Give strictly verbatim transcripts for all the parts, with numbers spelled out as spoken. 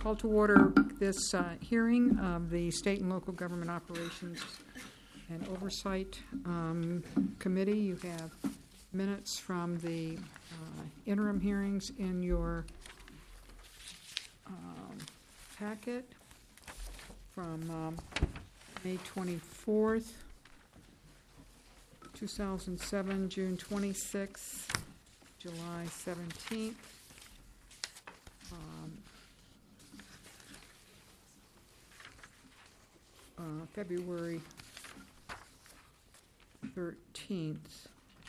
Call to order this uh, hearing of the State and Local Government Operations and Oversight um, Committee. You have minutes from the uh, interim hearings in your um, packet from um, May twenty-fourth, two thousand seven, June twenty-sixth, July seventeenth. Um, uh, February thirteenth,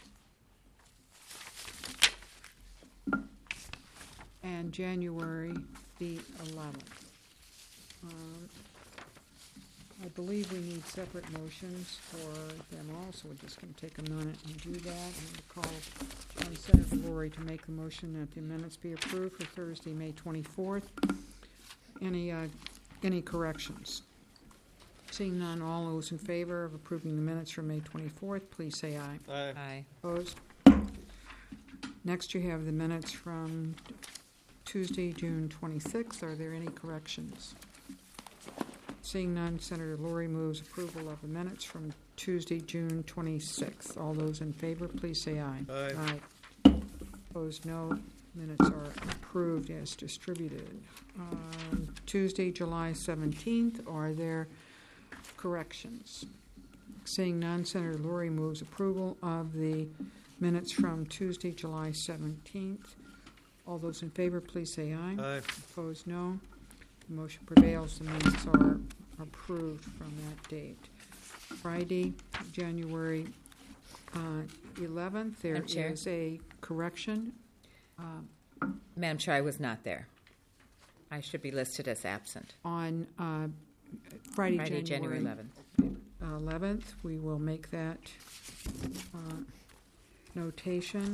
and January the eleventh. Um, I believe we need separate motions for them all, so we're just going to take a minute and do that. I'm going to call on Senator Lori to make the motion that the minutes be approved for Thursday, May twenty-fourth. Any uh, any corrections? Seeing none, all those in favor of approving the minutes for May twenty-fourth, please say aye. Aye. Aye. Opposed? Next, you have the minutes from Tuesday, June twenty-sixth. Are there any corrections? Seeing none, Senator Lori moves approval of the minutes from Tuesday, June twenty-sixth. All those in favor, please say aye. Aye. Aye. Opposed, no. Minutes are approved as distributed. Um, Tuesday, July seventeenth, are there corrections? Seeing none, Senator Lori moves approval of the minutes from Tuesday, July seventeenth. All those in favor, please say aye. Aye. Opposed, no. The motion prevails. The minutes are approved from that date. Friday, January uh, eleventh, there Madam Chair? is a correction. Uh, Madam Chair, I was not there. I should be listed as absent. on uh, Friday, Friday, January January eleventh. eleventh. We will make that uh, notation.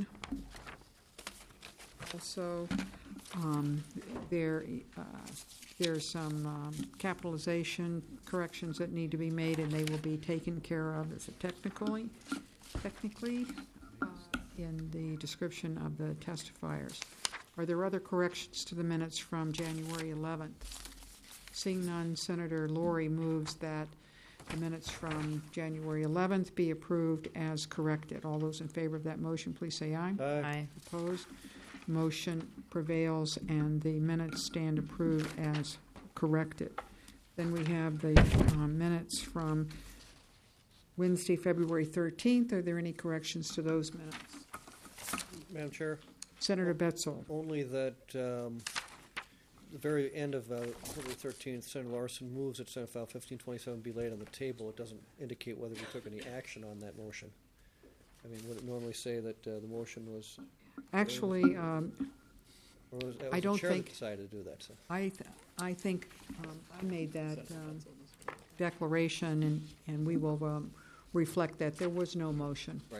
Also, um, there uh, there's some um, capitalization corrections that need to be made, and they will be taken care of as a technically, technically uh, in the description of the testifiers. Are there other corrections to the minutes from January eleventh? Seeing none, Senator Lori moves that the minutes from January eleventh be approved as corrected. All those in favor of that motion, please say aye. Aye. Aye. Opposed? Motion prevails, and the minutes stand approved as corrected. Then we have the uh, minutes from Wednesday, February thirteenth. Are there any corrections to those minutes? Madam Chair, Senator Betzel. only that um, the very end of uh, February thirteenth, Senator Larson moves that Senate File fifteen twenty-seven be laid on the table. It doesn't indicate whether we took any action on that motion. I mean, would it normally say that uh, the motion was, Actually, um, or was, it I was don't the chair think- that decided to do that? So. I th- I think um, I made that um, declaration, and, and we will um, reflect that there was no motion. Right.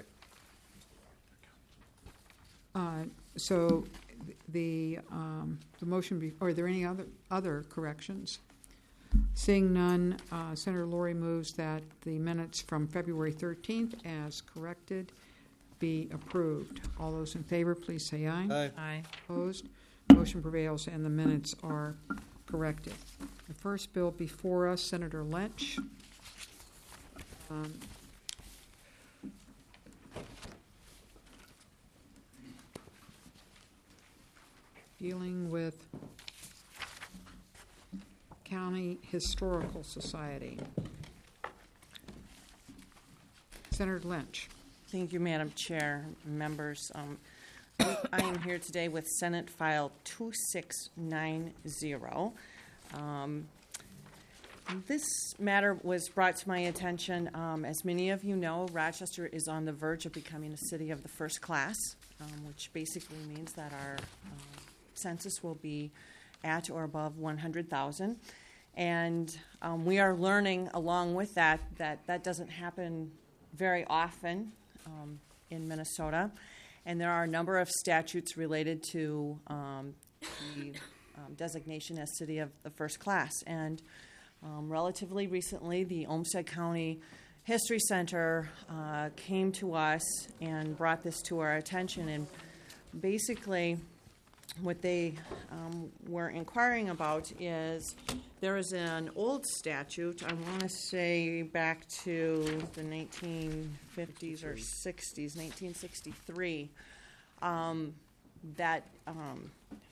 Uh, So the um, the motion, be, are there any other other corrections? Seeing none, uh, Senator Lori moves that the minutes from February thirteenth, as corrected, be approved. All those in favor, please say aye. Aye. Aye. Opposed? Motion prevails, and the minutes are corrected. The first bill before us, Senator Lynch. Um, dealing with County Historical Society. Senator Lynch. Thank you, Madam Chair, members. Um, I am here today with Senate File two six nine zero. Um, this matter was brought to my attention. Um, as many of you know, Rochester is on the verge of becoming a city of the first class, um, which basically means that our uh, census will be at or above one hundred thousand. And um, we are learning along with that that that doesn't happen very often um, in Minnesota. And there are a number of statutes related to um, the um, designation as city of the first class. And um, relatively recently, the Olmsted County History Center uh, came to us and brought this to our attention. And basically, what they uh, um, we're inquiring about is there is an old statute, I want to say back to the nineteen fifties or sixties, nineteen sixty-three, um, that um,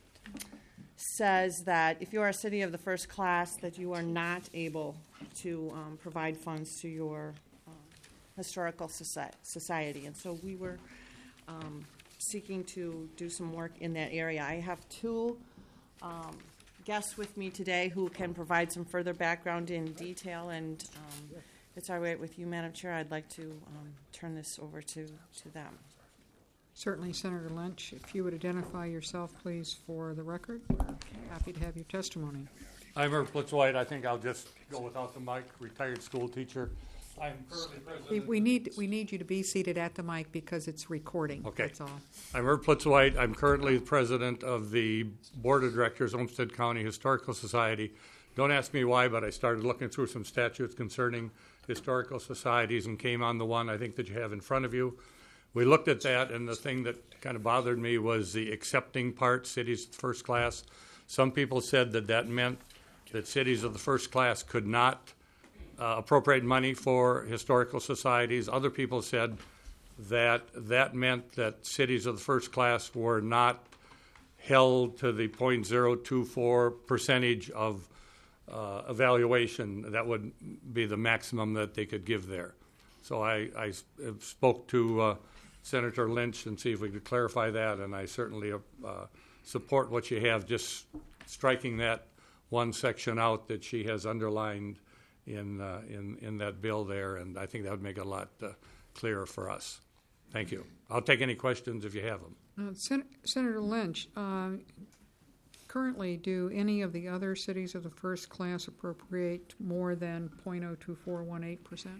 says that if you are a city of the first class, that you are not able to um, provide funds to your um, historical soci- society. And so we were um, seeking to do some work in that area. I have two um, guests with me today who can provide some further background in detail, and um, if it's all right with you, Madam Chair, I'd like to um, turn this over to, to them. Certainly, Senator Lynch, if you would identify yourself, please, for the record. Happy to have your testimony. I'm Herb Blitzwhite. I think I'll just go without the mic. Retired school teacher. I'm currently We, president. we need we need you to be seated at the mic because it's recording. Okay. That's all. I'm Herb Blitzwhite. I'm currently the president of the Board of Directors, Olmsted County Historical Society. Don't ask me why, but I started looking through some statutes concerning historical societies and came on the one I think that you have in front of you. We looked at that, and the thing that kind of bothered me was the accepting part, cities first class. Some people said that that meant that cities of the first class could not uh, appropriate money for historical societies. Other people said that that meant that cities of the first class were not held to the zero point zero two four percentage of uh, evaluation. That would be the maximum that they could give there. So I, I spoke to uh, Senator Lynch and see if we could clarify that, and I certainly uh, support what you have, just striking that one section out that she has underlined in uh, in in that bill there, and I think that would make it a lot uh, clearer for us. Thank you. I'll take any questions if you have them. Uh, Sen- Senator Lynch, uh, currently, do any of the other cities of the first class appropriate more than zero point zero two four one eight percent?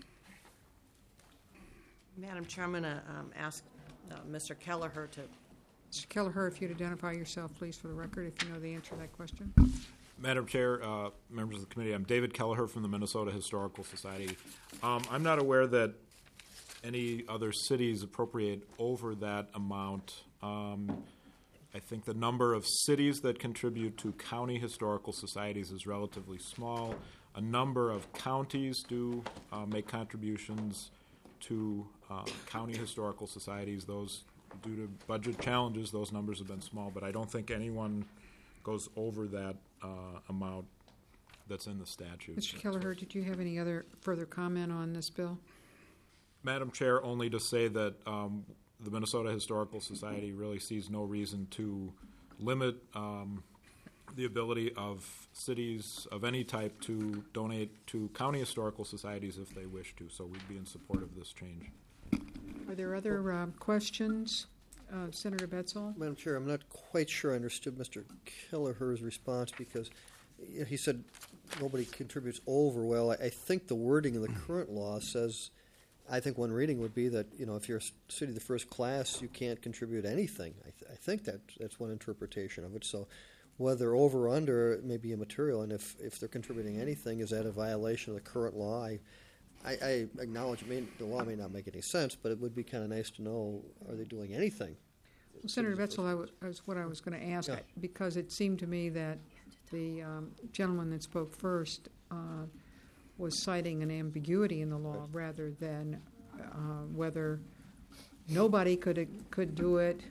Madam Chair, I'm going to um, ask uh, Mister Kelleher to. Mister Kelleher, if you'd identify yourself, please, for the record, if you know the answer to that question. Madam Chair, uh, members of the committee, I'm David Kelleher from the Minnesota Historical Society. Um, I'm not aware that any other cities appropriate over that amount. Um, I think the number of cities that contribute to county historical societies is relatively small. A number of counties do uh, make contributions to uh, county historical societies. Those, due to budget challenges, those numbers have been small, but I don't think anyone goes over that uh, amount that's in the statute. Mister Kelleher, did you have any other further comment on this bill? Madam Chair, only to say that um, the Minnesota Historical Society really sees no reason to limit um, the ability of cities of any type to donate to county historical societies if they wish to. So we'd be in support of this change. Are there other uh, questions? Uh, Senator Betzel? Madam Chair, I'm not quite sure I understood Mister Kelleher's response because he said nobody contributes over. Well, I, I think the wording in the current law says, I think one reading would be that, you know, if you're a city of the first class, you can't contribute anything. I, th- I think that that's one interpretation of it. So whether over or under, it may be immaterial. And if, if they're contributing anything, is that a violation of the current law? I, I, I acknowledge it may, the law may not make any sense, but it would be kind of nice to know, are they doing anything? Well, Senator Betzel, that was, was what I was going to ask, Yeah. because it seemed to me that the um, gentleman that spoke first uh, was citing an ambiguity in the law rather than uh, whether nobody could could do it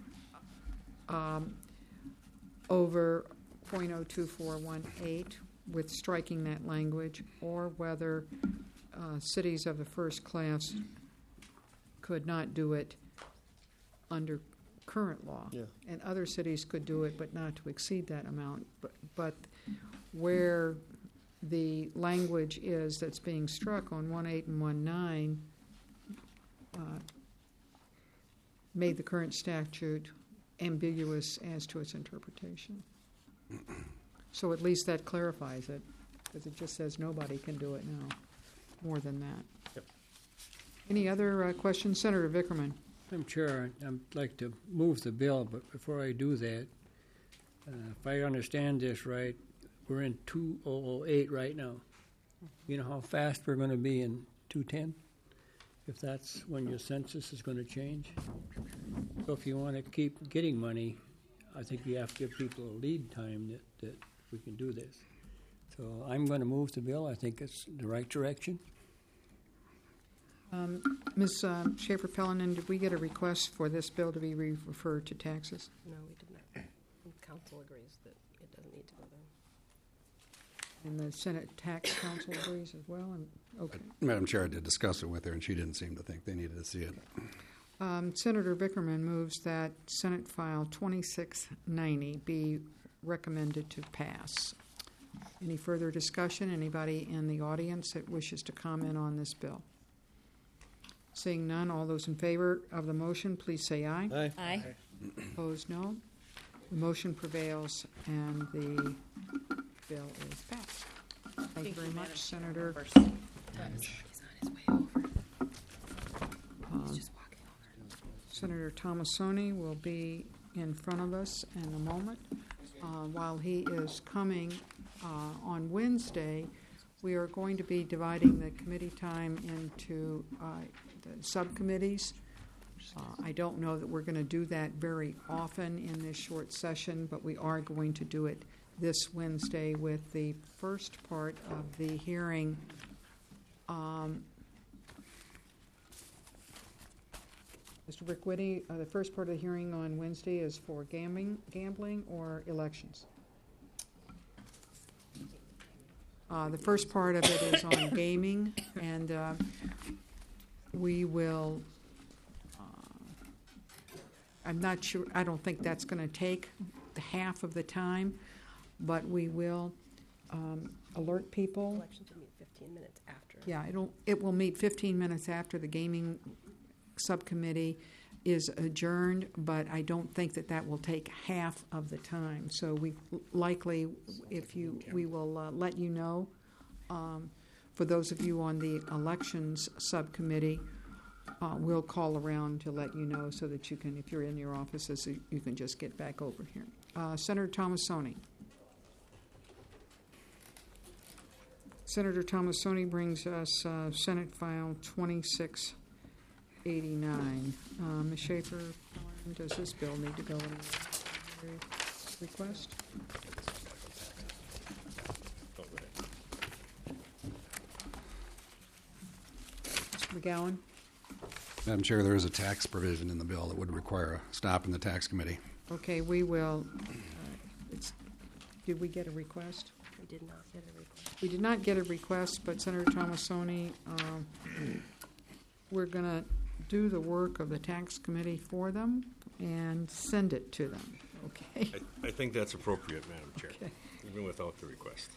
um, over zero point zero two four one eight with striking that language, or whether uh, cities of the first class could not do it under current law. Yeah. And other cities could do it, but not to exceed that amount. But, but where the language is that's being struck on one eight and one nine uh, made the current statute ambiguous as to its interpretation. So at least that clarifies it, because it just says nobody can do it now, more than that. Yep. Any other uh, questions? Senator Vickerman. Madam Chair, I'd like to move the bill, but before I do that, uh, if I understand this right, we're in two thousand eight right now. You know how fast we're going to be in two ten? If that's when your census is going to change? So if you want to keep getting money I think we have to give people a lead time that, that we can do this. So I'm going to move the bill. I think it's the right direction. Um, Miz uh, Schaefer-Pellenin, did we get a request for this bill to be re- referred to taxes? No, we did not. And council agrees that it doesn't need to go there. And the Senate Tax Council agrees as well? And okay. Madam Chair, I did discuss it with her, and she didn't seem to think they needed to see it. Um, Senator Vickerman moves that Senate File twenty-six ninety be recommended to pass. Any further discussion? Anybody in the audience that wishes to comment on this bill? Seeing none, all those in favor of the motion, please say aye. Aye. Aye. Opposed, no. The motion prevails, and the bill is passed. Thank you very much, Senator. Um, Senator Tomassoni will be in front of us in a moment. Uh, while he is coming uh, on Wednesday, we are going to be dividing the committee time into uh, the subcommittees. Uh, I don't know that we're going to do that very often in this short session, but we are going to do it this Wednesday with the first part of the hearing. Um, Mister Brickwitty, uh, the first part of the hearing on Wednesday is for gambling, gambling or elections? Uh, the first part of it is on gaming, and uh, we will, uh, I'm not sure, I don't think that's going to take the half of the time, but we will um, alert people. Elections will meet fifteen minutes after. Yeah, it'll, it will meet fifteen minutes after the gaming subcommittee is adjourned, but I don't think that that will take half of the time. So we likely, if you, we will uh, let you know. Um, for those of you on the elections subcommittee, uh, we'll call around to let you know so that you can, if you're in your offices, you can just get back over here. Uh, Senator Tomassoni. Senator Tomassoni brings us uh, Senate File twenty-six eighty-nine. Uh, Miz Schaefer, does this bill need to go in the request? Mister McGowan? Madam Chair, there is a tax provision in the bill that would require a stop in the tax committee. Okay, we will. Uh, it's, did we get a request? We did not get a request. We did not get a request, but Senator Tomassoni, um, we're going to do the work of the tax committee for them and send it to them. Okay. I, I think that's appropriate, Madam Chair, Okay. even without the request.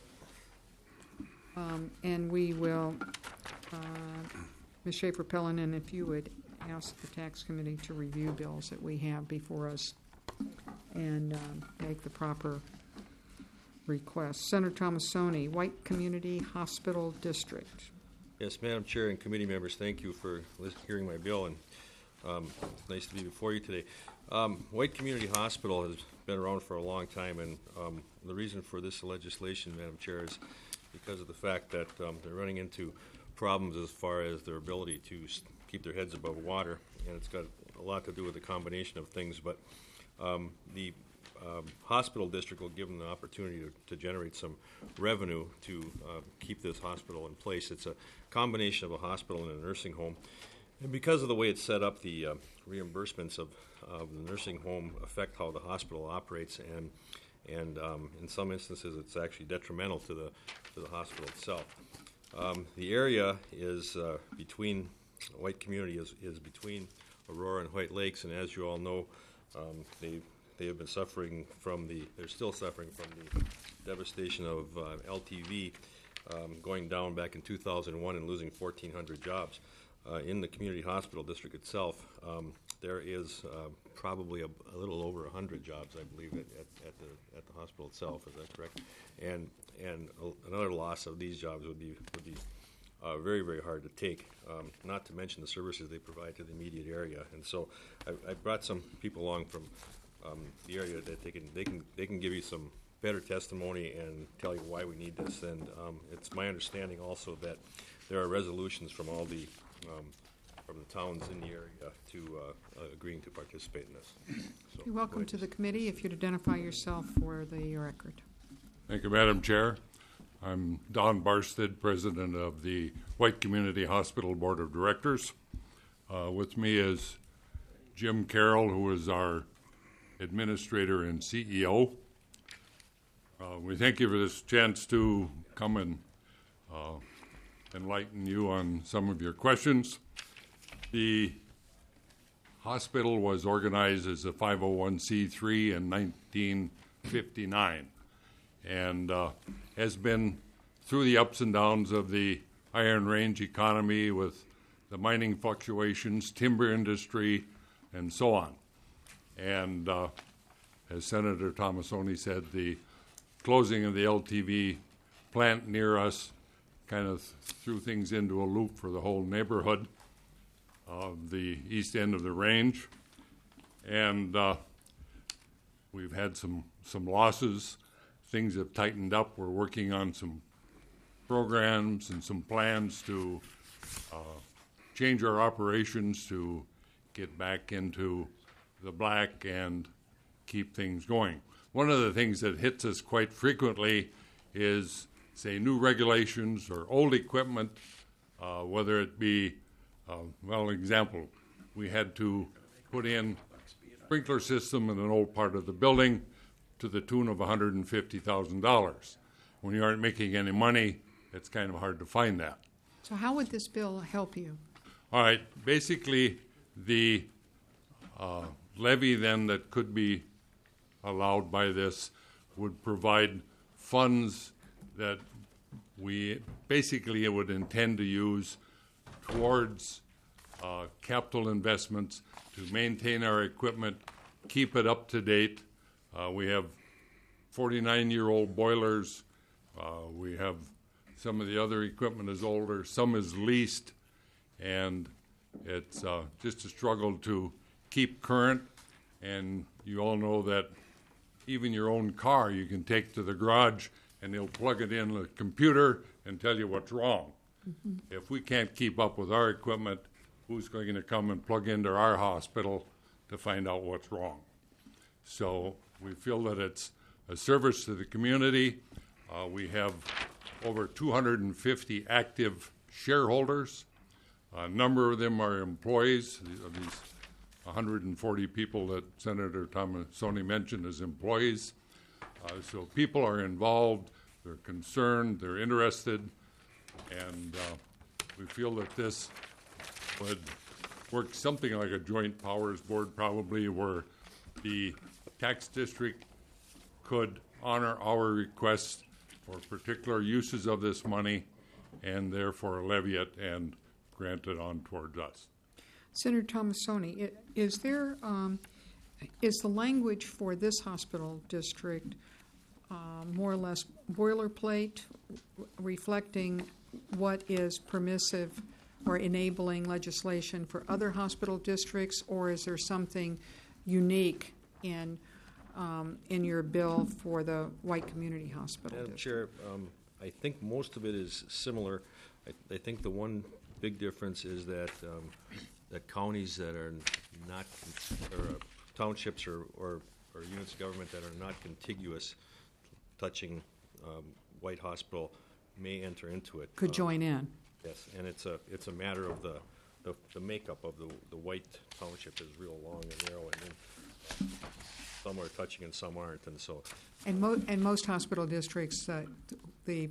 Um, and we will, uh, Miz Schaefer-Pellenin, if you would ask the tax committee to review bills that we have before us and um, make the proper request. Senator Tomassoni, White Community Hospital District. Yes, Madam Chair and committee members, thank you for lis- hearing my bill, and um, it's nice to be before you today. Um, White Community Hospital has been around for a long time, and um, the reason for this legislation, Madam Chair, is because of the fact that um, they're running into problems as far as their ability to s- keep their heads above water, and it's got a lot to do with a combination of things, but um, the um, hospital district will give them the opportunity to, to generate some revenue to uh, keep this hospital in place. It's a combination of a hospital and a nursing home, and because of the way it's set up, the uh, reimbursements of, of the nursing home affect how the hospital operates, and and um, in some instances it's actually detrimental to the to the hospital itself. Um, the area is uh, between White Community is, is between Aurora and White Lakes, and as you all know, um, they they have been suffering from the they're still suffering from the devastation of uh, L T V um, going down back in two thousand one and losing fourteen hundred jobs. Uh, in the community hospital district itself, um, there is uh, probably a, a little over one hundred jobs, I believe, at, at, at the at the hospital itself. Is that correct? And and a, another loss of these jobs would be would be uh, very very hard to take. Um, not to mention the services they provide to the immediate area. And so, I, I brought some people along from um, the area that they can they can they can give you some better testimony and tell you why we need this. And um, it's my understanding also that there are resolutions from all the Um, from the towns in the area to uh, uh, agreeing to participate in this. So, You're welcome go to ahead. the committee if you'd identify yourself for the record. Thank you, Madam Chair. I'm Don Barstead, President of the White Community Hospital Board of Directors. Uh, with me is Jim Carroll, who is our Administrator and C E O. Uh, we thank you for this chance to come and uh, enlighten you on some of your questions. The hospital was organized as a five oh one c three in nineteen fifty-nine and uh, has been through the ups and downs of the Iron Range economy with the mining fluctuations, timber industry, and so on. And uh, as Senator Tomassoni said, the closing of the L T V plant near us kind of threw things into a loop for the whole neighborhood of the east end of the range. And uh, we've had some, some losses. Things have tightened up. We're working on some programs and some plans to uh, change our operations to get back into the black and keep things going. One of the things that hits us quite frequently is, say, new regulations or old equipment, uh, whether it be, uh, well, an example, we had to put in a sprinkler system in an old part of the building to the tune of one hundred fifty thousand dollars. When you aren't making any money, it's kind of hard to find that. So how would this bill help you? All right, basically, the uh, levy then that could be allowed by this would provide funds that we basically would intend to use towards uh, capital investments to maintain our equipment, keep it up to date. Uh, we have forty-nine-year-old boilers. Uh, we have some of the other equipment is older. Some is leased. And it's uh, just a struggle to keep current. And you all know that even your own car you can take to the garage and they'll plug it in the computer and tell you what's wrong. Mm-hmm. If we can't keep up with our equipment, who's going to come and plug into our hospital to find out what's wrong? So we feel that it's a service to the community. Uh, we have over two hundred fifty active shareholders. A number of them are employees. These, these one hundred forty people that Senator Tomassoni mentioned as employees. Uh, so people are involved, they're concerned, they're interested, and uh, we feel that this would work something like a joint powers board probably, where the tax district could honor our requests for particular uses of this money and therefore levy it and grant it on towards us. Senator Tomassoni, i- is there, um, is the language for this hospital district uh, more or less boilerplate, r- reflecting what is permissive or enabling legislation for other hospital districts, or is there something unique in um, in your bill for the White Community Hospital Madam district? Chair, um, I think most of it is similar. I, I think the one big difference is that um, that counties that are not, or uh, townships or, or, or units of government that are not contiguous, touching um, White Hospital, may enter into it. Could Um, join in. Yes, and it's a it's a matter of the the, the makeup of the the White Township is real long and narrow, and then some are touching and some aren't, and so. And mo- and most hospital districts, uh, the,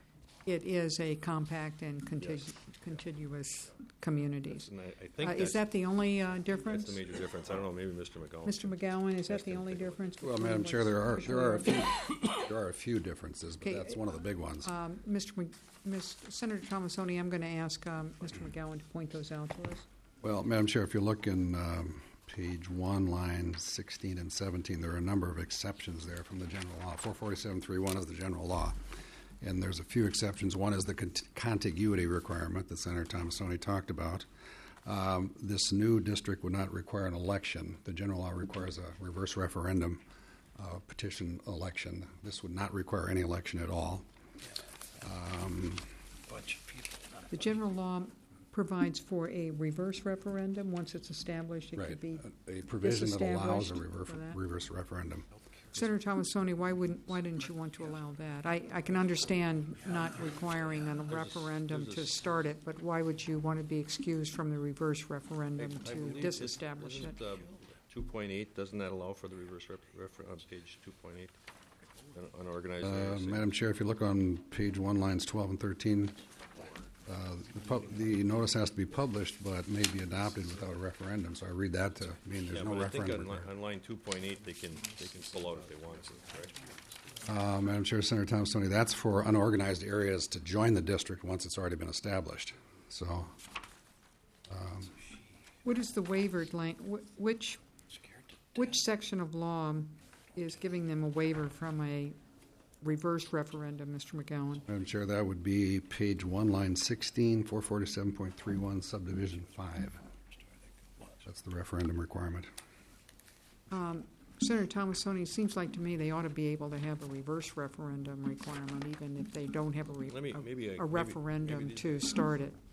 it is a compact and contigu- Yes. contiguous communities. And I, I think Uh, that's, Is that the only uh, difference? that's the major difference. I don't know, maybe Mister McGowan. Mister McGowan, is that Yes, the can only take a look. difference? Well, between Madam what's Chair, there are, there are a officially- few, there are a few differences, but Okay, that's one of the big ones. Um, Mister Mc- Miz Senator Tomassoni, I'm going to ask um, Mister McGowan to point those out to us. Well, Madam Chair, if you look in um, page one, line sixteen and seventeen, there are a number of exceptions there from the general law. four forty-seven three one is the general law. And there's a few exceptions. One is the cont- contiguity requirement that Senator Tomassoni talked about. Um, this new district would not require an election. The general law requires a reverse referendum uh, petition election. This would not require any election at all. Um, The general law provides for a reverse referendum. Once it's established, it Right. could be A a provision that allows a disestablished rever- for that. reverse referendum. Senator Thomasoni, why wouldn't, why didn't you want to allow that? I, I can understand not requiring a referendum to start it, but why would you want to be excused from the reverse referendum I to believe disestablish it? isn't, uh, two point eight, doesn't that allow for the reverse rep, refer, on page two point eight? Unorganized Uh, areas. Madam Chair, if you look on page one, lines twelve and thirteen, uh, the pub- the notice has to be published, but may be adopted without a referendum, so I read that to mean Yeah, there's no but I think referendum on, li- required. on line two point eight, they can, they can pull out if they want to, correct? Uh, Madam Chair, Senator Thomas-Tony, that's for unorganized areas to join the district once it's already been established. So, What is the waivered lang, wh- which, which section of law is giving them a waiver from a reverse referendum, Mister McGowan? Madam Chair, that would be page one, line sixteen, four forty-seven point three one, subdivision five. That's the referendum requirement. Senator Thomasoni, it seems like to me they ought to be able to have a reverse referendum requirement, even if they don't have a, re- Let me- maybe I- a, a maybe- referendum maybe to start it.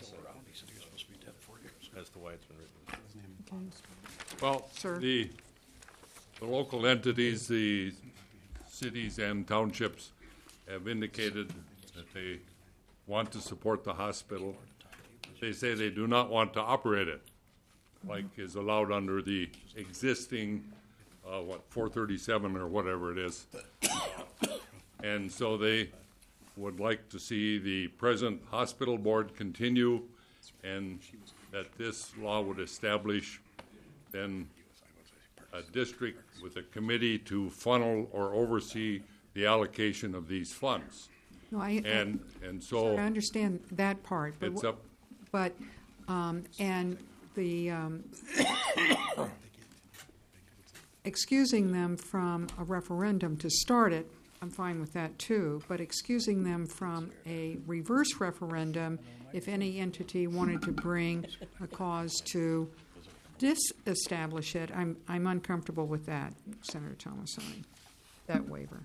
As to why it's been written. Well, Sir? the, the local entities, the cities and townships have indicated that they want to support the hospital. They say they do not want to operate it, like is allowed under the existing, uh, what, four thirty-seven or whatever it is. And so they would like to see the present hospital board continue, and that this law would establish then a district with a committee to funnel or oversee the allocation of these funds. No, I, And, and I so understand that part, but, it's wh- up, but, um, and the, um, excusing them from a referendum to start it, I'm fine with that too, but excusing them from a reverse referendum if any entity wanted to bring a cause to disestablish it, I'm, I'm uncomfortable with that, Senator Thomasoni, that waiver.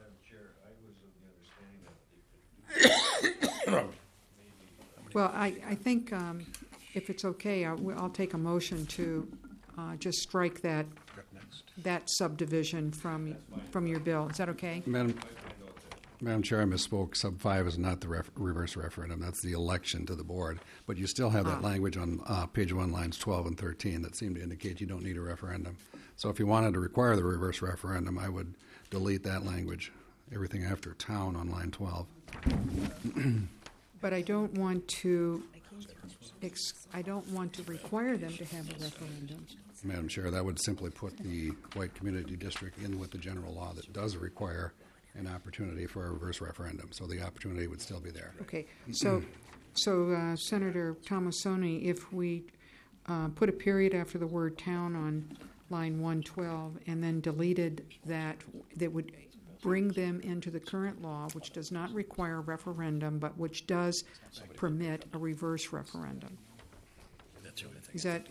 Well, I, I think um, if it's okay, I- I'll take a motion to uh, just strike that, that subdivision from, from your bill. Is that okay? Madam, Madam Chair, I misspoke. Sub five is not the ref- reverse referendum. That's the election to the board. But you still have that Ah. language on uh, page one, lines twelve and thirteen that seem to indicate you don't need a referendum. So if you wanted to require the reverse referendum, I would delete that language, everything after town on line twelve. But I don't want to, ex- I don't want to require them to have a referendum. Madam Chair, that would simply put the White Community District in with the general law that does require an opportunity for a reverse referendum. So the opportunity would still be there. Okay, so, so uh, Senator Thomasoni, if we uh, put a period after the word town on line one twelve and then deleted that, that would bring them into the current law, which does not require a referendum, but which does permit a reverse referendum. Is that,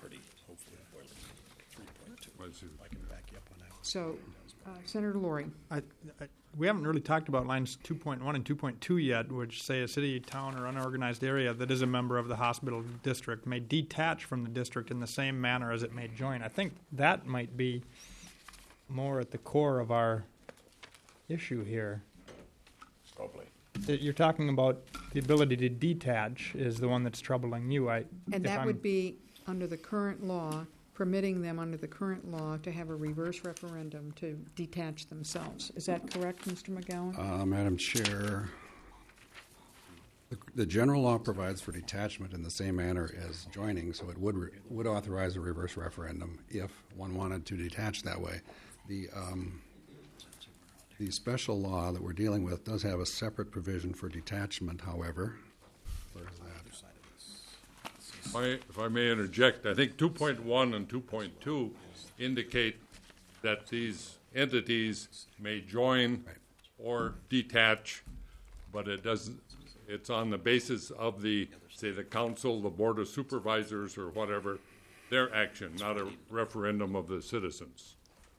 so, uh, Senator Laurie? I, I, we haven't really talked about lines two point one and two point two yet, which say a city, town, or unorganized area that is a member of the hospital district may detach from the district in the same manner as it may join. I think that might be more at the core of our issue here. That you're talking about the ability to detach is the one that's troubling you. I, And if that I'm- would be under the current law, permitting them under the current law to have a reverse referendum to detach themselves. Is that correct, Mister McGowan? Uh, Madam Chair, the, the general law provides for detachment in the same manner as joining, so it would re, would authorize a reverse referendum if one wanted to detach that way. The um, the special law that we're dealing with does have a separate provision for detachment. However, where is that? if I, if I may interject, I think two point one and two point two indicate that these entities may join or detach, but it doesn't, it's on the basis of the, say, the council, the board of supervisors, or whatever, their action, not a referendum of the citizens.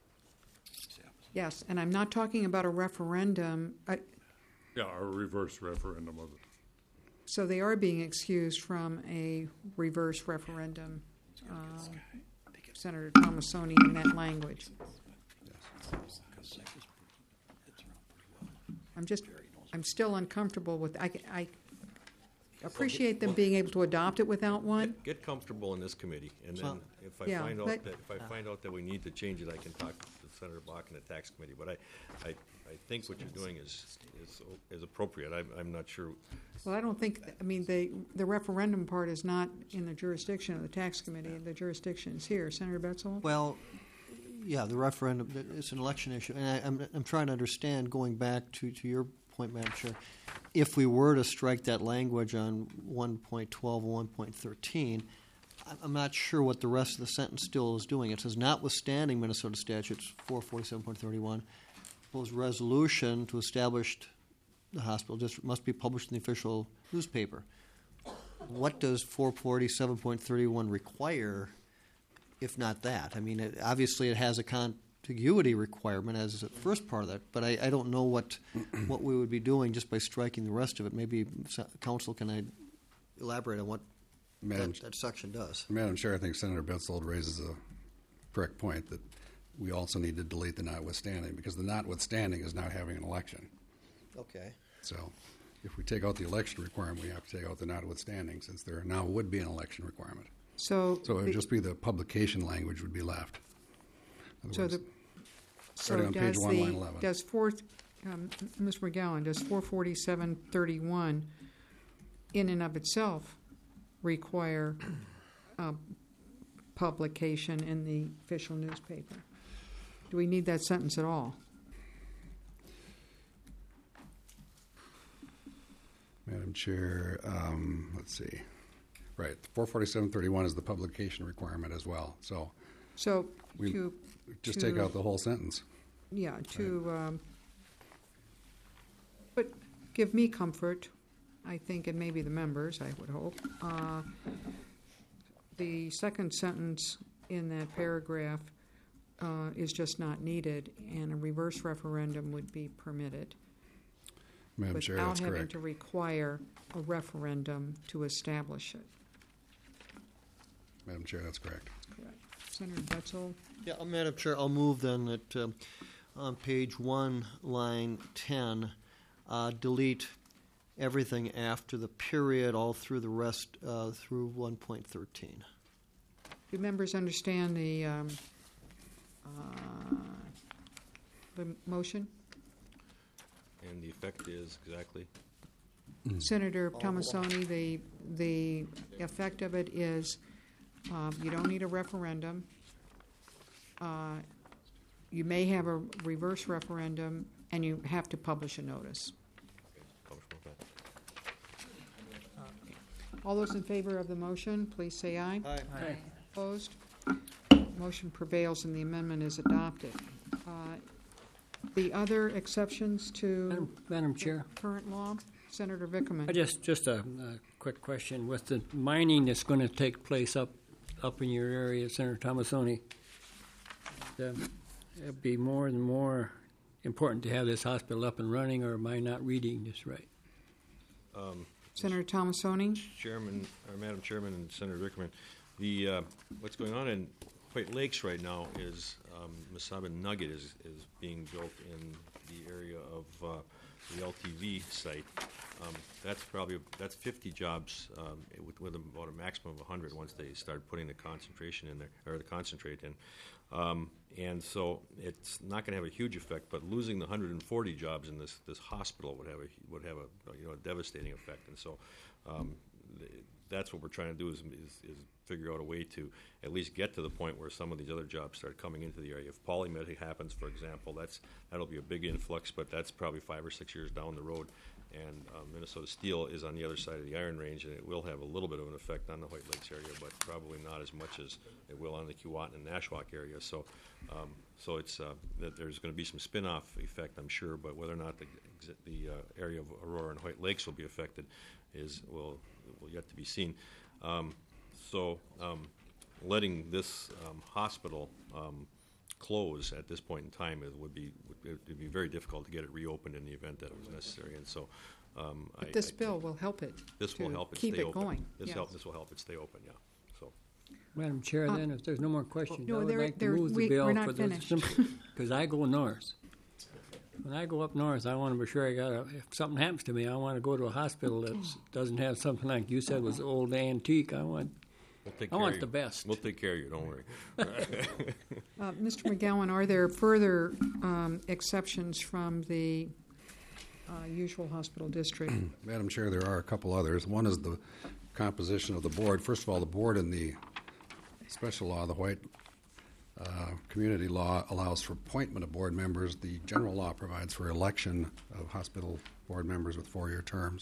Yes, and I'm not talking about a referendum. I, Yeah, or a reverse referendum of it. So they are being excused from a reverse referendum. um, Senator Tomassoni in that language. I'm just, I'm still uncomfortable with, I, I appreciate them being able to adopt it without one. Get, get comfortable in this committee, and then Well, if I yeah, find out but- that, if I find out that we need to change it, I can talk to Senator Block and the tax committee. But I, I, I think what you're doing is, is, is appropriate. I'm, I'm not sure. Well, I don't think, I mean, the, the referendum part is not in the jurisdiction of the tax committee. The jurisdiction is here. Senator Betzel? Well, yeah, the referendum, it's an election issue. And I, I'm, I'm trying to understand, going back to, to your point, Madam Chair, if we were to strike that language on one point twelve and one point thirteen, I'm not sure what the rest of the sentence still is doing. It says, notwithstanding Minnesota statutes four forty-seven point thirty-one, proposed resolution to establish the hospital district must be published in the official newspaper. What does four forty-seven point thirty-one require, if not that? I mean, it, obviously it has a contiguity requirement as the first part of that, but I, I don't know what what we would be doing just by striking the rest of it. Maybe Council can I elaborate on what Madam, that, that section does. Madam Chair, I think Senator Betzold raises a correct point that we also need to delete the notwithstanding, because the notwithstanding is not having an election. Okay. So if we take out the election requirement, we have to take out the notwithstanding, since there now would be an election requirement. So, So it would the- just be the publication language would be left. In other so words, the, so starting on page does one, the, line eleven. does four, um, Miz McGowan, does four forty-seven thirty-one in and of itself require uh, publication in the official newspaper? Do we need that sentence at all? Madam Chair, um, let's see. Right, four forty-seven thirty-one is the publication requirement as well. So So we to, just to- take out the whole sentence. yeah, to, um, but give me comfort, I think, and maybe the members, I would hope. Uh, The second sentence in that paragraph uh, is just not needed, and a reverse referendum would be permitted Madam Chair, without that's having correct. to require a referendum to establish it. Madam Chair, that's correct. Senator Betzel? Yeah, uh, Madam Chair, I'll move then that um, on page one, line ten, uh, delete everything after the period, all through the rest, uh, through one point thirteen. Do members understand the, um, uh, the motion? And the effect is exactly? Senator Tomassoni, the, the effect of it is um, you don't need a referendum. Uh, You may have a reverse referendum, and you have to publish a notice. All those in favor of the motion, please say aye. Aye. Aye. Opposed? Motion prevails and the amendment is adopted. Uh, The other exceptions to Madam, Madam Chair, current law, Senator I Vickerman. just, just a, a quick question. With the mining that's going to take place up, up in your area, Senator Tomassoni, the- it'd be more and more important to have this hospital up and running, or am I not reading this right? Um, Senator Tomassoni? Chairman, or Madam Chairman and Senator Rickerman, the, uh, what's going on in White Lakes right now is um, Mesaba Nugget is, is being built in the area of uh, the L T V site. Um, that's probably, that's fifty jobs um, with, with about a maximum of one hundred once they start putting the concentration in there, or the concentrate in. Um, and so it's not going to have a huge effect, but losing the one hundred forty jobs in this, this hospital would have a would have a you know a devastating effect. And so um, th- that's what we're trying to do is, is is figure out a way to at least get to the point where some of these other jobs start coming into the area. If Polymed happens, for example, that's that'll be a big influx, but that's probably five or six years down the road. And um, Minnesota Steel is on the other side of the Iron Range, and it will have a little bit of an effect on the White Lakes area, but probably not as much as it will on the Keewatin and Nashwauk area. So, um, so it's uh, that there's going to be some spin-off effect, I'm sure, but whether or not the the uh, area of Aurora and White Lakes will be affected is will will yet to be seen. Um, so, um, letting this um, hospital um, close at this point in time, it would be, it would be very difficult to get it reopened in the event that it was necessary. And so, um, I. But this I- bill will help it This will to help it keep stay it open. going. This Yes. help, this will help it stay open, yeah, so. Madam Chair, Uh, then, if there's no more questions, I no, would there- like to there- move the we- bill we're not for the finished. simple, because I go north. When I go up north, I want to be sure I got, a- if something happens to me, I want to go to a hospital that doesn't have something like you said was old antique. I want, We'll take I care want of the you. best. We'll take care of you, don't worry. Uh, Mister McGowan, are there further um, exceptions from the uh, usual hospital district? Madam Chair, there are a couple others. One is the composition of the board. First of all, the board in the special law, the White uh, Community Law, allows for appointment of board members. The general law provides for election of hospital board members with four-year terms.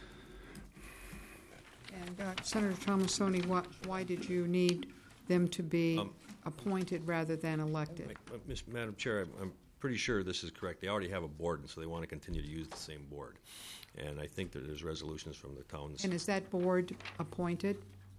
And uh, Senator Thomasoni, why, why did you need them to be Um, appointed rather than elected? Uh, Miz- Madam Chair, I'm- I'm pretty sure this is correct. They already have a board, and so they want to continue to use the same board. And I think that there's resolutions from the towns. And is that board appointed?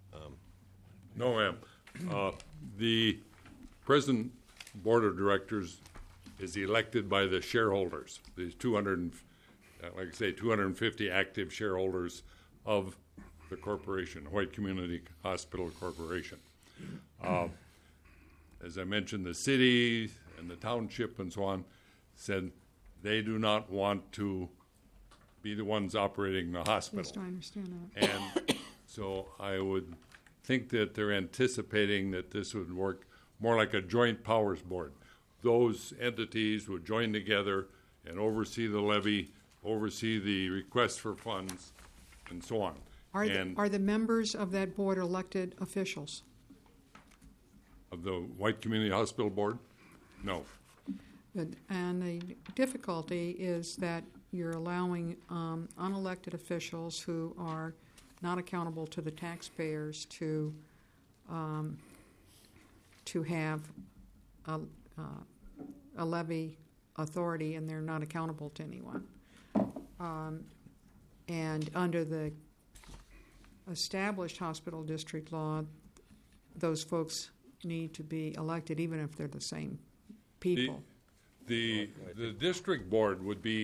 No, ma'am. Uh, The present board of directors is elected by the shareholders, these two hundred, and, uh, like I say, two hundred fifty active shareholders of the corporation, White Community Hospital Corporation. Uh, As I mentioned, the city and the township and so on said they do not want to be the ones operating the hospital. Yes, I understand that. And so I would think that they're anticipating that this would work more like a joint powers board. Those entities would join together and oversee the levy, oversee the request for funds, and so on. Are the, And are the members of that board elected officials? of the White Community Hospital Board? No. Good. And the difficulty is that you're allowing um, unelected officials who are not accountable to the taxpayers to um, to have a, uh, a levy authority, and they're not accountable to anyone. Um, and under the established hospital district law, those folks need to be elected, even if they're the same The, people. the, the district board would be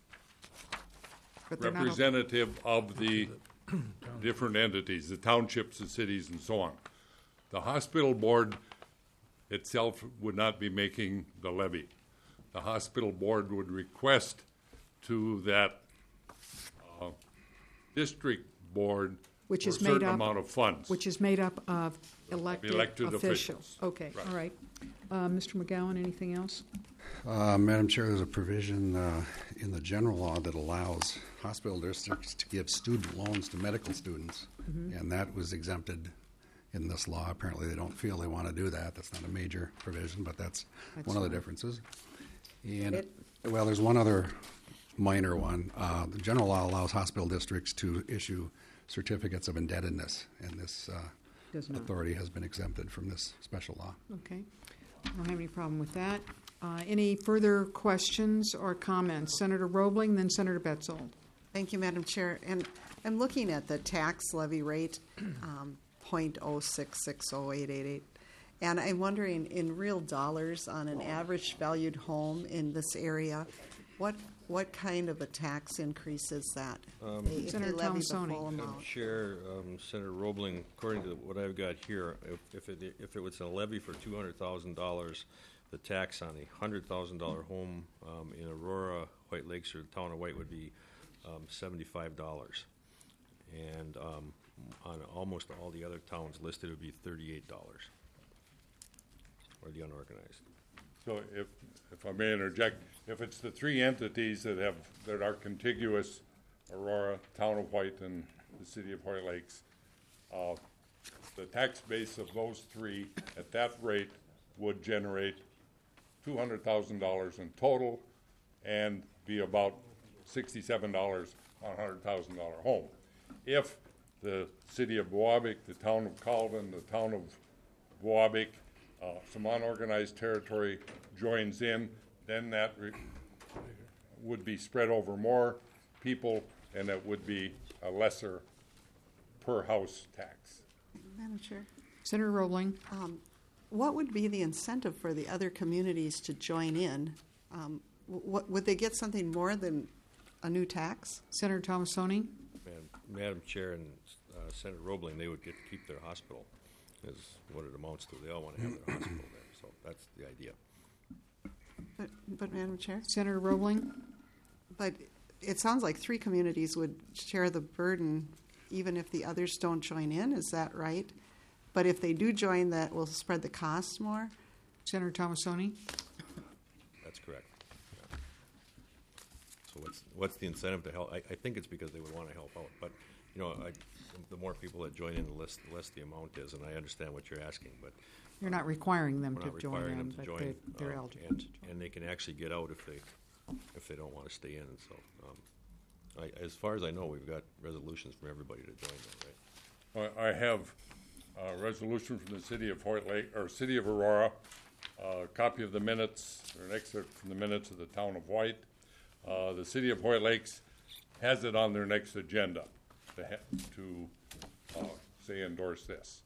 But they're not- representative of the different entities, the townships, the cities, and so on. The hospital board itself would not be making the levy. The hospital board would request to that uh, district board Which for is a made certain up- amount of funds. Which is made up of elected, Elected officials. officials. Okay, Right. all right. Uh, Mister McGowan, anything else? Uh, Madam Chair, there's a provision uh, in the general law that allows hospital districts to give student loans to medical students, and that was exempted in this law. Apparently, they don't feel they want to do that. That's not a major provision, but that's, That's one of the fine. differences. And, It- well, there's one other minor one. Uh, the general law allows hospital districts to issue certificates of indebtedness, and this uh, Does not. authority has been exempted from this special law. Okay. I don't have any problem with that. Uh, Any further questions or comments? Senator Roebling, then Senator Betzold. Thank you, Madam Chair. And I'm looking at the tax levy rate, um, point oh six six oh eight eight eight. And I'm wondering, in real dollars, on an average valued home in this area, what what kind of a tax increase is that? Um, They- if they Senator levy the Thomasoni. full Madam amount? Chair, um, Senator Roebling, according to what I've got here, if, if it, if it was a levy for two hundred thousand dollars, the tax on a hundred thousand dollar home um, in Aurora, White Lakes, or the town of White would be um, seventy-five dollars. And um, on almost all the other towns listed, it would be thirty-eight dollars, or the unorganized. So if, if I may interject, if it's the three entities that have, that are contiguous, Aurora, Town of White, and the City of White Lakes, uh, the tax base of those three at that rate would generate two hundred thousand dollars in total and be about sixty-seven dollars on a hundred thousand dollar home. If the City of Wabick, the Town of Calvin, the Town of Wabick, uh, some unorganized territory joins in, then that re- would be spread over more people, and it would be a lesser per house tax. Madam Chair? Senator Roebling. Um, what would be the incentive for the other communities to join in? Um, what, would they get something more than a new tax? Senator Thomasoni? Madam, Madam Chair and uh, Senator Roebling, they would get to keep their hospital, is what it amounts to. They all want to have their hospital there, so that's the idea. But, but Madam Chair? Senator Roebling? But it sounds like three communities would share the burden even if the others don't join in. Is that right? But if they do join, that will spread the costs more? Senator Thomasoni? That's correct. Yeah. So what's what's the incentive to help? I, I think it's because they would want to help out. But, you know, I, the more people that join in, the less, the less the amount is. And I understand what you're asking, but You're not requiring them we're to not join requiring in, them to but join. they, they're uh, eligible and, to join. and they can actually get out if they if they don't want to stay in. And so, um, I, as far as I know, we've got resolutions from everybody to join that, right? I I have a resolution from the city of Hoyt Lake, or city of Aurora, a copy of the minutes, or an excerpt from the minutes of the town of White. Uh, the city of Hoyt Lakes has it on their next agenda to, ha- to uh, say endorse this.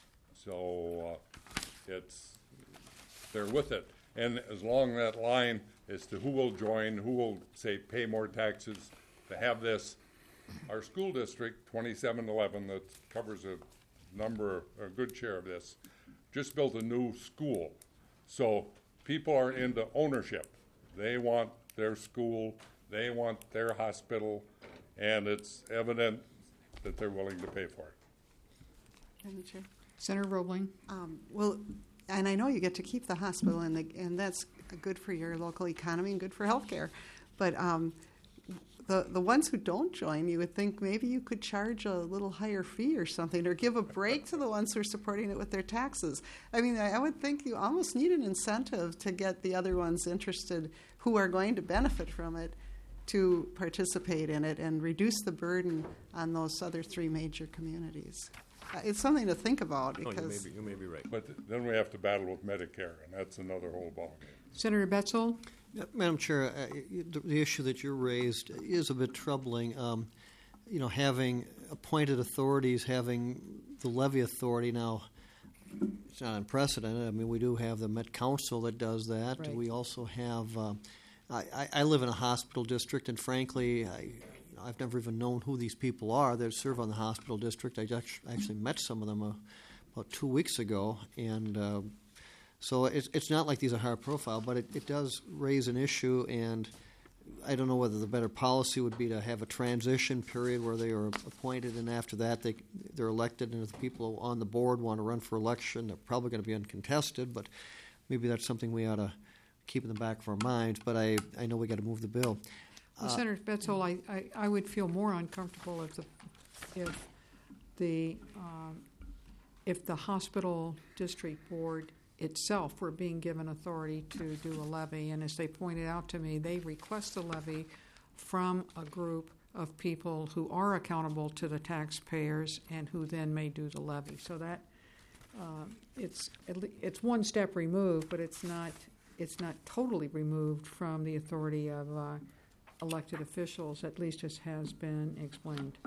So uh, it's, they're with it. And as long that line as to who will join, who will say pay more taxes to have this, our school district, twenty-seven eleven, that covers a number, a good share of this, just built a new school. So people are into ownership. They want their school, they want their hospital, and it's evident that they're willing to pay for it. Madam Chair? Senator Roebling? Um, well, and I know you get to keep the hospital, and, the, and that's good for your local economy and good for healthcare. But um, the the ones who don't join, you would think maybe you could charge a little higher fee or something, or give a break to the ones who are supporting it with their taxes. I mean, I, I would think you almost need an incentive to get the other ones interested who are going to benefit from it to participate in it and reduce the burden on those other three major communities. Uh, it's something to think about No, because you may be, you may be right. But th- then we have to battle with Medicare, and that's another whole ballgame. Senator Betzel? Yeah, Madam Chair, uh, the, the issue that you raised is a bit troubling. Um, you know, having appointed authorities, having the levy authority now, it's not unprecedented. I mean, we do have the Met Council that does that. Right. We also have. Uh, I, I, I live in a hospital district, and frankly, I, I've never even known who these people are that serve on the hospital district. I just actually met some of them uh, about two weeks ago, and. Uh, So it's, it's not like these are high profile, but it, it does raise an issue, and I don't know whether the better policy would be to have a transition period where they are appointed, and after that they, they're elected, and if the people on the board want to run for election, they're probably going to be uncontested, but maybe that's something we ought to keep in the back of our minds, but I, I know we got to move the bill. Well, Uh, Senator Betzel, I, I, I would feel more uncomfortable if the, if the, um, if the hospital district board itself were being given authority to do a levy, and as they pointed out to me, they request a levy from a group of people who are accountable to the taxpayers and who then may do the levy. So that uh, it's at le- it's one step removed, but it's not it's not totally removed from the authority of uh, elected officials, at least as has been explained.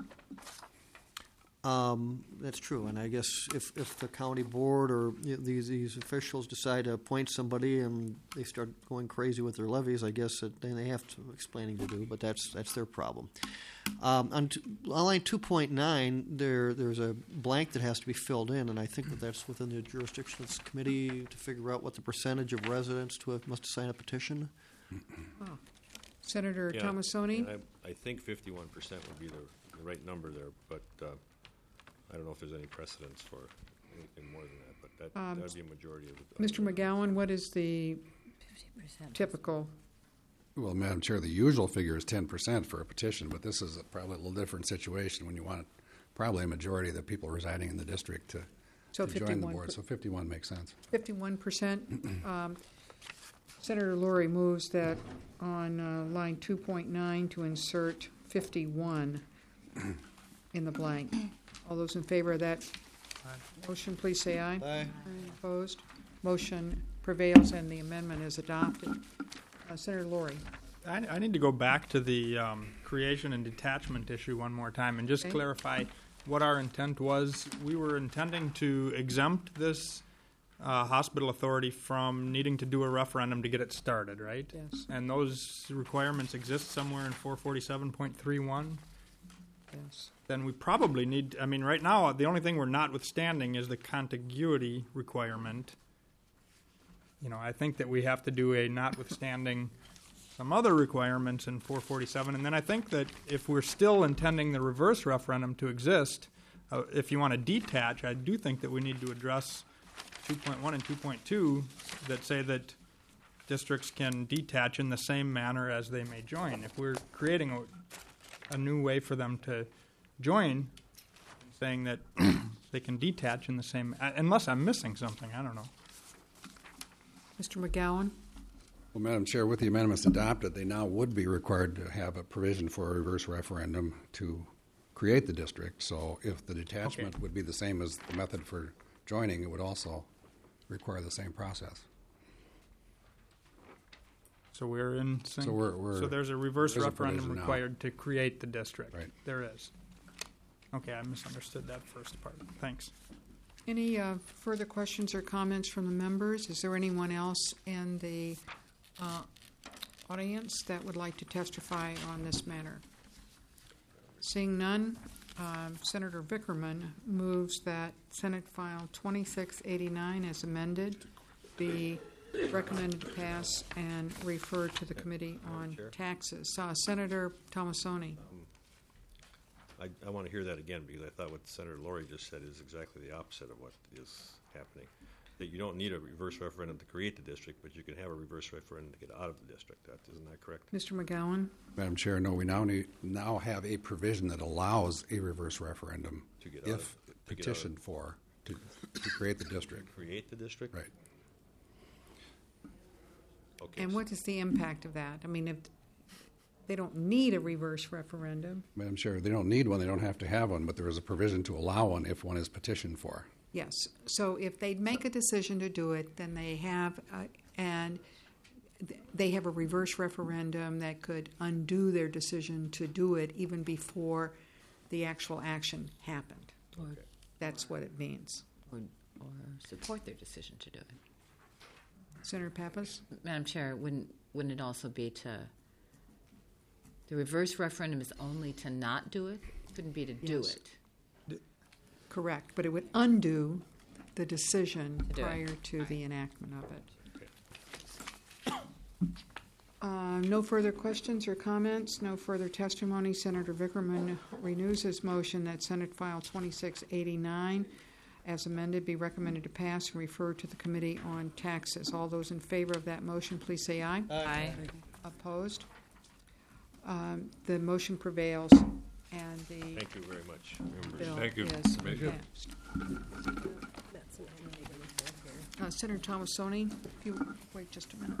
Um, that's true, and I guess if, if the county board or you know, these these officials decide to appoint somebody and they start going crazy with their levies, I guess that then they have some explaining to do, but that's that's their problem. Um, on, t- on line two point nine, there there's a blank that has to be filled in, and I think that that's within the jurisdiction of this committee to figure out what the percentage of residents to have, must sign a petition. Oh. Senator Yeah, Thomasoni? and I, I think fifty-one percent would be the, the right number there, but uh, I don't know if there's any precedence for anything more than that, but that Um, that would be a majority of it. Mister McGowan, what is the fifty percent. typical? Well, Madam Chair, the usual figure is ten percent for a petition, but this is a, probably a little different situation when you want probably a majority of the people residing in the district to, So to join the fifty-one board. per- So fifty-one makes sense. Fifty-one percent. Um, Senator Lurie moves that on uh, line two point nine to insert fifty-one in the blank. All those in favor of that motion, please say aye. Aye. Opposed? Motion prevails and the amendment is adopted. Uh, Senator Lurie. I, I need to go back to the um, creation and detachment issue one more time and just Okay. clarify what our intent was. We were intending to exempt this uh, hospital authority from needing to do a referendum to get it started, right? Yes. And those requirements exist somewhere in four forty-seven point three one. Yes. Then we probably need, I mean, right now, the only thing we're notwithstanding is the contiguity requirement. You know, I think that we have to do a notwithstanding some other requirements in four forty-seven. And then I think that if we're still intending the reverse referendum to exist, uh, if you want to detach, I do think that we need to address two point one and two point two that say that districts can detach in the same manner as they may join. If we're creating a, a new way for them to join, saying that they can detach in the same, uh, unless I'm missing something, I don't know. Mister McGowan? Well, Madam Chair, with the amendments adopted, they now would be required to have a provision for a reverse referendum to create the district. So if the detachment Okay. would be the same as the method for joining, it would also require the same process. So we're in sync. So we're- we're- So there's a reverse there's a referendum provision now. required to create the district. Right. There is. Okay, I misunderstood that first part. Thanks. Any uh, further questions or comments from the members? Is there anyone else in the uh, audience that would like to testify on this matter? Seeing none, um, Senator Vickerman moves that Senate File twenty-six eighty-nine as amended be recommended to pass and referred to the Committee on Taxes. Uh, Senator Tomasoni. I, I want to hear that again, because I thought what Senator Laurie just said is exactly the opposite of what is happening. That you don't need a reverse referendum to create the district, but you can have a reverse referendum to get out of the district. That, isn't that correct? Mister McGowan? Madam Chair, no, we now need, now have a provision that allows a reverse referendum To get out if of- to get out of- petitioned for, to, to create the district. Create the district? Right. Okay. And what is the impact of that? I mean, if they don't need a reverse referendum, Madam Chair, they don't need one, they don't have to have one, but there is a provision to allow one if one is petitioned for. yes. So if they make a decision to do it, then they have, uh, and th- they have a reverse referendum that could undo their decision to do it even before the actual action happened. Or, That's what it means. or, or support their decision to do it. Senator Pappas? Madam Chair, wouldn't, wouldn't it also be to, the reverse referendum is only to not do it? It couldn't be to do Yes. it. Correct, but it would undo the decision To do it. prior to the enactment of it. Uh, No further questions or comments, no further testimony. Senator Vickerman renews his motion that Senate File twenty-six eighty-nine, as amended, be recommended to pass and referred to the Committee on Taxes. All those in favor of that motion, please say aye. Aye. Opposed? Um, The motion prevails, and the Thank you very much, members. bill Thank you, is Commissioner. passed. That's not really gonna work here. Uh, Senator Tomasoni, if you wait just a minute.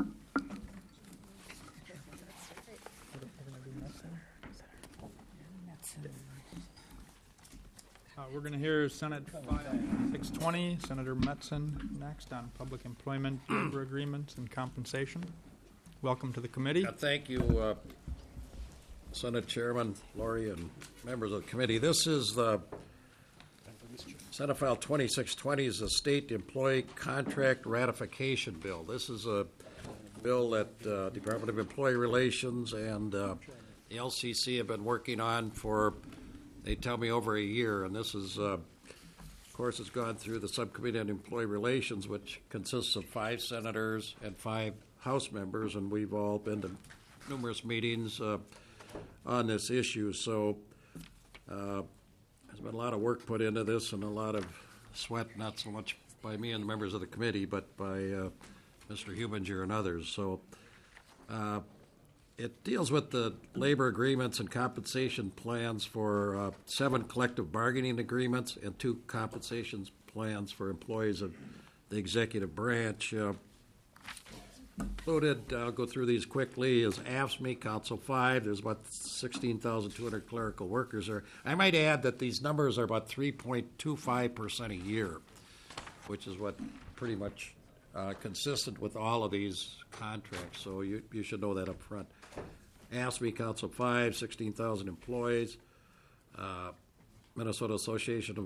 Uh, we're going to hear Senate File six twenty, Senator Metzen next on public employment, labor agreements, and compensation. Welcome to the committee. Uh, Thank you, uh, Senate Chairman Laurie and members of the committee. This is the Senate File twenty-six twenty is the State Employee Contract Ratification Bill. This is a bill that uh, Department of Employee Relations and uh, the L C C have been working on for, they tell me, over a year. And this is, uh, of course, it's gone through the Subcommittee on Employee Relations, which consists of five senators and five House members, and we've all been to numerous meetings uh, on this issue. So uh, there's been a lot of work put into this and a lot of sweat, not so much by me and the members of the committee, but by uh, Mister Hubinger and others. So uh, it deals with the labor agreements and compensation plans for uh, seven collective bargaining agreements and two compensation plans for employees of the executive branch. Uh, Included, I'll go through these quickly, is A F S C M E, Council five. There's about sixteen thousand two hundred clerical workers there. I might add that these numbers are about three point two five percent a year, which is what pretty much uh, consistent with all of these contracts. So you, you should know that up front. A F S C M E, Council five, sixteen thousand employees. Uh, Minnesota Association of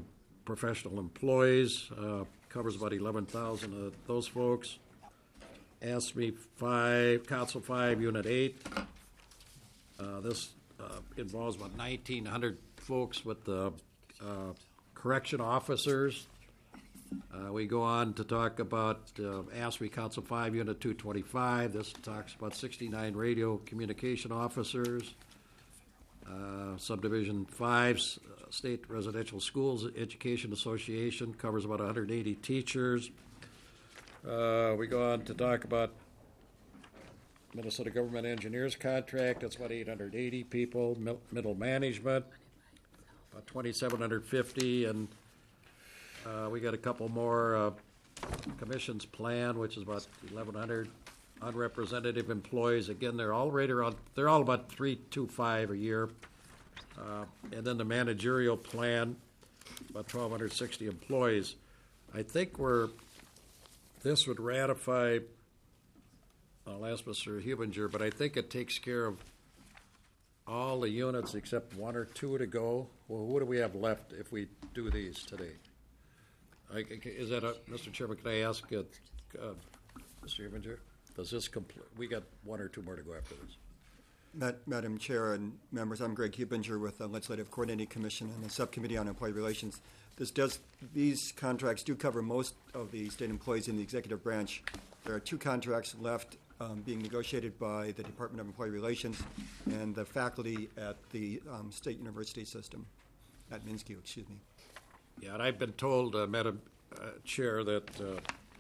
professional employees, uh, covers about eleven thousand of those folks. ASME five, Council five, Unit eight. Uh, this uh, involves about nineteen hundred folks with the uh, correction officers. Uh, we go on to talk about uh, ASME Council five, Unit two twenty-five. This talks about sixty-nine radio communication officers. Uh, Subdivision five, uh, State Residential Schools Education Association, covers about one hundred eighty teachers. Uh, we go on to talk about Minnesota Government Engineers Contract. That's about eight hundred eighty people. Mil- middle management, about twenty-seven hundred fifty. And uh, we got a couple more uh, commissions plan, which is about eleven hundred. Unrepresentative employees, again, they're all right around, they're all about three two five a year. Uh, and then the managerial plan, about twelve sixty employees. I think we're, this would ratify, I'll ask Mister Hubinger, but I think it takes care of all the units except one or two to go. Well, what do we have left if we do these today? I, is that a, Mister Chairman, can I ask uh, uh, Mister Hubinger? Does this complete? We got one or two more to go after this. Mad- Madam Chair and members, I'm Greg Hubinger with the Legislative Coordinating Commission and the Subcommittee on Employee Relations. This does; these contracts do cover most of the state employees in the executive branch. There are two contracts left um, being negotiated by the Department of Employee Relations and the faculty at the um, State University System, at Minsky, excuse me. Yeah, and I've been told, uh, Madam uh, Chair, that. Uh,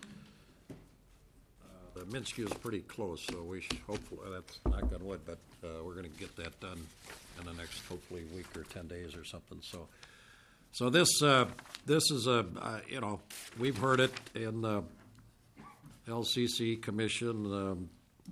The Minsky is pretty close, so we should hopefully, that's knock on wood, but uh, we're going to get that done in the next, hopefully, week or ten days or something. So, so this uh, this is a uh, you know, we've heard it in the L C C Commission. Um,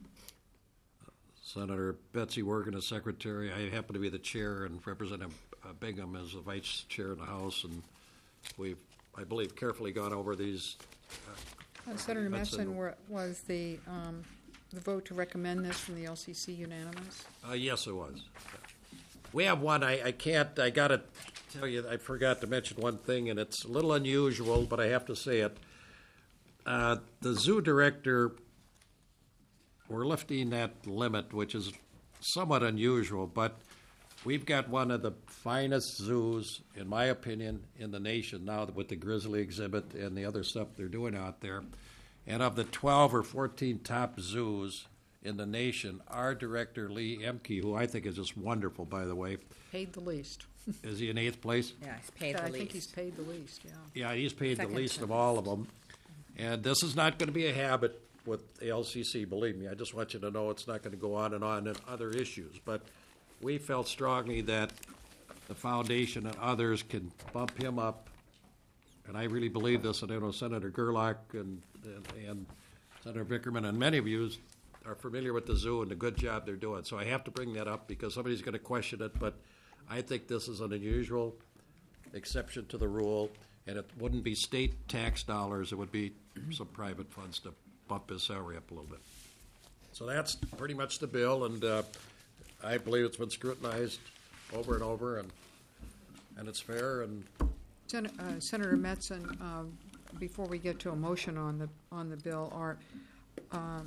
Senator Betsy Wergen is secretary. I happen to be the chair, and Representative Bingham is the vice chair in the House, and we've, I believe, carefully gone over these. Uh, Uh, Senator That's Metzen, in- were- was the, um, the vote to recommend this from the L C C unanimous? Uh, yes, it was. We have one, I, I can't, I got to tell you, I forgot to mention one thing, and it's a little unusual, but I have to say it. Uh, the zoo director, we're lifting that limit, which is somewhat unusual, but we've got one of the finest zoos, in my opinion, in the nation now with the grizzly exhibit and the other stuff they're doing out there. And of the twelve or fourteen top zoos in the nation, our director, Lee Emke, who I think is just wonderful, by the way. Paid the least. Is he in eighth place? Yeah, he's paid I the think he's least. paid the least, yeah. Yeah, he's paid Second the least to of all of them. And this is not going to be a habit with the L C C, believe me. I just want you to know it's not going to go on and on in other issues. But we felt strongly that the foundation and others can bump him up, and I really believe this, and I know Senator Gerlach and, and, and Senator Vickerman and many of you are familiar with the zoo and the good job they're doing. So I have to bring that up because somebody's going to question it, but I think this is an unusual exception to the rule, and it wouldn't be state tax dollars, it would be some private funds to bump his salary up a little bit. So that's pretty much the bill, and uh, I believe it's been scrutinized over and over, and and it's fair. And Sen- uh, Senator Metzen, uh, before we get to a motion on the on the bill, are um,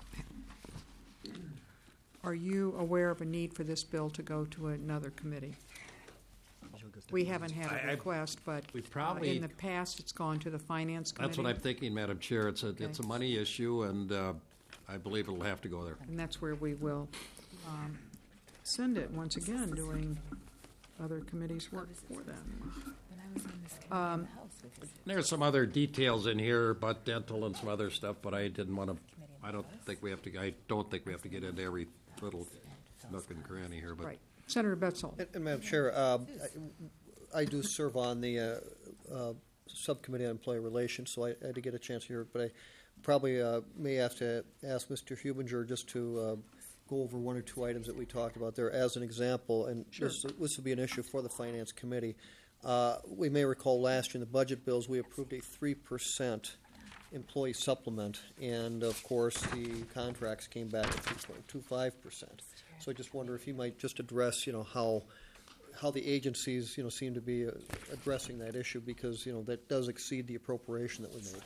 are you aware of a need for this bill to go to another committee? We haven't had I- a I- request, but we uh, probably- in the past it's gone to the Finance Committee. that's what I'm thinking, Madam Chair. It's a Okay. it's a money issue, and uh, I believe it'll have to go there. And that's where we will um, send it, once again, doing other committees' work for them. Um, There's some other details in here about dental and some other stuff, but I didn't want to. I don't think we have to. I don't think we have to get into every little nook and cranny here. But Right. Senator Betzel. And, and Madam Chair, uh, I, I do serve on the uh, uh, Subcommittee on Employee Relations, so I, I did get a chance to hear it, but I probably uh, may have to ask Mister Hubinger just to uh, go over one or two items that we talked about there as an example, and Sure. this, this will be an issue for the Finance Committee. Uh, we may recall last year in the budget bills, we approved a three percent employee supplement, and of course, the contracts came back at three point two five percent. So I just wonder if you might just address, you know, how how the agencies, you know, seem to be uh, addressing that issue, because, you know, that does exceed the appropriation that we made.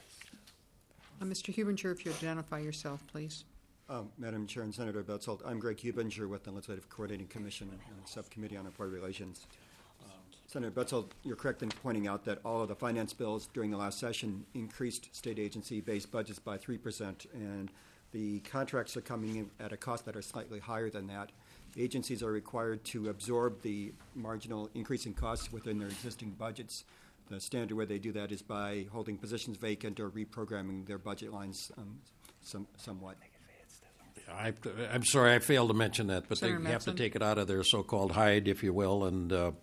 Uh, Mister Hubinger, if you identify yourself, please. Um, Madam Chair and Senator Betzold, I'm Greg Hubinger with the Legislative Coordinating Commission and Subcommittee on Employee Relations. Um, Senator Betzold, you're correct in pointing out that all of the finance bills during the last session increased state agency-based budgets by three percent, and the contracts are coming in at a cost that are slightly higher than that. Agencies are required to absorb the marginal increase in costs within their existing budgets. The standard way they do that is by holding positions vacant or reprogramming their budget lines um, some, somewhat. I, I'm sorry, I failed to mention that, but Senator they have to Mattson? take it out of their so-called hide, if you will, and uh,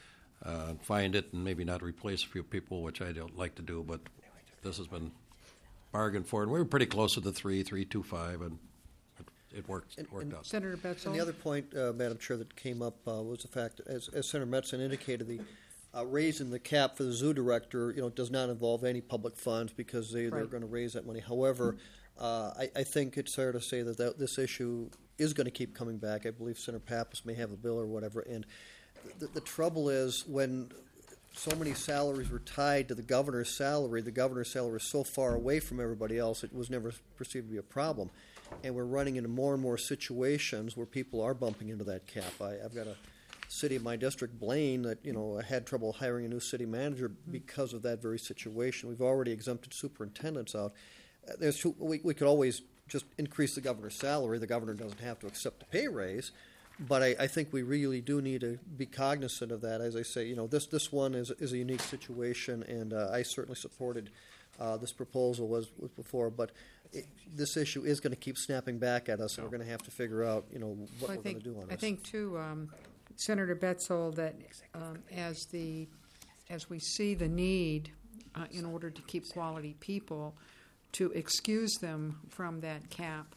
uh, find it and maybe not replace a few people, which I don't like to do, but this has been bargained for, and we were pretty close to the three, three, two, five, and it, it worked, it worked And- out. Senator Betzel? And the other point, uh, Madam Chair, that came up uh, was the fact, that, as, as Senator Metzen indicated, the uh, raising the cap for the zoo director, you know, does not involve any public funds, because they, they're Right. going to raise that money. However, uh, I, I think it's fair to say that, that this issue is going to keep coming back. I believe Senator Pappas may have a bill or whatever. And the, the trouble is, when so many salaries were tied to the governor's salary, the governor's salary is so far away from everybody else, it was never perceived to be a problem. And we're running into more and more situations where people are bumping into that cap. I, I've got a city in my district, Blaine, that, you know, had trouble hiring a new city manager because of that very situation. We've already exempted superintendents out. Uh, There's two, we, we could always just increase the governor's salary. The governor doesn't have to accept a pay raise. But I, I think we really do need to be cognizant of that. As I say, you know, this this one is is a unique situation, and uh, I certainly supported uh, this proposal was, was before. But it, this issue is going to keep snapping back at us, and we're going to have to figure out, you know, what Well, I we're going think, to do on I this. think too, um, Senator Betzel, that um, as the as we see the need uh, in order to keep quality people, to excuse them from that cap,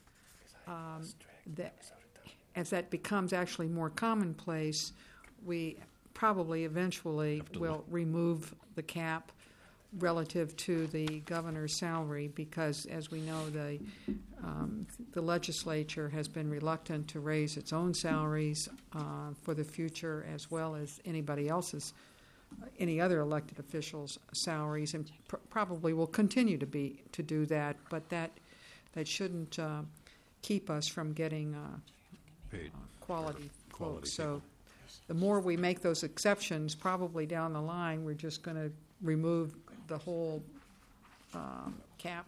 um, that as that becomes actually more commonplace, we probably eventually will remove the cap relative to the governor's salary, because, as we know, the um, the legislature has been reluctant to raise its own salaries uh, for the future, as well as anybody else's, any other elected officials' salaries, and pr- probably will continue to be to do that. But that that shouldn't uh, keep us from getting uh, Paid. quality Quality folks. So the more we make those exceptions, probably down the line, we're just going to remove the whole um, cap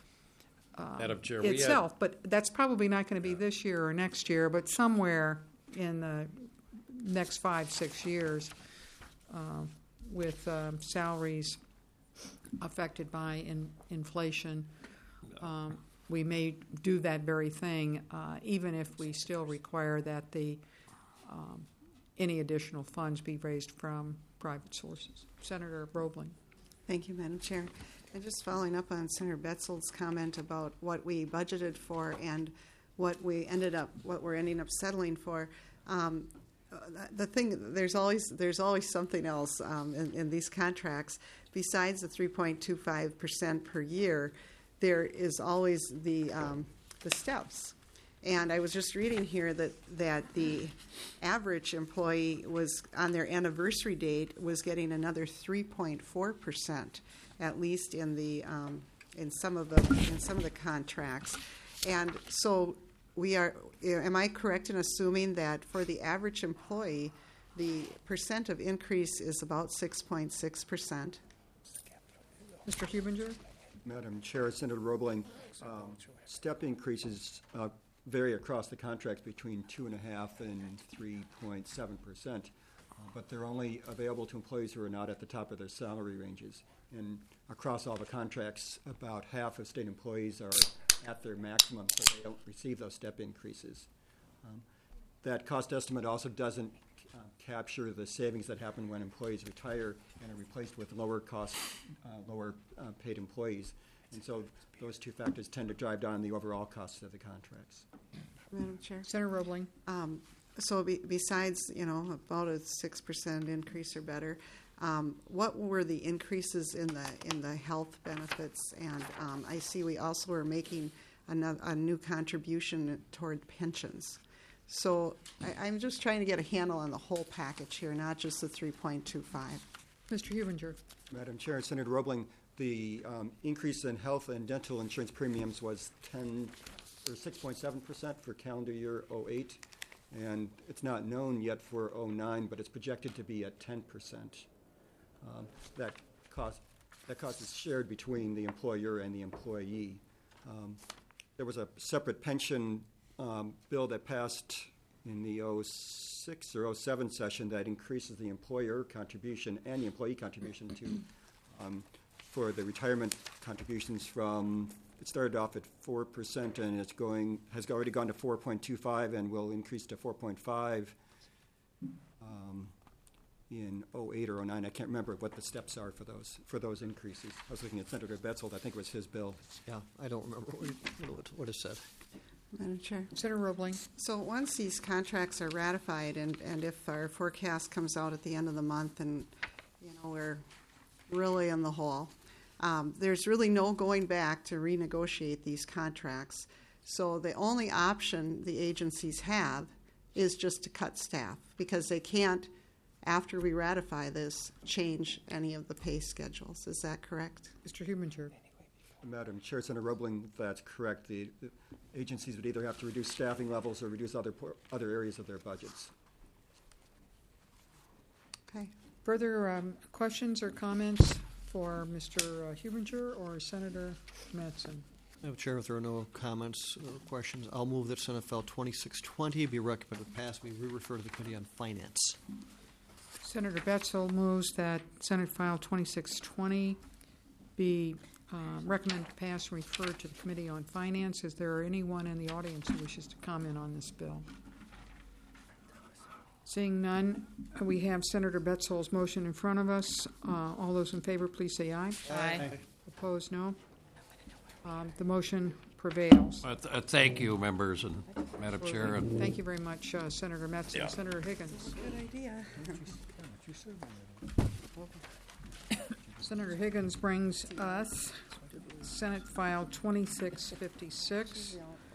um, Madam Chair, we had- itself. But that's probably not going to be this year or next year, but somewhere in the next five, six years, uh, with um, salaries affected by in, inflation. Um, we may do that very thing, uh, even if we still require that the um, any additional funds be raised from private sources. Senator Roebling. Thank you, Madam Chair. And just following up on Senator Betzel's comment about what we budgeted for and what we ended up, what we're ending up settling for. Um, the thing, there's always there's always something else um, in, in these contracts besides the three point two five percent per year. There is always the um, the steps. And I was just reading here that, that the average employee was, on their anniversary date, was getting another three point four percent, at least in the um, in some of the in some of the contracts. And so we are. Am I correct in assuming that for the average employee, the percent of increase is about six point six percent? Mister Hubinger? Madam Chair, Senator Roebling, um, step increases uh, vary across the contracts between two and a half and three point seven percent, but they're only available to employees who are not at the top of their salary ranges. And across all the contracts, about half of state employees are at their maximum, so they don't receive those step increases. Um, that cost estimate also doesn't uh, capture the savings that happen when employees retire and are replaced with lower cost, uh, lower uh, paid employees. And so those two factors tend to drive down the overall costs of the contracts. Madam Chair? Senator Roebling. Um, so be, besides, you know, about a six percent increase or better, um, what were the increases in the in the health benefits? And um, I see we also are making another, a new contribution toward pensions. So I, I'm just trying to get a handle on the whole package here, not just the three point two five. Mister Hubinger. Madam Chair, Senator Roebling, the um, increase in health and dental insurance premiums was ten or six point seven percent for calendar year oh eight, and it's not known yet for oh nine, but it's projected to be at ten percent. Um, that cost that cost is shared between the employer and the employee. Um, there was a separate pension um, bill that passed in the oh six or oh seven session that increases the employer contribution and the employee contribution to um, for the retirement contributions from, it started off at four percent and it's going, has already gone to four point two five and will increase to four point five um, in oh eight or oh nine. I can't remember what the steps are for those for those increases. I was looking at Senator Betzold. I think it was his bill. Yeah, I don't remember what, what, what it said. Madam Chair. Senator Roebling. So once these contracts are ratified, and, and if our forecast comes out at the end of the month, and you know we're really in the hole, um, there's really no going back to renegotiate these contracts. So the only option the agencies have is just to cut staff, because they can't, after we ratify this, change any of the pay schedules. Is that correct? Mister Hubinger. Madam Chair, Senator Roebling, that's correct. The, the agencies would either have to reduce staffing levels or reduce other por- other areas of their budgets. Okay. Further um, questions or comments for Mister Uh, Hubinger or Senator Mattson? Madam Chair, if there are no comments or questions, I'll move that Senate File twenty-six twenty be recommended passed. We re-refer to the Committee on Finance. Senator Betzel moves that Senate File twenty-six twenty be uh, recommended to pass and referred to the Committee on Finance. Is there anyone in the audience who wishes to comment on this bill? Seeing none, we have Senator Betzel's motion in front of us. Uh, all those in favor, please say aye. Aye. Opposed, no. Um, the motion prevails. Uh, th- uh, thank you, members and Madam Chair. And Thank you very much, uh, Senator Metz Yeah. and Senator Higgins. Good idea. Senator Higgins brings us Senate File twenty-six fifty-six.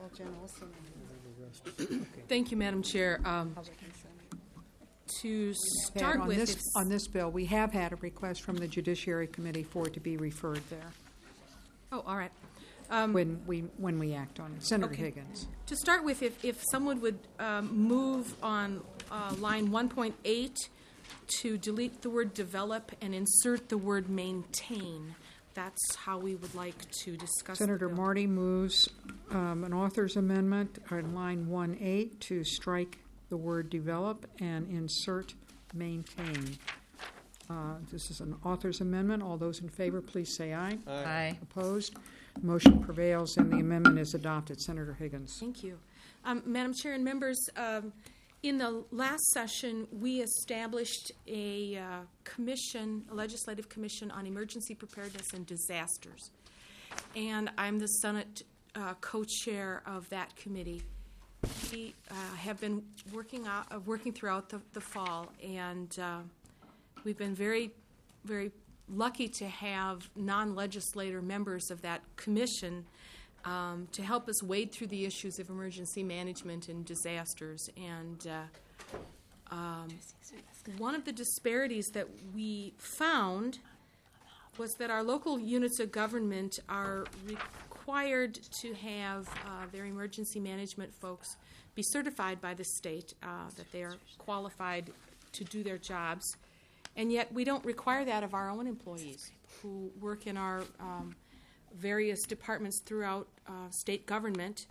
Thank you, Madam Chair. Um, to start on with, this, it's- on this bill, we have had a request from the Judiciary Committee for it to be referred there oh, all right. Um, when we when we act on it. Senator Okay. Higgins. To start with, if, if someone would um, move on uh, line one point eight to delete the word develop and insert the word maintain, that's how we would like to discuss Senator the bill. Marty moves um, an author's amendment on line one eight to strike the word develop and insert maintain. Uh, this is an author's amendment. All those in favor, please say aye. Aye. Opposed? Motion prevails and the amendment is adopted. Senator Higgins. Thank you. Um, Madam Chair and members, um, in the last session, we established a uh, commission, a legislative commission on emergency preparedness and disasters. And I'm the Senate uh, co-chair of that committee. We uh, have been working out, uh, working throughout the, the fall, and uh, we've been very, very lucky to have non-legislator members of that commission um, to help us wade through the issues of emergency management and disasters. And uh, um, one of the disparities that we found was that our local units of government are required to have uh, their emergency management folks be certified by the state, uh, that they are qualified to do their jobs. And yet we don't require that of our own employees who work in our um, various departments throughout uh, state government.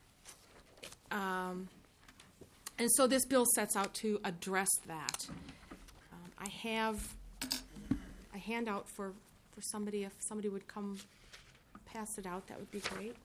Um, and so this bill sets out to address that. Um, I have a handout for, for somebody. If somebody would come pass it out, that would be great.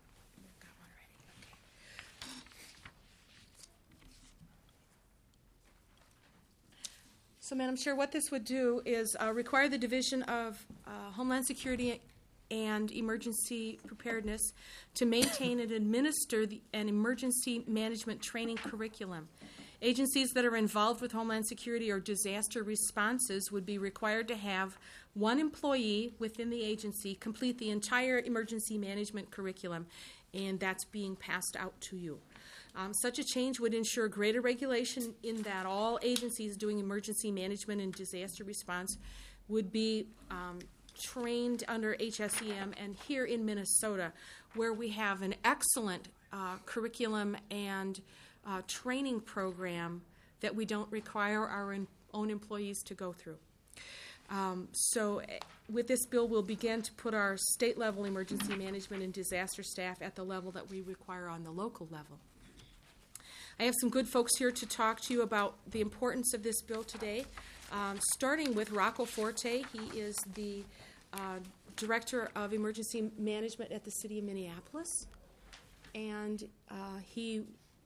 So, Madam Chair, what this would do is uh, require the Division of uh, Homeland Security and Emergency Preparedness to maintain and administer the, an emergency management training curriculum. Agencies that are involved with Homeland Security or disaster responses would be required to have one employee within the agency complete the entire emergency management curriculum, and that's being passed out to you. Um, such a change would ensure greater regulation in that all agencies doing emergency management and disaster response would be um, trained under H S E M. And here in Minnesota, where we have an excellent uh, curriculum and uh, training program that we don't require our in- own employees to go through. Um, so uh, with this bill, we'll begin to put our state-level emergency management and disaster staff at the level that we require on the local level. I have some good folks here to talk to you about the importance of this bill today, um, starting with Rocco Forte. He is the uh, Director of Emergency Management at the City of Minneapolis, and uh, he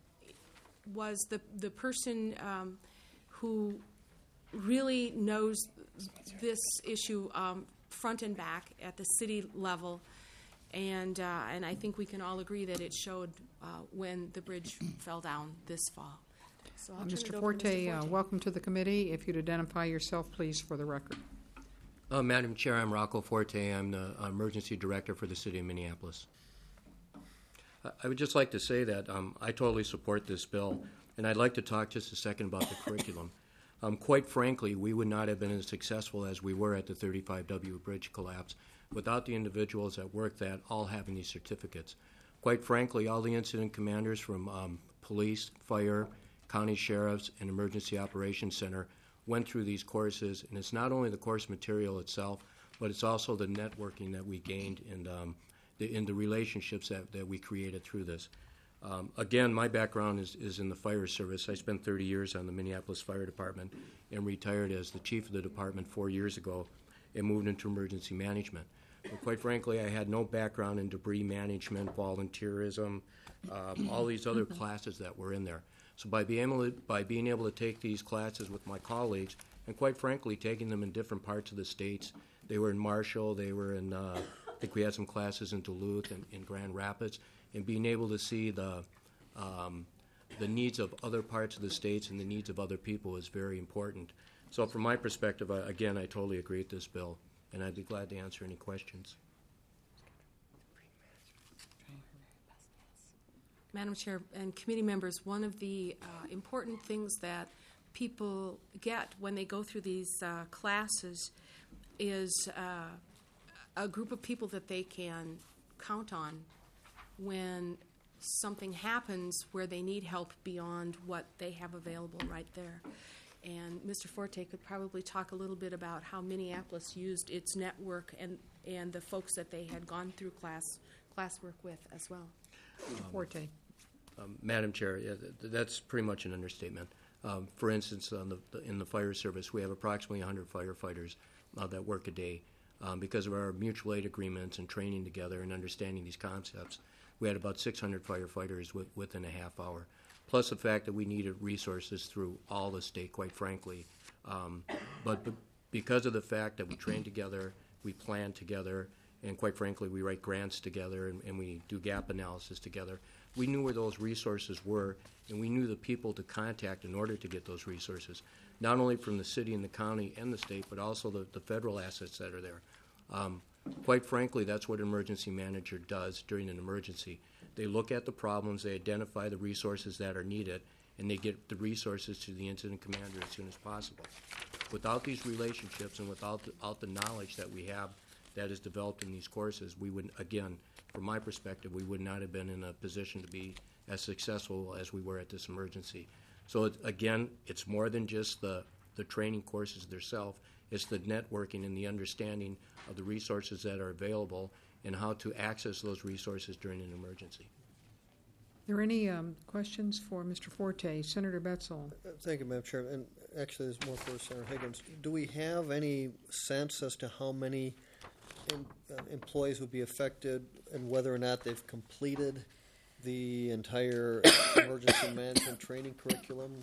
was the, the person um, who really knows this issue um, front and back at the city level, and uh, and I think we can all agree that it showed uh, when the bridge fell down this fall. So I'll Uh, turn Mister it over to Forte, Mister uh, Forte. welcome to the committee. If you'd identify yourself, please, for the record. Uh, Madam Chair, I'm Rocco Forte. I'm the uh, Emergency Director for the City of Minneapolis. Uh, I would just like to say that um, I totally support this bill, and I'd like to talk just a second about the curriculum. Um, quite frankly, we would not have been as successful as we were at the thirty-five W bridge collapse without the individuals that worked that all having these certificates. Quite frankly, all the incident commanders from um, police, fire, county sheriffs, and emergency operations center went through these courses, and it's not only the course material itself, but it's also the networking that we gained and um, the, in the relationships that, that we created through this. Um, again, my background is, is in the fire service. I spent thirty years on the Minneapolis Fire Department and retired as the chief of the department four years ago and moved into emergency management. But quite frankly, I had no background in debris management, volunteerism, um, all these other classes that were in there. So by being able to, by being able to take these classes with my colleagues, and quite frankly, taking them in different parts of the states, they were in Marshall, they were in, uh, I think we had some classes in Duluth and in Grand Rapids, and being able to see the um, the needs of other parts of the states and the needs of other people is very important. So from my perspective, I, again, I totally agree with this bill, and I'd be glad to answer any questions. Madam Chair and committee members, one of the uh, important things that people get when they go through these uh, classes is uh, a group of people that they can count on when something happens where they need help beyond what they have available right there. And Mister Forte could probably talk a little bit about how Minneapolis used its network and, and the folks that they had gone through class classwork with as well. Mister Forte. Um, Madam Chair, yeah, th- that's pretty much an understatement. Um, for instance, on the, the, in the fire service, we have approximately one hundred firefighters uh, that work a day. Um, because of our mutual aid agreements and training together and understanding these concepts, we had about six hundred firefighters w- within a half hour. Plus the fact that we needed resources through all the state, quite frankly. Um, but b- because of the fact that we train together, we plan together, and quite frankly, we write grants together and, and we do gap analysis together, we knew where those resources were, and we knew the people to contact in order to get those resources, not only from the city and the county and the state, but also the, the federal assets that are there. Um, quite frankly, that's what an emergency manager does during an emergency. They look at the problems, they identify the resources that are needed, and they get the resources to the incident commander as soon as possible. Without these relationships and without the, without the knowledge that we have that is developed in these courses, we would, again, from my perspective, we would not have been in a position to be as successful as we were at this emergency. So it, again, it's more than just the, the training courses themselves. It's the networking and the understanding of the resources that are available and how to access those resources during an emergency. Are there any um, questions for Mister Forte? Senator Betzel. Uh, Thank you, Madam Chair. And actually, there's more for Senator Higgins. Do we have any sense as to how many em- uh, employees would be affected and whether or not they've completed the entire emergency management training curriculum?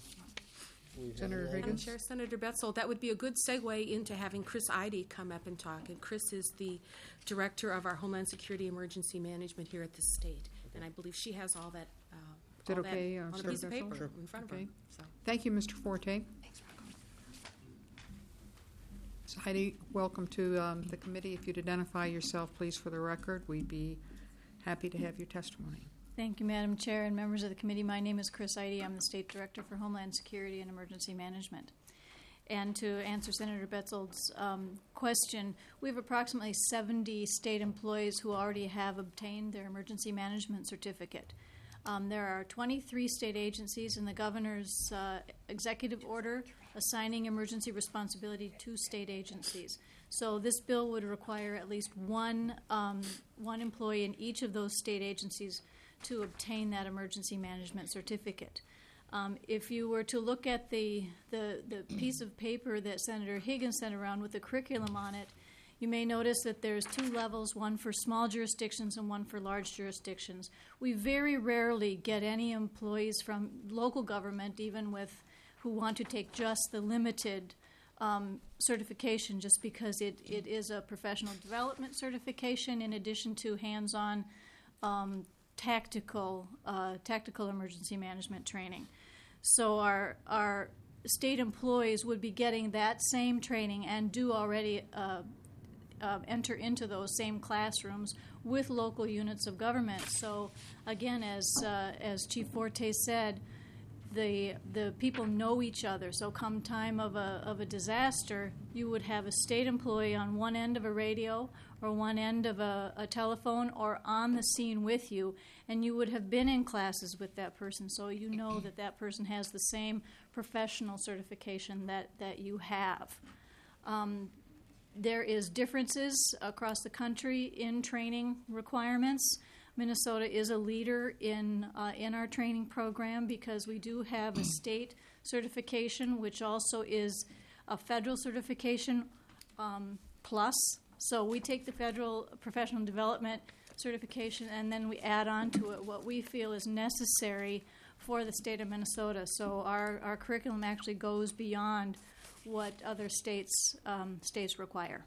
We Senator have- Madam Chair, Senator Betzel, that would be a good segue into having Chris Eide come up and talk. And Chris is the director of our Homeland Security Emergency Management here at the state, and I believe she has all that. Uh, Is that all okay, that uh, on a Senator piece of Betzel? paper Sure. in front of Okay. her. So. Thank you, Mister Forte. Thanks, Rocco. So Heidi, welcome to um, the committee. If you'd identify yourself, please, for the record, we'd be happy to have your testimony. Thank you, Madam Chair and members of the committee. My name is Chris Eide. I'm the State Director for Homeland Security and Emergency Management. And to answer Senator Betzold's um, question, we have approximately seventy state employees who already have obtained their emergency management certificate. Um, there are twenty-three state agencies in the governor's uh, executive order assigning emergency responsibility to state agencies. So this bill would require at least one um, one employee in each of those state agencies to obtain that emergency management certificate. Um, if you were to look at the, the the piece of paper that Senator Higgins sent around with the curriculum on it, you may notice that there's two levels, one for small jurisdictions and one for large jurisdictions. We very rarely get any employees from local government, even with who want to take just the limited um, certification, just because it, it is a professional development certification in addition to hands-on um, tactical uh, tactical emergency management training. So our our state employees would be getting that same training and do already uh, uh, enter into those same classrooms with local units of government. So again, as uh, as Chief Forte said, the the people know each other. So come time of a of a disaster, you would have a state employee on one end of a radio or one end of a, a telephone or on the scene with you, and you would have been in classes with that person, so you know that that person has the same professional certification that, that you have. Um, there is differences across the country in training requirements. Minnesota is a leader in uh, in our training program because we do have a state certification, which also is a federal certification um, plus. So we take the federal professional development certification and then we add on to it what we feel is necessary for the state of Minnesota. So our, our curriculum actually goes beyond what other states um, states require.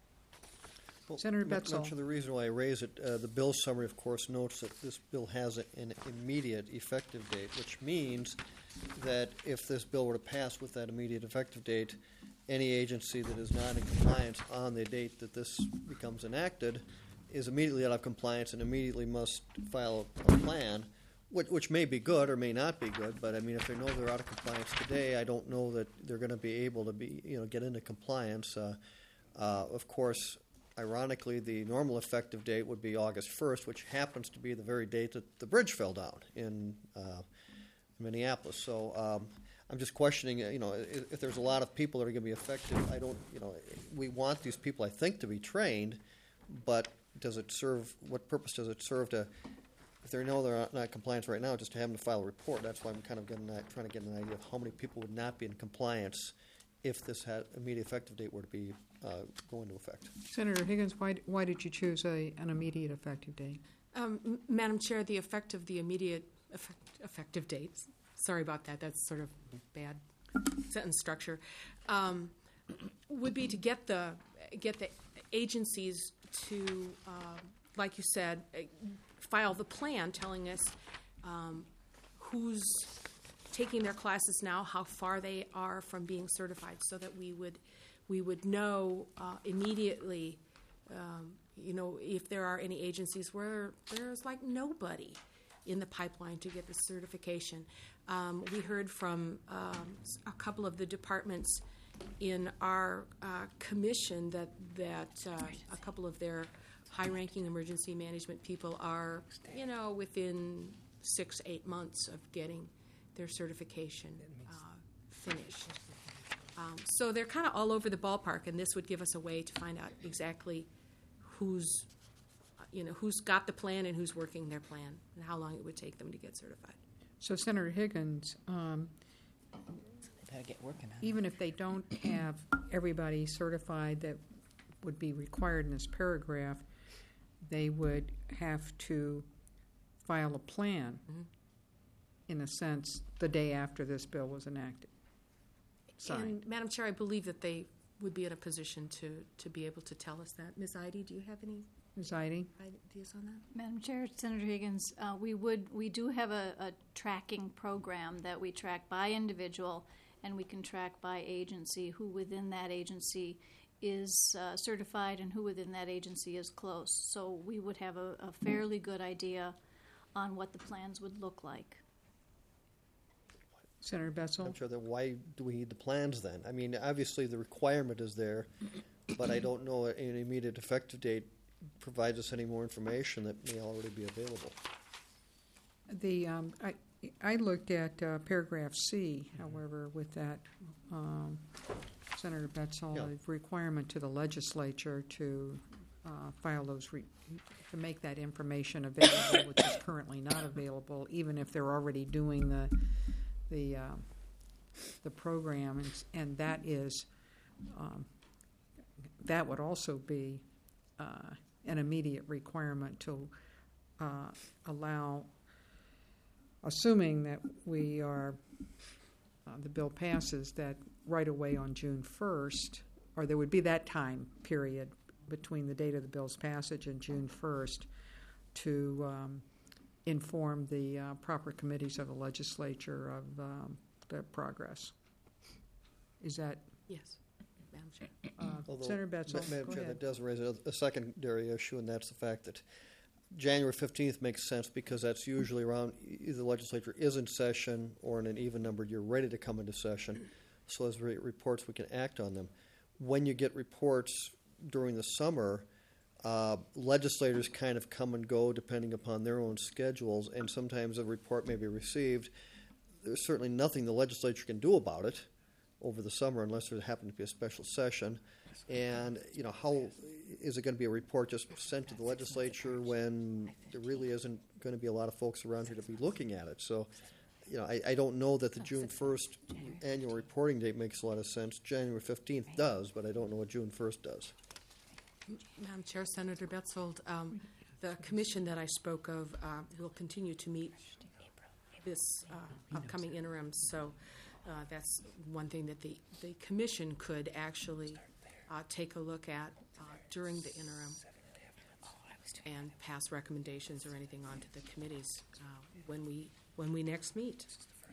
Well, Senator Ma- Betzel. Madam Chair, the reason why I raise it, uh, the bill summary, of course, notes that this bill has a, an immediate effective date, which means that if this bill were to pass with that immediate effective date, any agency that is not in compliance on the date that this becomes enacted is immediately out of compliance and immediately must file a plan, which, which may be good or may not be good. But I mean, if they know they're out of compliance today, I don't know that they're going to be able to be, you know, get into compliance. Uh, uh, of course, ironically, the normal effective date would be August first, which happens to be the very date that the bridge fell down in uh, Minneapolis. So. Um, I'm just questioning, you know, if, if there's a lot of people that are going to be affected. I don't, you know, we want these people, I think, to be trained, but does it serve, what purpose does it serve to, if they know they're not in compliance right now, just to have them to file a report? That's why I'm kind of getting that, trying to get an idea of how many people would not be in compliance if this had immediate effective date were to be uh, go into effect. Senator Higgins, why, why did you choose a, an immediate effective date? Um, M- Madam Chair, the effect of the immediate effect, effective dates. Sorry about that. That's sort of bad sentence structure. Um, would be to get the get the agencies to, uh, like you said, uh, file the plan telling us um, who's taking their classes now, how far they are from being certified, so that we would we would know uh, immediately. Um, you know, if there are any agencies where there's like nobody in the pipeline to get the certification. Um, we heard from um, a couple of the departments in our uh, commission that that uh, a couple of their high-ranking emergency management people are, you know, within six, eight months of getting their certification uh, finished. Um, so they're kind of all over the ballpark, and this would give us a way to find out exactly who's, you know, who's got the plan and who's working their plan, and how long it would take them to get certified. So Senator Higgins, um, They better get working on it. even if they don't have everybody certified that would be required in this paragraph, they would have to file a plan, Mm-hmm. in a sense, the day after this bill was enacted. Signed. And Madam Chair, I believe that they would be in a position to, to be able to tell us that. Miz Eide, do you have any Miz Eide? ideas on that? Madam Chair, Senator Higgins, uh, we would we do have a, a tracking program that we track by individual, and we can track by agency who within that agency is uh, certified and who within that agency is close. So we would have a, a fairly good idea on what the plans would look like. Senator Betzel? I'm sure that why do we need the plans then? I mean, obviously the requirement is there, but I don't know an immediate effective date provides us any more information that may already be available. The, um, I, I looked at uh, paragraph C, however, with that, um, Senator Betzel, Yeah. a requirement to the legislature to uh, file those, re- to make that information available, which is currently not available, even if they're already doing the, the, um, the program, and, s- and that is, um, that would also be uh, an immediate requirement to uh, allow, assuming that we are, uh, the bill passes, that right away on June first, or there would be that time period between the date of the bill's passage and June first to um, inform the uh, proper committees of the legislature of um, their progress. Is that? Yes, Madam Chair. Uh, Although, Senator Betzel, Ma- Madam go Chair, ahead. that does raise a, a secondary issue, and that's the fact that January fifteenth makes sense because that's usually around either the legislature is in session or in an even numbered year ready to come into session. So as re- reports, we can act on them. When you get reports during the summer, uh, legislators kind of come and go depending upon their own schedules, and sometimes a report may be received. There's certainly nothing the legislature can do about it over the summer unless there happened to be a special session. And, you know, how is it going to be a report just sent to the legislature when there really isn't going to be a lot of folks around here to be looking at it? So, you know, I, I don't know that the June first annual reporting date makes a lot of sense. January fifteenth does, but I don't know what June first does. Madam Chair, Senator Betzold, um, the commission that I spoke of uh, will continue to meet this uh, upcoming interim, so uh, that's one thing that the, the commission could actually uh, take a look at uh, during the interim and pass recommendations or anything on to the committees uh, when we when we next meet.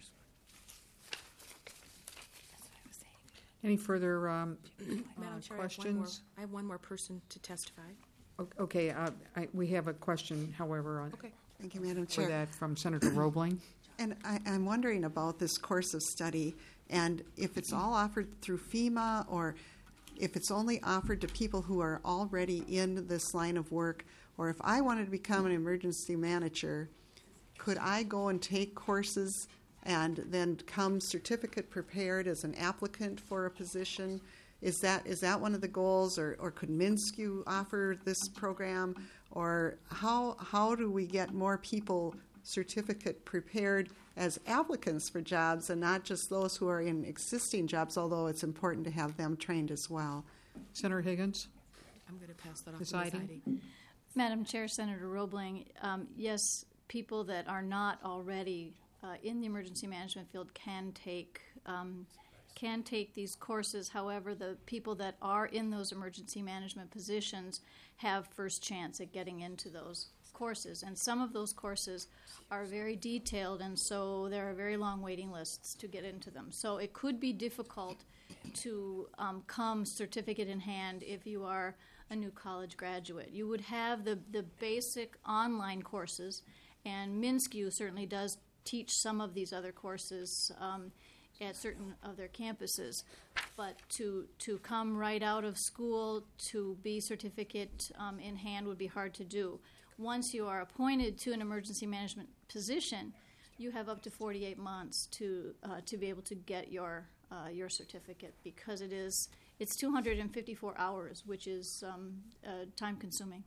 Any further um, Madam uh, Chair, questions? I have one more, I have one more person to testify. O- Okay, uh, I, we have a question, however, on, Okay. Thank you, Madam for Chair. that from Senator Roebling. And I, I'm wondering about this course of study, and if it's all offered through FEMA, or if it's only offered to people who are already in this line of work, or if I wanted to become an emergency manager, could I go and take courses and then come certificate prepared as an applicant for a position? Is that is that one of the goals, or, or could MnSCU offer this program? Or how how do we get more people certificate prepared as applicants for jobs and not just those who are in existing jobs, although it's important to have them trained as well? Senator Higgins? I'm going to pass that off Miz to Miz Heidi? Heidi. Madam Chair, Senator Roebling, um, yes, people that are not already uh, in the emergency management field can take um, can take these courses. However, the people that are in those emergency management positions have first chance at getting into those courses. And some of those courses are very detailed, and so there are very long waiting lists to get into them. So it could be difficult to um, come certificate in hand if you are a new college graduate. You would have the, the basic online courses, and MnSCU certainly does teach some of these other courses um, at certain of their campuses. But to to come right out of school to be certificate um, in hand would be hard to do. Once you are appointed to an emergency management position, you have up to forty-eight months to uh, to be able to get your uh, your certificate, because it is it's two hundred fifty-four hours, which is um, uh, time consuming.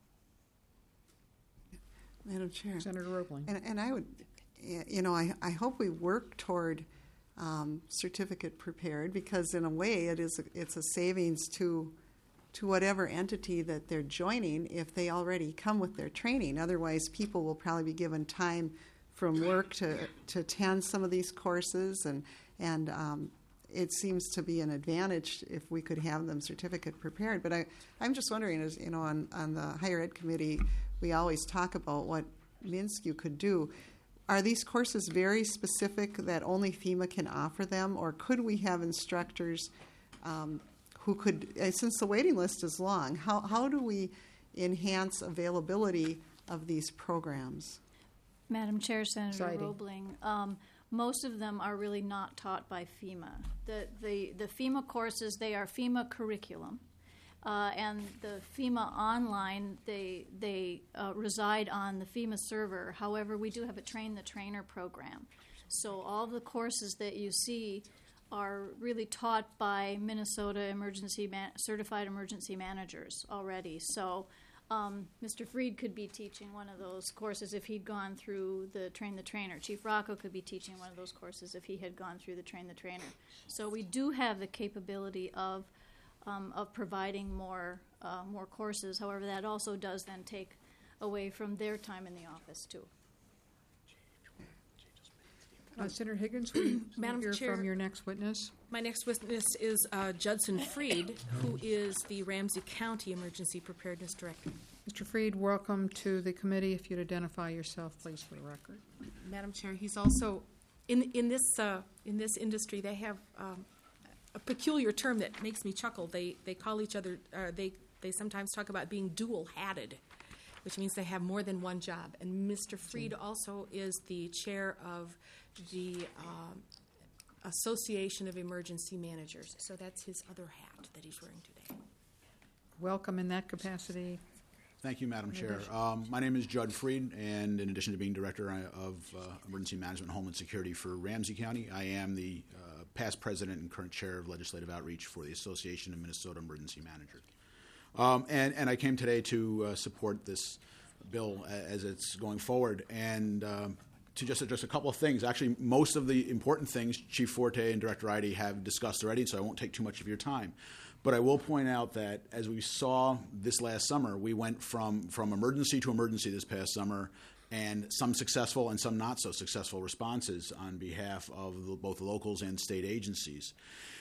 Madam Chair. Senator Roebling. And, and I would, you know, I, I hope we work toward um, certificate prepared, because in a way it is a, it's a savings to to whatever entity that they're joining if they already come with their training. Otherwise, people will probably be given time from work to to attend some of these courses, and and um, it seems to be an advantage if we could have them certificate prepared. But I, I'm just wondering, as you know, on, on the higher ed committee, we always talk about what MnSCU could do. Are these courses very specific that only FEMA can offer them, or could we have instructors um, who could, uh, since the waiting list is long, how, how do we enhance availability of these programs? Madam Chair, Senator Siding. Roebling, um, most of them are really not taught by FEMA. The, the, the FEMA courses, they are FEMA curriculum. Uh, and the FEMA online, they, they uh, reside on the FEMA server. However, we do have a Train the Trainer program. So all the courses that you see are really taught by Minnesota emergency man- certified emergency managers already. So um, Mister Freed could be teaching one of those courses if he'd gone through the Train the Trainer. Chief Rocco could be teaching one of those courses if he had gone through the Train the Trainer. So we do have the capability of um, of providing more uh, more courses. However, that also does then take away from their time in the office too. Uh, Senator Higgins, will you Madam hear Chair. from your next witness? My next witness is uh, Judson Freed, who is the Ramsey County Emergency Preparedness Director. Mister Freed, welcome to the committee. If you'd identify yourself, please, for the record. Madam Chair, he's also in in this uh, in this industry. They have um, a peculiar term that makes me chuckle. They they call each other. Uh, they they sometimes talk about being dual-hatted, which means they have more than one job. And Mister Freed also is the chair of the um, Association of Emergency Managers. So that's his other hat that he's wearing today. Welcome in that capacity. Thank you, Madam In Chair. addition- Um, my name is Judd Freed, and in addition to being Director of uh, Emergency Management and Homeland Security for Ramsey County, I am the uh, past President and current Chair of Legislative Outreach for the Association of Minnesota Emergency Managers. Um, and, and I came today to uh, support this bill a- as it's going forward, and um, to just address a couple of things. Actually, most of the important things Chief Forte and Director Eide have discussed already, so I won't take too much of your time. But I will point out that as we saw this last summer, we went from, from emergency to emergency this past summer, and some successful and some not so successful responses on behalf of the, both locals and state agencies.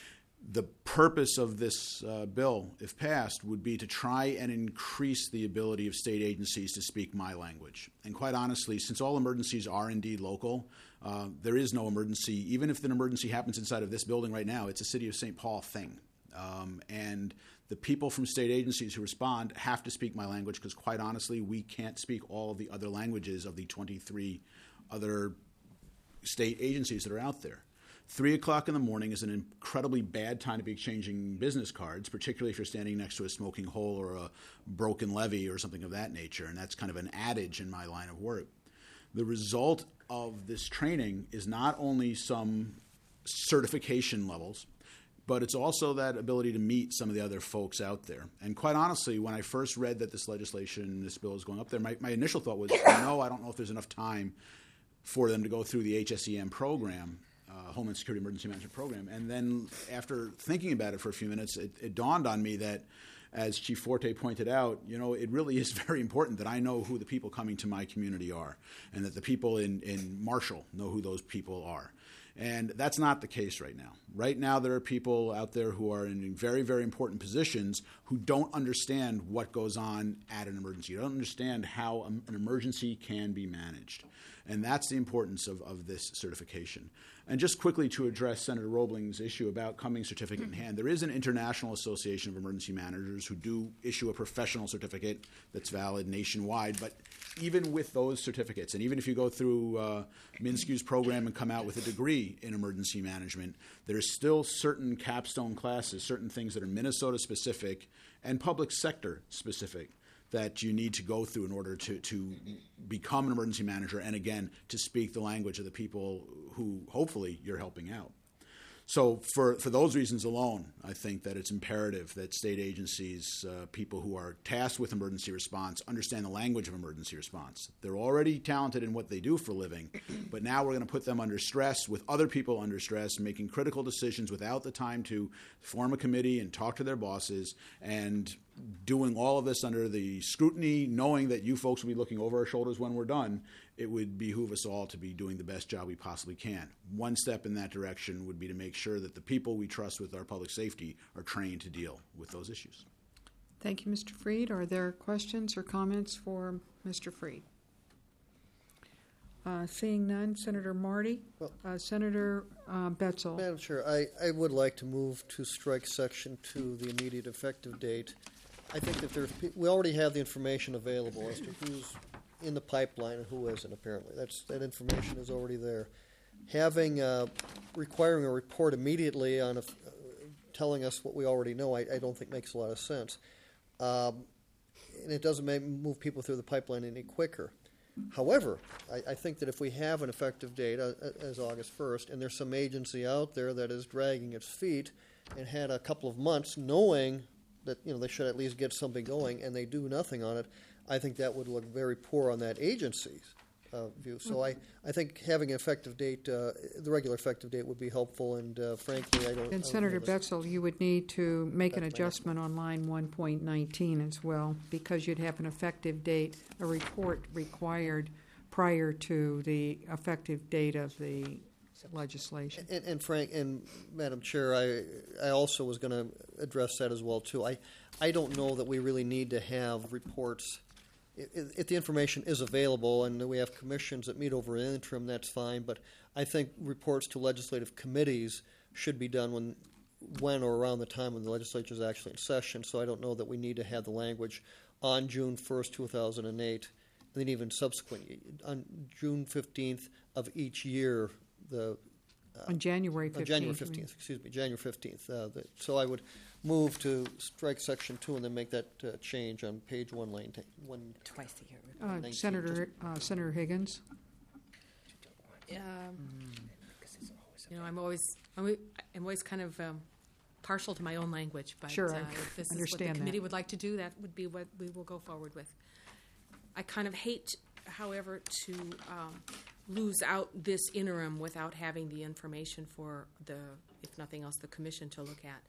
The purpose of this uh, bill, if passed, would be to try and increase the ability of state agencies to speak my language. And quite honestly, since all emergencies are indeed local, uh, there is no emergency. Even if an emergency happens inside of this building right now, it's a City of Saint Paul thing. Um, and the people from state agencies who respond have to speak my language because, quite honestly, we can't speak all of the other languages of the twenty-three other state agencies that are out there. Three o'clock in the morning is an incredibly bad time to be exchanging business cards, particularly if you're standing next to a smoking hole or a broken levee or something of that nature, and that's kind of an adage in my line of work. The result of this training is not only some certification levels, but it's also that ability to meet some of the other folks out there. And quite honestly, when I first read that this legislation, this bill is going up there, my, my initial thought was, no, I don't know if there's enough time for them to go through the H S E M program, uh, Homeland Security Emergency Management Program. And then after thinking about it for a few minutes, it, it dawned on me that, as Chief Forte pointed out, you know, it really is very important that I know who the people coming to my community are, and that the people in, in Marshall know who those people are. And that's not the case right now. Right now, there are people out there who are in very, very important positions who don't understand what goes on at an emergency. They don't understand how an emergency can be managed. And that's the importance of, of this certification. And just quickly to address Senator Roebling's issue about coming certificate in hand, there is an International Association of Emergency Managers who do issue a professional certificate that's valid nationwide. But even with those certificates, and even if you go through uh, Minskew's program and come out with a degree in emergency management, there's still certain capstone classes, certain things that are Minnesota specific and public sector specific that you need to go through in order to, to become an emergency manager, and again, to speak the language of the people who hopefully you're helping out. So for, for those reasons alone, I think that it's imperative that state agencies, uh, people who are tasked with emergency response, understand the language of emergency response. They're already talented in what they do for a living, but now we're going to put them under stress with other people under stress, making critical decisions without the time to form a committee and talk to their bosses, and doing all of this under the scrutiny, knowing that you folks will be looking over our shoulders when we're done. It would behoove us all to be doing the best job we possibly can. One step in that direction would be to make sure that the people we trust with our public safety are trained to deal with those issues. Thank you, Mister Freed. Are there questions or comments for Mister Freed? Uh, seeing none, Senator Marty. Uh, Senator uh, Betzel. Madam Chair, I, I would like to move to strike Section two, the immediate effective date. I think that there's, we already have the information available as to who's in the pipeline and who isn't, apparently. That's, that information is already there. Having, uh, requiring a report immediately on, a, uh, telling us what we already know, I, I don't think makes a lot of sense. Um, and it doesn't make, move people through the pipeline any quicker. However, I, I think that if we have an effective date uh, as August first, and there's some agency out there that is dragging its feet and had a couple of months knowing that, you know, they should at least get something going, and they do nothing on it, I think that would look very poor on that agency's uh, view. So I, I think having an effective date, uh, the regular effective date would be helpful, and uh, frankly, I don't... And I Senator don't know this- Betzel, you would need to make an That's my next adjustment on line one point nineteen as well, because you'd have an effective date, a report required prior to the effective date of the legislation. And, and Frank, and Madam Chair, I, I also was going to address that as well, too. I, I don't know that we really need to have reports. If, if the information is available and we have commissions that meet over an interim, that's fine. But I think reports to legislative committees should be done when, when or around the time when the legislature is actually in session. So I don't know that we need to have the language on June first, two thousand eight, and then even subsequent, on June fifteenth of each year, the uh, On January on fifteenth. January fifteenth, excuse me, January fifteenth. Uh, the, so I would move to strike section two and then make that uh, change on page one, line ten, one Twice a year. Uh, nineteen. Senator, uh, Senator Higgins? Um, you know, I'm always, I'm always- I'm always kind of um, partial to my own language, but Sure, I uh, if this is what the understand that. committee would like to do, that would be what we will go forward with. I kind of hate, however, to um, lose out this interim without having the information for the, if nothing else, the commission to look at.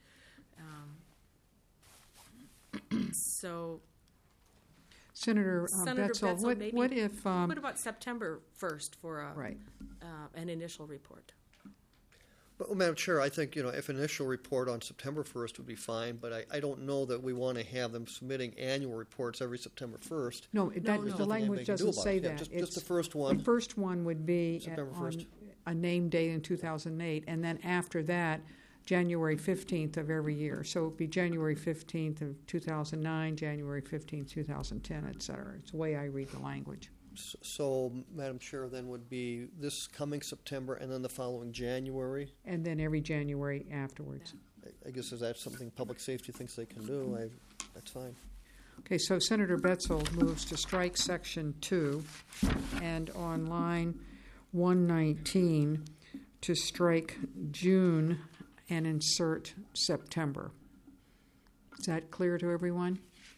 Um, so, Senator uh, Senator Betzel, Betzel, what, maybe, what if... Um, what about September first for a, Right. uh, an initial report? But, well, Madam Chair, I think, you know, if an initial report on September first would be fine, but I, I don't know that we want to have them submitting annual reports every September first. No, it- that, There's the nothing language anybody can do doesn't about say it. Yeah, that. just- It's- just the first one. The first one would be at- September on first. a name date in two thousand eight, and then after that, January fifteenth of every year. So it would be January fifteenth of two thousand nine, January fifteenth, two thousand ten, et cetera. It's the way I read the language. S- So, Madam Chair, then would be this coming September and then the following January. And then every January afterwards. I- I guess is that something public safety thinks they can do? I, that's fine. Okay, so Senator Betzel moves to strike section two, and on line one nineteen, to strike June and insert September. Is that clear to everyone?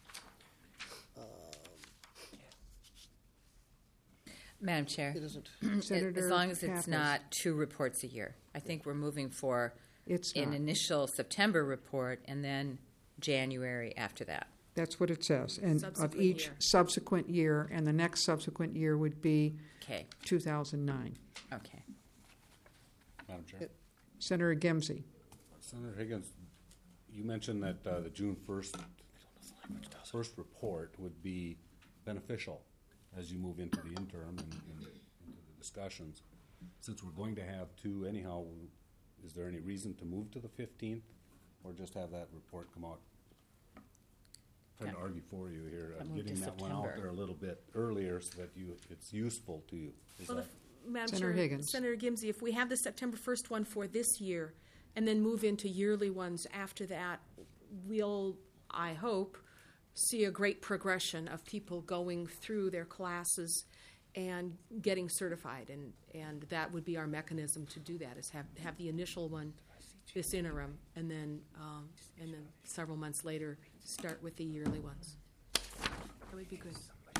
Madam Chair, It isn't. as Senator long as it's Kappas. not two reports a year. I think we're moving for It's an not. initial September report and then January after that. That's what it says. And of Subsequent each year. subsequent year, and the next subsequent year would be Okay, two thousand nine. okay. Madam Chair. Senator Gimsey. Senator Higgins, you mentioned that uh, the June first, first report would be beneficial as you move into the interim and, and into the discussions. Since we're going to have two anyhow, is there any reason to move to the fifteenth or just have that report come out? Trying to argue for you here, uh, That moved to getting that one out September. there a little bit earlier so that you, it's useful to you. Is Well, that- if, Madam Senator Chair, Higgins. Senator Gimsey, if we have the September first one for this year and then move into yearly ones after that, we'll, I hope, see a great progression of people going through their classes and getting certified. And, and that would be our mechanism to do that, is have, have the initial one, this interim, and then, um, and then several months later, start with the yearly ones. That would be good.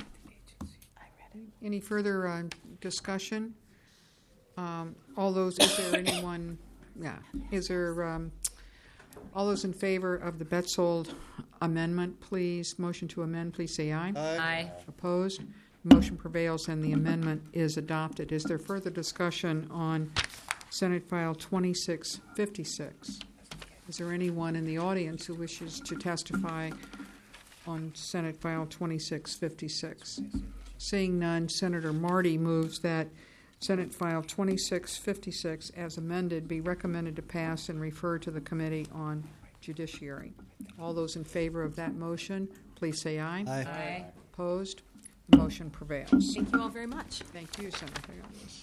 Any further uh, discussion? Um, All those, is there anyone, yeah, is there, um, all those in favor of the Betzold amendment, please, motion to amend, please say aye. Aye. Opposed? Motion prevails and the amendment is adopted. Is there further discussion on Senate File twenty-six fifty-six? Is there anyone in the audience who wishes to testify on Senate File twenty-six fifty-six? Seeing none, Senator Marty moves that Senate File twenty-six fifty-six, as amended, be recommended to pass and refer to the Committee on Judiciary. All those in favor of that motion, please say aye. Aye. Aye. Opposed? the motion prevails. Thank you all very much. Thank you, Senator Gomez.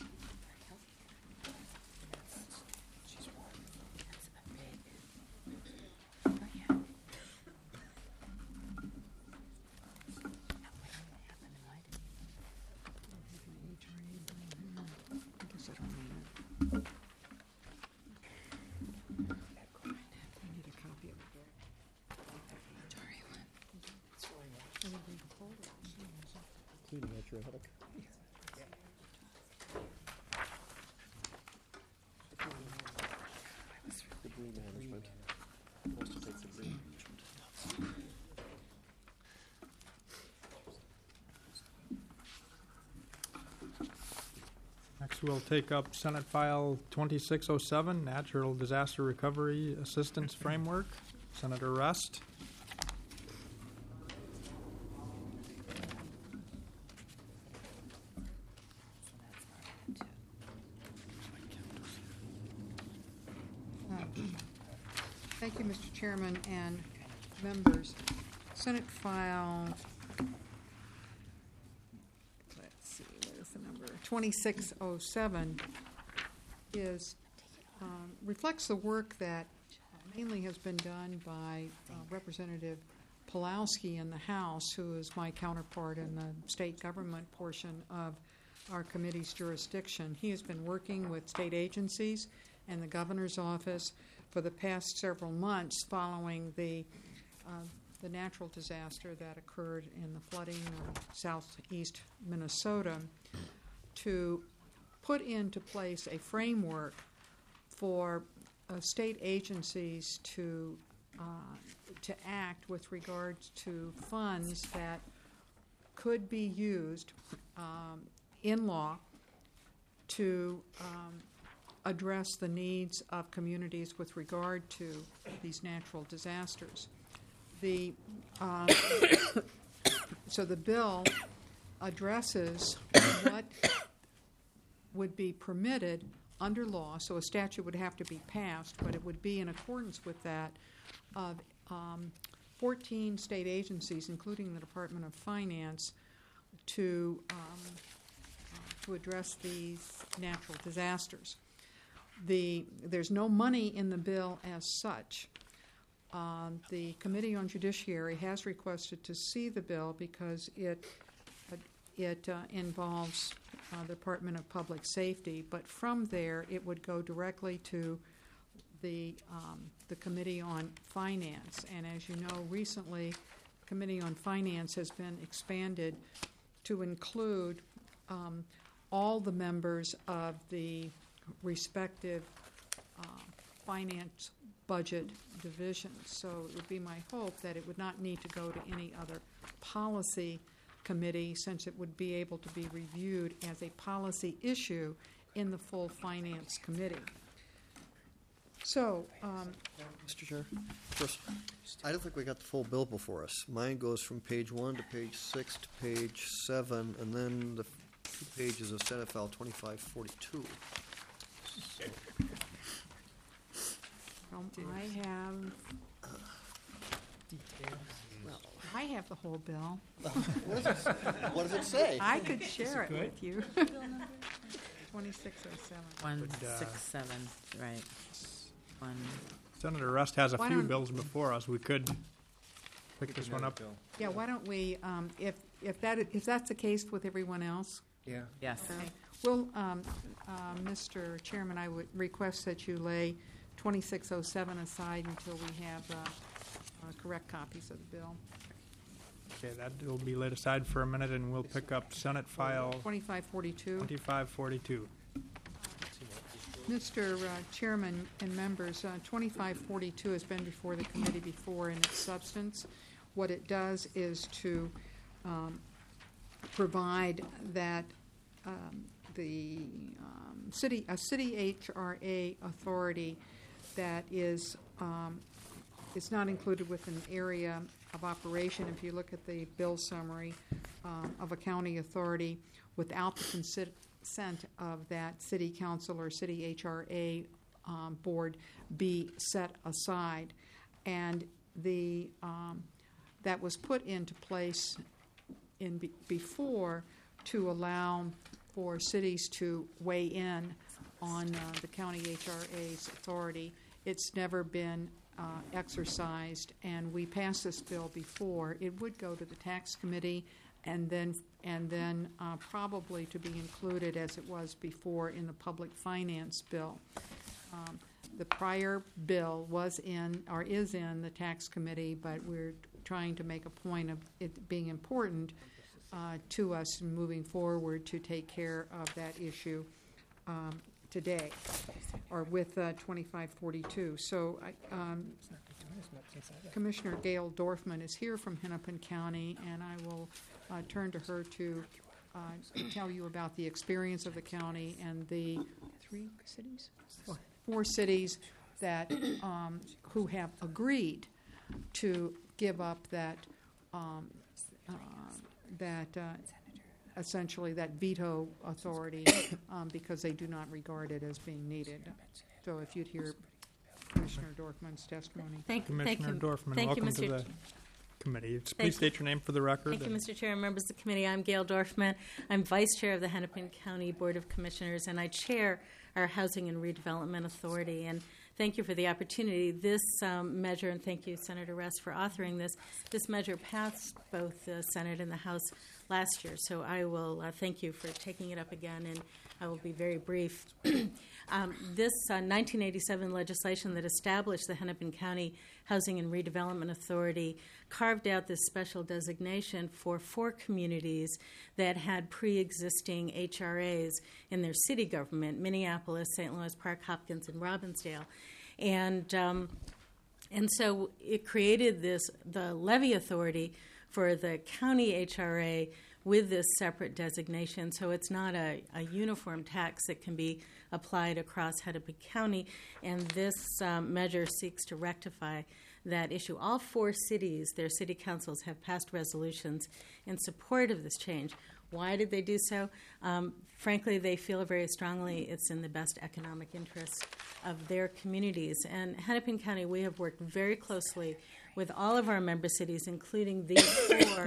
Including at your headache. Debris management. Most of it's debris management. Next, we'll take up Senate File twenty-six oh seven, Natural Disaster Recovery Assistance Framework. Senator Rust. Thank you, Mister Chairman and members. Senate File, let's see, where's the number? twenty-six oh seven is, um, reflects the work that mainly has been done by uh, Representative Pulowski in the House, who is my counterpart in the state government portion of our committee's jurisdiction. He has been working with state agencies and the governor's office for the past several months following the uh, the natural disaster that occurred in the flooding of southeast Minnesota, to put into place a framework for uh, state agencies to uh, to act with regards to funds that could be used um, in law to um, address the needs of communities with regard to these natural disasters. The um, so the bill addresses what would be permitted under law. So a statute would have to be passed, but it would be in accordance with that of um, fourteen state agencies, including the Department of Finance, to um, uh, to address these natural disasters. The, there's no money in the bill as such. Um, the Committee on Judiciary has requested to see the bill because it uh, it uh, involves uh, the Department of Public Safety, but from there it would go directly to the um, the Committee on Finance. And as you know, recently, the Committee on Finance has been expanded to include um, all the members of the respective uh, finance budget divisions. So it would be my hope that it would not need to go to any other policy committee, since it would be able to be reviewed as a policy issue in the full finance committee. So, um, Mister Chair, first, I don't think we got the full bill before us. Mine goes from page one to page six to page seven, and then the two pages of Senate File twenty-five forty-two. um, I have, well, I have the whole bill. What does it, what does it say? I could share it good? with you. twenty-six oh seven. One Would, uh, six seven, right. One. Senator Rust has a Why few don't- bills before us. We could pick this one up. Yeah, why don't we, um, if, if that, if that's the case with everyone else? Yeah. Yes. Okay. Well, um, uh, Mister Chairman, I would request that you lay twenty-six oh seven aside until we have uh, uh, correct copies of the bill. Okay, that will be laid aside for a minute, and we'll pick up Senate File twenty-five forty-two. twenty-five forty-two. Mister Uh, Chairman and members, uh, twenty-five forty-two has been before the committee before in its substance. What it does is to um, provide that um, the um, city, a city H R A authority that is um, is not included within an area of operation. If you look at the bill summary um, of a county authority, without the consent consent of that city council or city H R A um, board, be set aside. And the um, that was put into place in be- before to allow for cities to weigh in on uh, the county H R A's authority. It's never been uh, exercised, and we passed this bill before. It would go to the tax committee, and then and then uh, probably to be included as it was before in the public finance bill. Um, the prior bill was in or is in the tax committee, but we're trying to make a point of it being important uh, to us moving forward to take care of that issue um, today, or with uh, twenty-five forty-two. So I, um, Commissioner Gail Dorfman is here from Hennepin County, and I will uh, turn to her to uh, tell you about the experience of the county and the three cities, four, four cities that um, who have agreed to give up that um, uh, that uh, essentially that veto authority um, because they do not regard it as being needed. So if you'd hear Commissioner Dorfman's testimony. Thank, Commissioner thank you. Dorfman, thank welcome you, to the committee. Please thank state your name for the record. Thank you, Mister Chair and members of the committee. I'm Gail Dorfman. I'm Vice Chair of the Hennepin County Board of Commissioners, and I chair our Housing and Redevelopment Authority. And thank you for the opportunity. This um, measure, and thank you, Senator Rest, for authoring this, this measure passed both the Senate and the House last year. So I will uh, thank you for taking it up again, and I will be very brief. um, this uh, nineteen eighty-seven legislation that established the Hennepin County Housing and Redevelopment Authority carved out this special designation for four communities that had pre-existing H R As in their city government: Minneapolis, Saint Louis Park, Hopkins, and Robbinsdale. And um, and so it created this the levy authority for the county H R A with this separate designation. So it's not a, a uniform tax that can be applied across Hennepin County, and this um, measure seeks to rectify that issue. All four cities, their city councils, have passed resolutions in support of this change. Why did they do so? Um, frankly, they feel very strongly it's in the best economic interest of their communities. And Hennepin County, we have worked very closely with all of our member cities, including these four,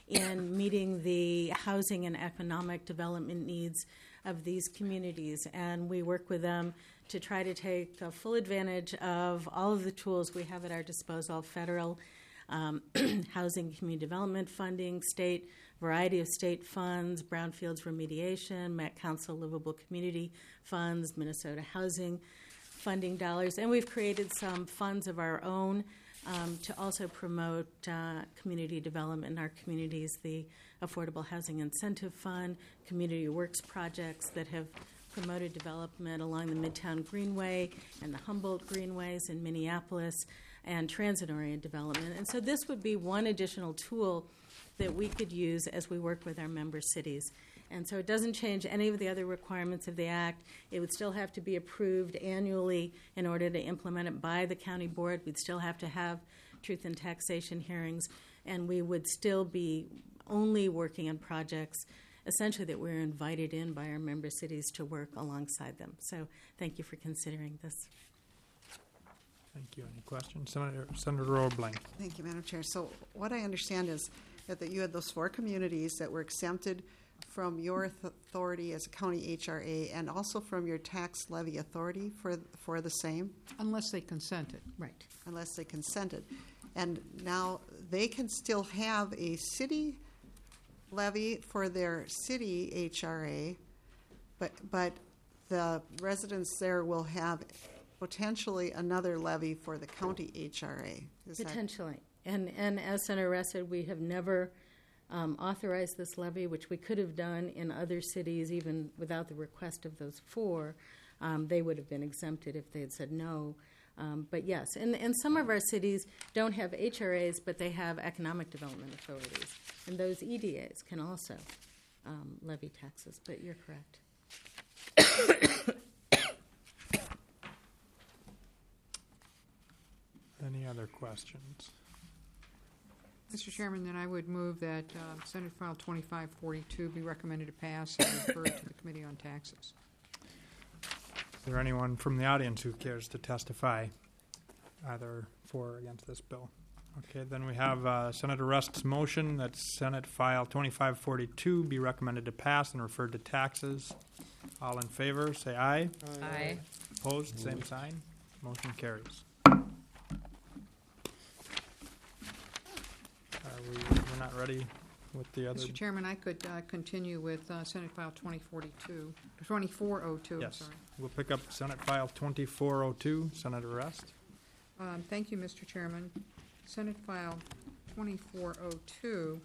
in meeting the housing and economic development needs of these communities. And we work with them to try to take uh, full advantage of all of the tools we have at our disposal: federal um, housing community development funding, state, variety of state funds, brownfields remediation, Met Council livable community funds, Minnesota housing funding dollars. And we've created some funds of our own Um, to also promote uh, community development in our communities, the Affordable Housing Incentive Fund, Community Works projects that have promoted development along the Midtown Greenway and the Humboldt Greenways in Minneapolis, and transit-oriented development. And so this would be one additional tool that we could use as we work with our member cities. And so it doesn't change any of the other requirements of the Act. It would still have to be approved annually in order to implement it by the county board. We'd still have to have truth and taxation hearings, and we would still be only working on projects essentially that we're invited in by our member cities to work alongside them. So thank you for considering this. Thank you. Any questions? Senator, Senator Roebling. Thank you, Madam Chair. So what I understand is that, that you had those four communities that were exempted from your authority as a county H R A, and also from your tax levy authority for for the same? Unless they consented. Right. Unless they consented. And now they can still have a city levy for their city H R A, but but the residents there will have potentially another levy for the county H R A. Is Potentially. That... And, and as Senator Rest said, we have never Um, authorize this levy, which we could have done in other cities even without the request of those four. Um, they would have been exempted if they had said no. Um, but yes, and, and some of our cities don't have H R As, but they have economic development authorities. And those E D As can also um, levy taxes, but you're correct. Any other questions? Mister Chairman, then I would move that uh, Senate File twenty-five forty-two be recommended to pass and referred to the Committee on Taxes. Is there anyone from the audience who cares to testify either for or against this bill? Okay, then we have uh, Senator Rust's motion that Senate File twenty-five forty-two be recommended to pass and referred to taxes. All in favor, say aye. Aye. Opposed, same sign. Motion carries. Are we, we're not ready with the other? Mister Chairman, I could uh, continue with uh, Senate File twenty forty-two, twenty-four oh two, I'm Yes, sorry. we'll pick up Senate File twenty-four oh two. Senator Rust. Um, Thank you, Mister Chairman. Senate File twenty-four oh two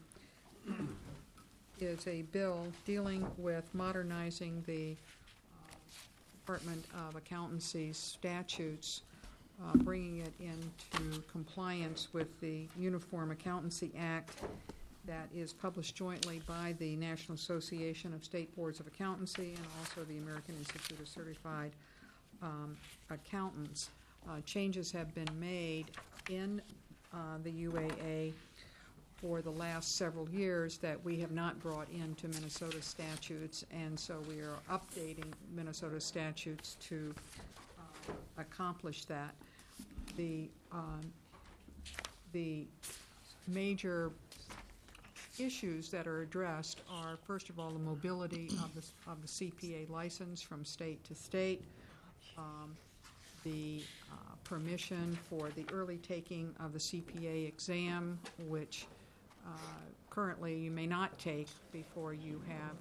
is a bill dealing with modernizing the uh, Department of Accountancy statutes, uh, bringing it into compliance with the Uniform Accountancy Act that is published jointly by the National Association of State Boards of Accountancy and also the American Institute of Certified um, Accountants. Uh, changes have been made in uh, the U A A for the last several years that we have not brought into Minnesota statutes, and so we are updating Minnesota statutes to uh, accomplish that. The um, the major issues that are addressed are, first of all, the mobility of the of the C P A license from state to state. Um, the uh, permission for the early taking of the C P A exam, which uh, currently you may not take before you have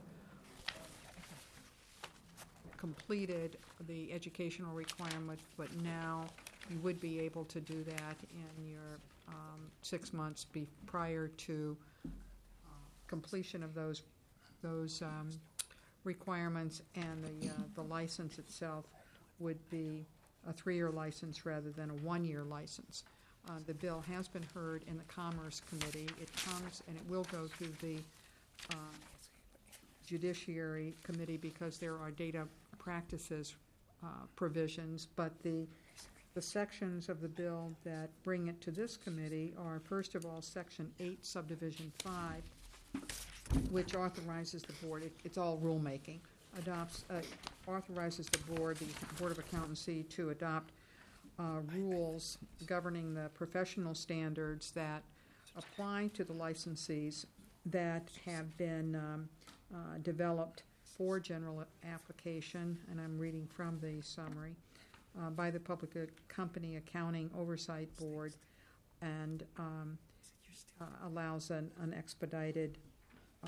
completed the educational requirement, but now you would be able to do that in your um, six months be prior to uh, completion of those those um, requirements, and the uh, the license itself would be a three-year license rather than a one-year license. Uh, the bill has been heard in the Commerce Committee. It comes and it will go to the uh, Judiciary Committee because there are data practices uh, provisions, but the the sections of the bill that bring it to this committee are, first of all, Section eight, Subdivision five, which authorizes the board, it, it's all rulemaking, adopts, uh, authorizes the board, the Board of Accountancy, to adopt uh, rules governing the professional standards that apply to the licensees that have been um, uh, developed for general application, and I'm reading from the summary, uh, by the Public uh, Company Accounting Oversight Board, and um, uh, allows an, an expedited uh,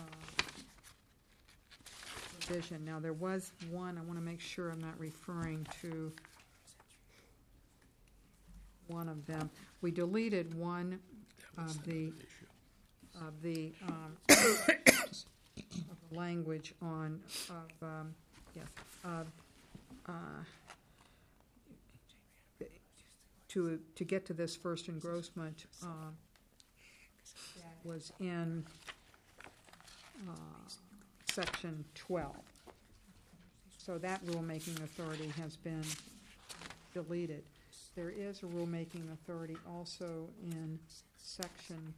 vision. Now, there was one, I want to make sure I'm not referring to one of them. We deleted one of the of the, um, of the language on of um, yes of uh, to to get to this first engrossment uh, that was in uh, Section twelve. So that rulemaking authority has been deleted. There is a rulemaking authority also in Section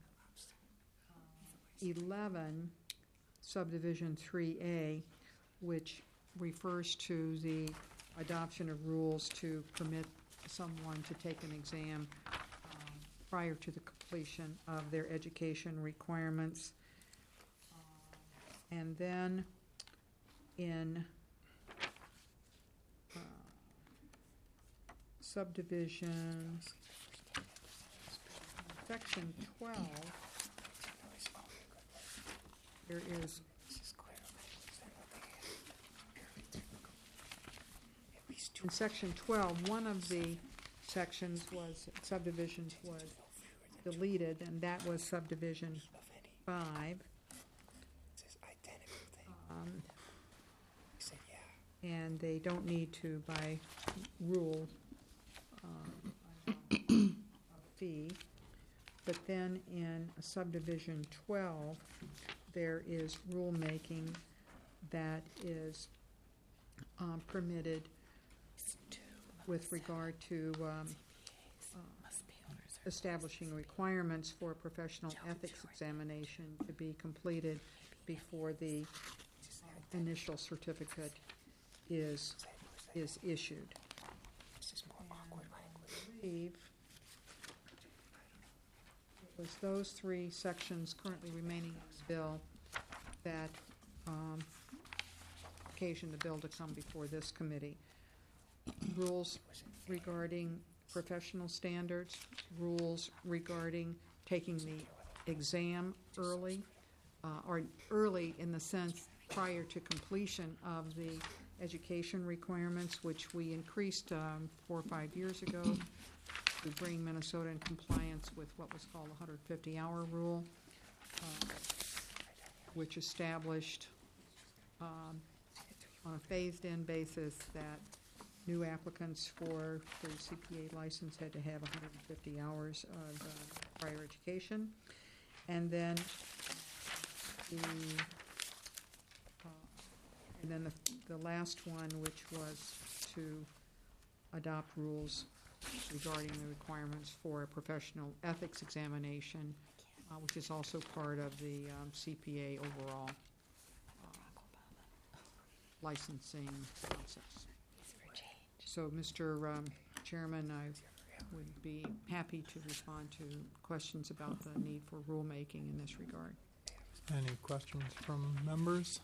eleven, Subdivision three A, which refers to the adoption of rules to permit someone to take an exam um, prior to the completion of their education requirements. Uh, and then in uh, subdivision Section twelve, there is in Section twelve, one of the sections was, subdivisions was deleted, and that was Subdivision five. Um, and they don't need to, by rule, um, a fee. But then in Subdivision twelve, there is rulemaking that is um, permitted with regard to um, uh, establishing requirements for a professional ethics examination to be completed before the uh, initial certificate is is issued. And I believe was those three sections currently remaining in the bill that um, occasioned the bill to come before this committee. Rules regarding professional standards, rules regarding taking the exam early, uh, or early in the sense prior to completion of the education requirements, which we increased um, four or five years ago to bring Minnesota in compliance with what was called the one hundred fifty hour rule, uh, which established um, on a phased-in basis that new applicants for the C P A license had to have one hundred fifty hours of uh, prior education. And then the uh, and then the, the last one, which was to adopt rules regarding the requirements for a professional ethics examination, uh, which is also part of the um, C P A overall uh, licensing process. So, Mister Um, Chairman, I would be happy to respond to questions about the need for rulemaking in this regard. Any questions from members?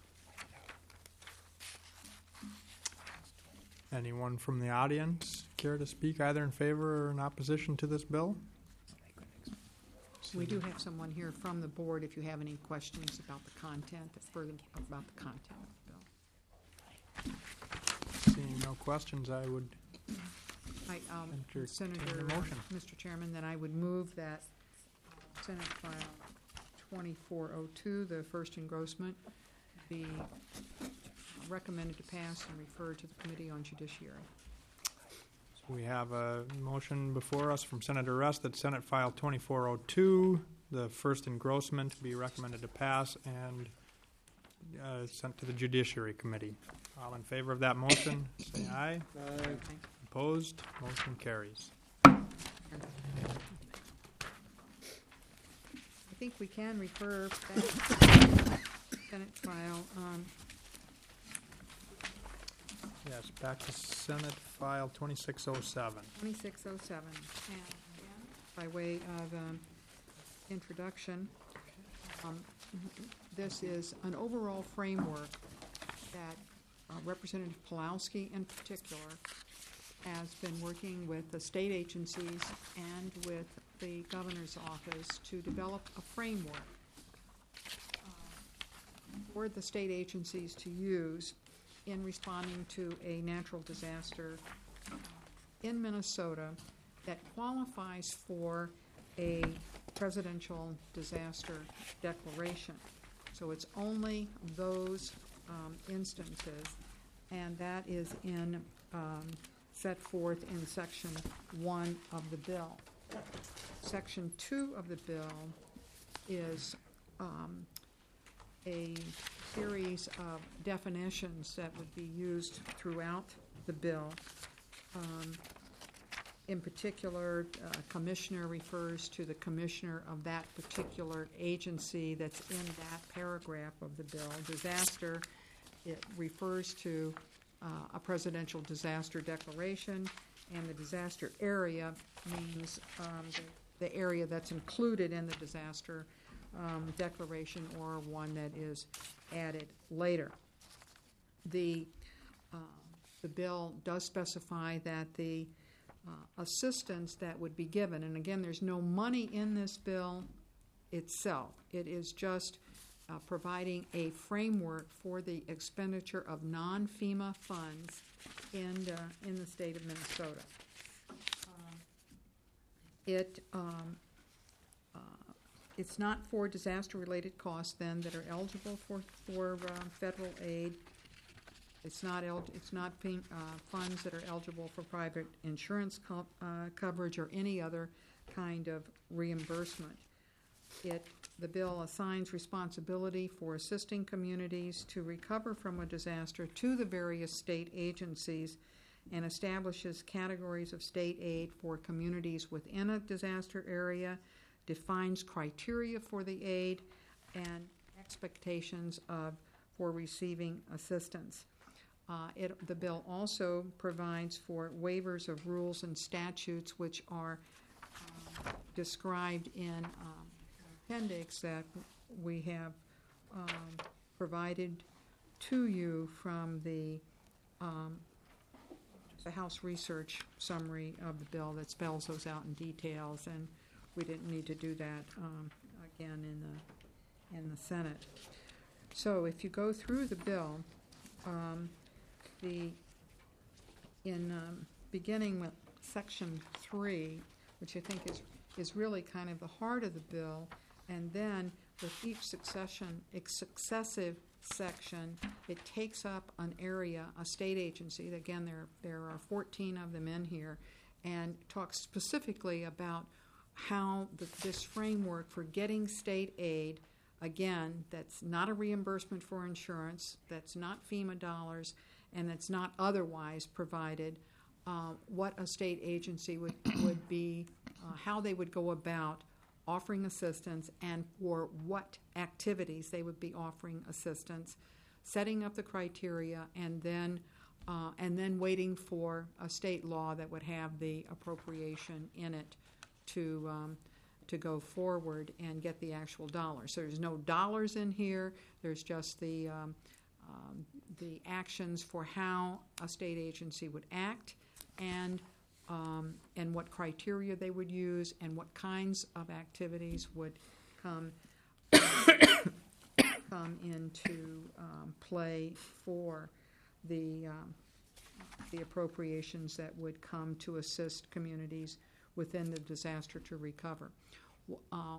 Anyone from the audience care to speak either in favor or in opposition to this bill? We do have someone here from the board if you have any questions about the content, further about the content of the bill. Seeing no questions, I would I, um, entertain Senator, a motion. uh, Mister Chairman, then I would move that uh, Senate File twenty-four oh two, the first engrossment, be recommended to pass and referred to the Committee on Judiciary. So we have a motion before us from Senator Rest that Senate File twenty-four oh two, the first engrossment, be recommended to pass and uh, sent to the Judiciary Committee. All in favor of that motion, say aye. Aye. Opposed? Motion carries. I think we can refer back to Senate File um, Yes, back to Senate File twenty-six oh seven. twenty-six oh seven. And again, by way of um, introduction, um, this is an overall framework that uh, Representative Pulowski in particular has been working with the state agencies and with the governor's office to develop a framework uh, for the state agencies to use in responding to a natural disaster in Minnesota that qualifies for a presidential disaster declaration. So it's only those um, instances, and that is in um, set forth in section one of the bill. Section two of the bill is um, a series of definitions that would be used throughout the bill. Um, in particular, uh, commissioner refers to the commissioner of that particular agency that's in that paragraph of the bill. Disaster, it refers to uh, a presidential disaster declaration, and the disaster area means um, the, the area that's included in the disaster um, declaration or one that is added later. The, uh, the bill does specify that the uh, assistance that would be given, and again, there's no money in this bill itself. It is just uh, providing a framework for the expenditure of non-FEMA funds in, uh, in the state of Minnesota. Uh, it um, uh, It's not for disaster-related costs, then, that are eligible for, for uh, federal aid. It's not el- It's not uh, funds that are eligible for private insurance co- uh, coverage or any other kind of reimbursement. It the bill assigns responsibility for assisting communities to recover from a disaster to the various state agencies, and establishes categories of state aid for communities within a disaster area, defines criteria for the aid, and expectations of for receiving assistance. Uh, it, the bill also provides for waivers of rules and statutes which are um, described in um, appendix that we have um, provided to you from the um, the House research summary of the bill that spells those out in details, and we didn't need to do that um, again in the in the Senate. So if you go through the bill, um, the in um, beginning with section three, which I think is is really kind of the heart of the bill, and then with each succession, ex- successive section, it takes up an area, a state agency. Again, there there are fourteen of them in here, and talks specifically about how the, this framework for getting state aid, again, that's not a reimbursement for insurance, that's not FEMA dollars, and that's not otherwise provided, uh, what a state agency would, would be, uh, how they would go about offering assistance, and for what activities they would be offering assistance, setting up the criteria, and then uh, and then waiting for a state law that would have the appropriation in it to um, to go forward and get the actual dollars. So there's no dollars in here. There's just the um, um, the actions for how a state agency would act, and Um, and what criteria they would use, and what kinds of activities would come come into um, play for the um, the appropriations that would come to assist communities within the disaster to recover. Uh,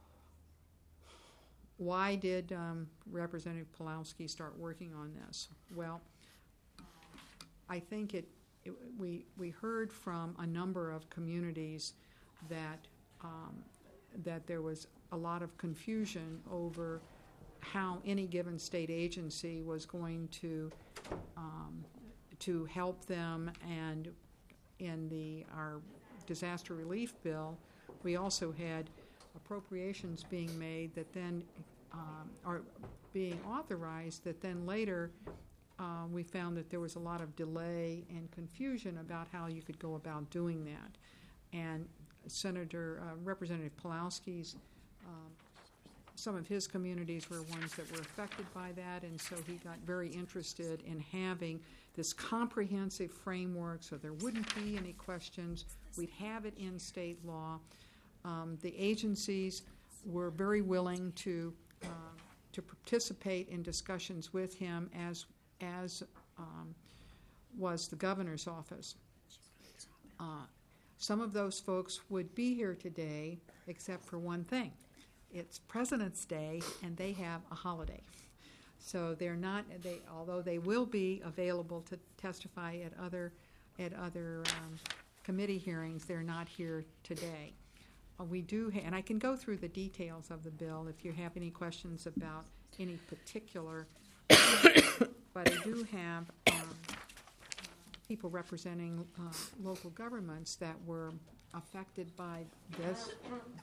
why did um, Representative Pulowski start working on this? Well, I think it. It, we we heard from a number of communities that um, that there was a lot of confusion over how any given state agency was going to um, to help them. And in the our disaster relief bill, we also had appropriations being made that then um, are being authorized that then later. Uh, we found that there was a lot of delay and confusion about how you could go about doing that. And Senator uh, Representative Pulowski's, um, some of his communities were ones that were affected by that, and so he got very interested in having this comprehensive framework so there wouldn't be any questions. We'd have it in state law. Um, the agencies were very willing to uh, to participate in discussions with him, as as um, was the governor's office. Uh, some of those folks would be here today, except for one thing. It's President's Day, and they have a holiday. So they're not, they, although they will be available to testify at other, at other um, committee hearings, they're not here today. Uh, we do, ha- and I can go through the details of the bill if you have any questions about any particular but I do have um, people representing uh, local governments that were affected by this.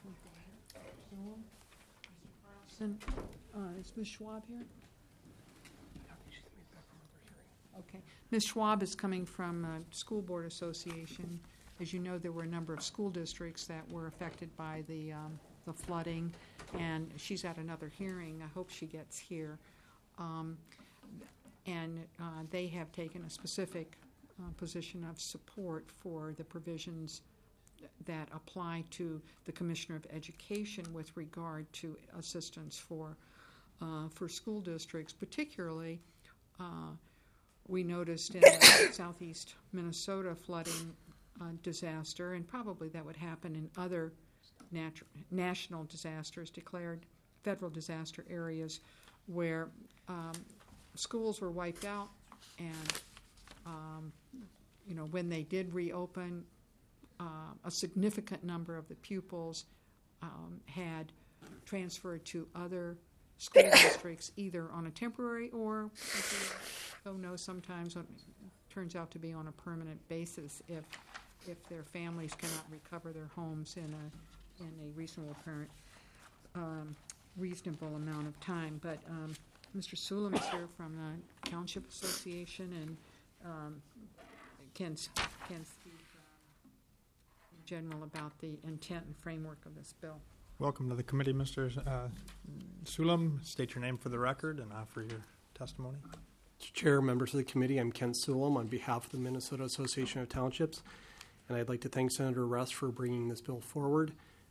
Uh, is Miz Schwab here? Okay. Miz Schwab is coming from uh, School Board Association. As you know, there were a number of school districts that were affected by the um, the flooding, and she's at another hearing. I hope she gets here. Um, and uh, they have taken a specific uh, position of support for the provisions that apply to the Commissioner of Education with regard to assistance for uh, for school districts. Particularly, uh, we noticed in the southeast Minnesota flooding uh, disaster, and probably that would happen in other natu- national disasters, declared federal disaster areas, where um, schools were wiped out, and um, you know, when they did reopen, uh, a significant number of the pupils um, had transferred to other school districts, either on a temporary or, oh no, sometimes it turns out to be on a permanent basis if if their families cannot recover their homes in a in a reasonable parent, um, reasonable amount of time. But um, Mister Sulam is here from the Township Association, and um, can can speak um, in general about the intent and framework of this bill. Welcome to the committee, Mister Uh, Sulam. State your name for the record and offer your testimony. Chair, members of the committee, I'm Ken Sulam on behalf of the Minnesota Association of Townships, and I'd like to thank Senator Russ for bringing this bill forward.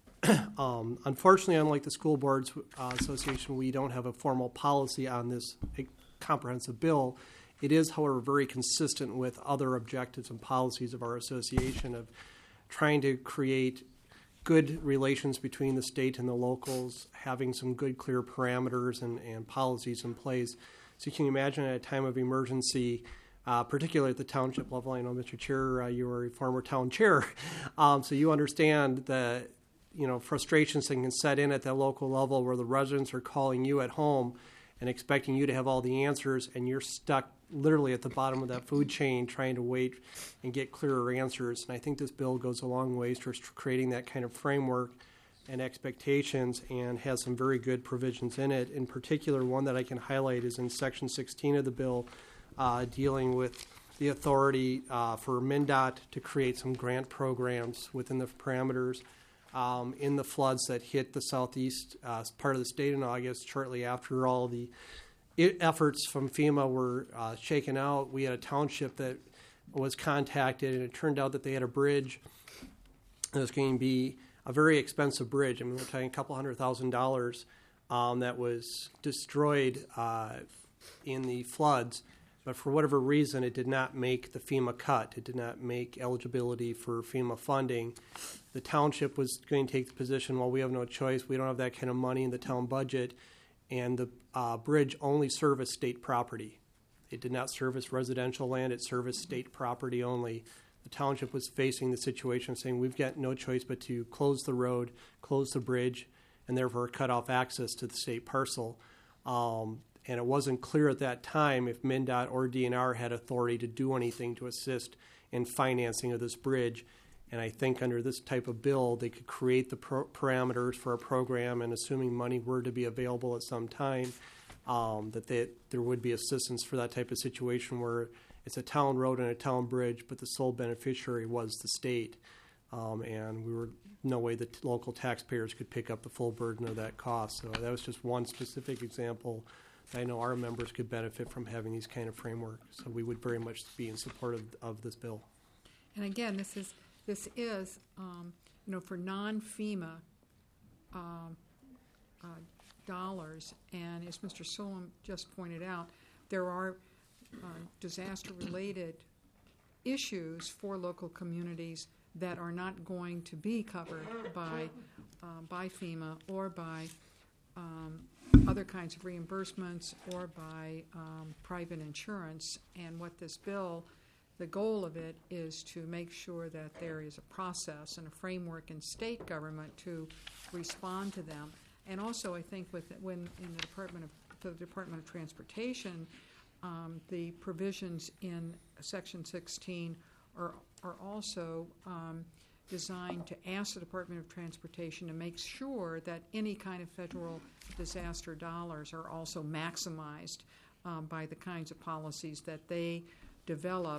um, unfortunately, unlike the School Boards uh, Association, we don't have a formal policy on this comprehensive bill. It is, however, very consistent with other objectives and policies of our association of trying to create good relations between the state and the locals, having some good, clear parameters and, and policies in place. So you can imagine at a time of emergency, uh, particularly at the township level, I know, Mister Chair, uh, you were a former town chair, um, so you understand the you know frustrations that can set in at that local level where the residents are calling you at home and expecting you to have all the answers, and you're stuck literally at the bottom of that food chain trying to wait and get clearer answers. And I think this bill goes a long ways towards creating that kind of framework and expectations, and has some very good provisions in it. In particular, one that I can highlight is in Section sixteen of the bill, uh, dealing with the authority uh, for MnDOT to create some grant programs within the parameters um, in the floods that hit the southeast uh, part of the state in August, shortly after all the it, efforts from FEMA were uh, shaken out. We had a township that was contacted, and it turned out that they had a bridge that was going to be a very expensive bridge. I mean, we're talking a couple hundred thousand dollars um, that was destroyed uh, in the floods. But for whatever reason, it did not make the FEMA cut. It did not make eligibility for FEMA funding. The township was going to take the position, well, we have no choice. We don't have that kind of money in the town budget. And the uh, bridge only serviced state property. It did not service residential land. It serviced state property only. The township was facing the situation saying we've got no choice but to close the road, close the bridge, and therefore cut off access to the state parcel. Um, and it wasn't clear at that time if MnDOT or D N R had authority to do anything to assist in financing of this bridge. And I think under this type of bill, they could create the pro- parameters for a program, and assuming money were to be available at some time, um, that they, there would be assistance for that type of situation where it's a town road and a town bridge, but the sole beneficiary was the state. Um, and we were no way that local taxpayers could pick up the full burden of that cost. So that was just one specific example that I know our members could benefit from having these kind of frameworks. So we would very much be in support of, of this bill. And again, this is this is um, you know for non-FEMA um, uh, dollars, and as Mister Sulam just pointed out, there are uh, disaster-related issues for local communities that are not going to be covered by uh, by FEMA or by um, other kinds of reimbursements or by um, private insurance. And what this bill, the goal of it is to make sure that there is a process and a framework in state government to respond to them. And also, I think with when in the Department of the Department of Transportation, um, the provisions in Section sixteen are are also um, designed to ask the Department of Transportation to make sure that any kind of federal disaster dollars are also maximized um, by the kinds of policies that they develop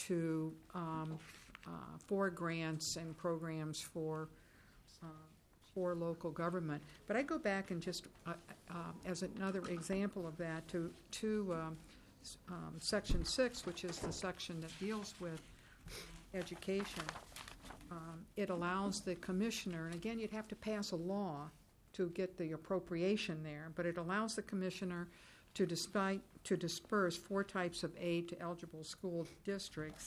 to um, uh, for grants and programs for uh, for local government. But I go back and just uh, uh, as another example of that to to um, um, Section six, which is the section that deals with education. Um, it allows the commissioner, and again, you'd have to pass a law to get the appropriation there, but it allows the commissioner to, despite, to disperse four types of aid to eligible school districts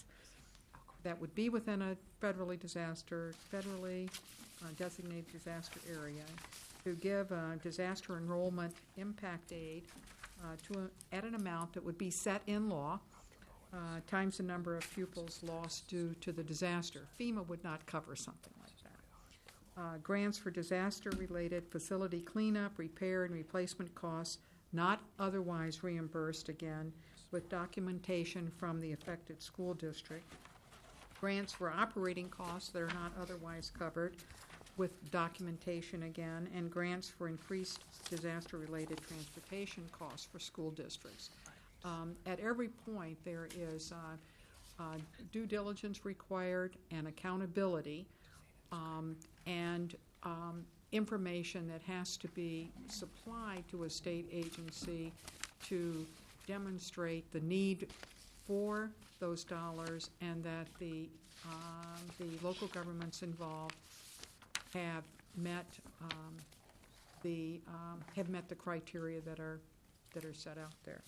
that would be within a federally disaster, federally uh, designated disaster area, to give uh, disaster enrollment impact aid uh, to a, at an amount that would be set in law, Uh, times the number of pupils lost due to the disaster. FEMA would not cover something like that. Uh, grants for disaster-related facility cleanup, repair, and replacement costs not otherwise reimbursed, again, with documentation from the affected school district. Grants for operating costs that are not otherwise covered with documentation, again, and grants for increased disaster-related transportation costs for school districts. Um, at every point, there is uh, uh, due diligence required and accountability um, and um, information that has to be supplied to a state agency to demonstrate the need for those dollars and that the um, the local governments involved have met um, the um, have met the criteria that are that are set out there.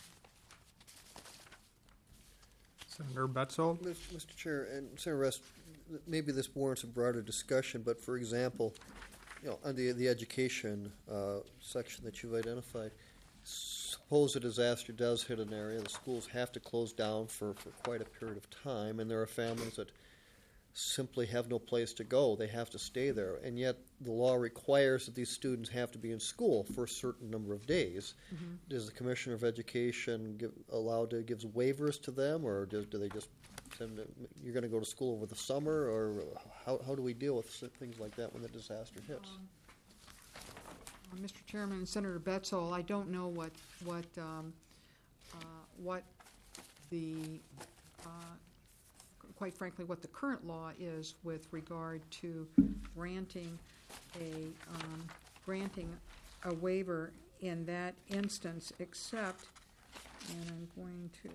Senator Betzold. Mister Chair, and Senator Rest, maybe this warrants a broader discussion, but for example, you know, under the education uh, section that you've identified, suppose a disaster does hit an area, the schools have to close down for, for quite a period of time, and there are families that simply have no place to go. They have to stay there, and yet the law requires that these students have to be in school for a certain number of days. Mm-hmm. Does the Commissioner of Education give, allow to gives waivers to them, or do, do they just send them, you're going to go to school over the summer, or how, how do we deal with things like that when the disaster hits? Um, uh, Mister Chairman, Senator Betzold, I don't know what what um, uh, what the uh, quite frankly, what the current law is with regard to granting a um, granting a waiver in that instance, except, and I'm going to,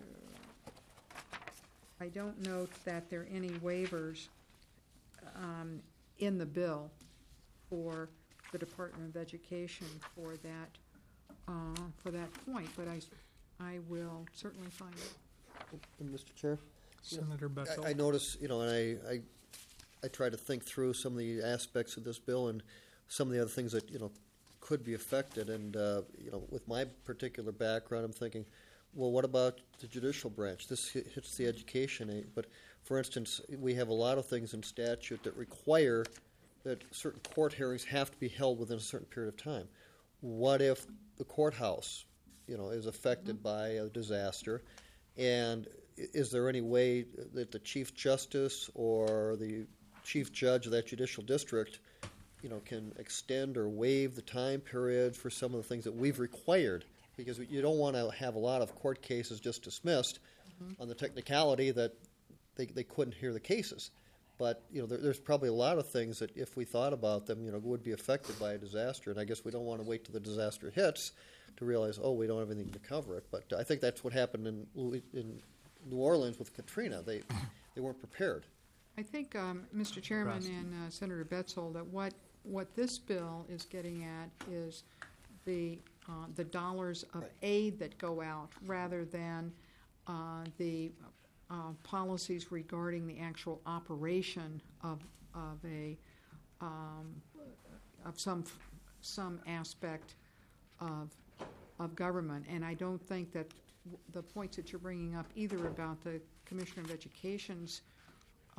I don't note that there are any waivers um, in the bill for the Department of Education for that uh, for that point, but I, I will certainly find it. And Mister Chair? Senator Betzold. I, I notice, you know, and I, I, I try to think through some of the aspects of this bill and some of the other things that, you know, could be affected. And, uh, you know, with my particular background, I'm thinking, well, what about the judicial branch? This hits the education aid. But, for instance, we have a lot of things in statute that require that certain court hearings have to be held within a certain period of time. What if the courthouse, you know, is affected mm-hmm. by a disaster, and is there any way that the Chief Justice or the Chief Judge of that judicial district, you know, can extend or waive the time period for some of the things that we've required? Because you don't want to have a lot of court cases just dismissed mm-hmm. on the technicality that they, they couldn't hear the cases. But, you know, there, there's probably a lot of things that if we thought about them, you know, would be affected by a disaster. And I guess we don't want to wait till the disaster hits to realize, oh, we don't have anything to cover it. But I think that's what happened in in New Orleans with Katrina. They they weren't prepared. I think, um, Mister Chairman and uh, Senator Betzold, that what what this bill is getting at is the uh, the dollars of right. aid that go out, rather than uh, the uh, policies regarding the actual operation of of a um, of some some aspect of of government. And I don't think that the points that you're bringing up, either about the Commissioner of Education's uh,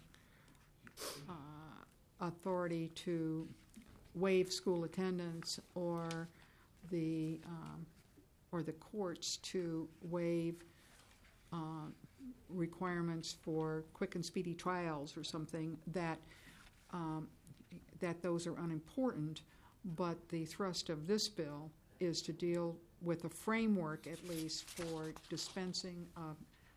uh, authority to waive school attendance, or the um, or the courts to waive uh, requirements for quick and speedy trials or something, that um, that those are unimportant. But the thrust of this bill is to deal with a framework, at least, for dispensing of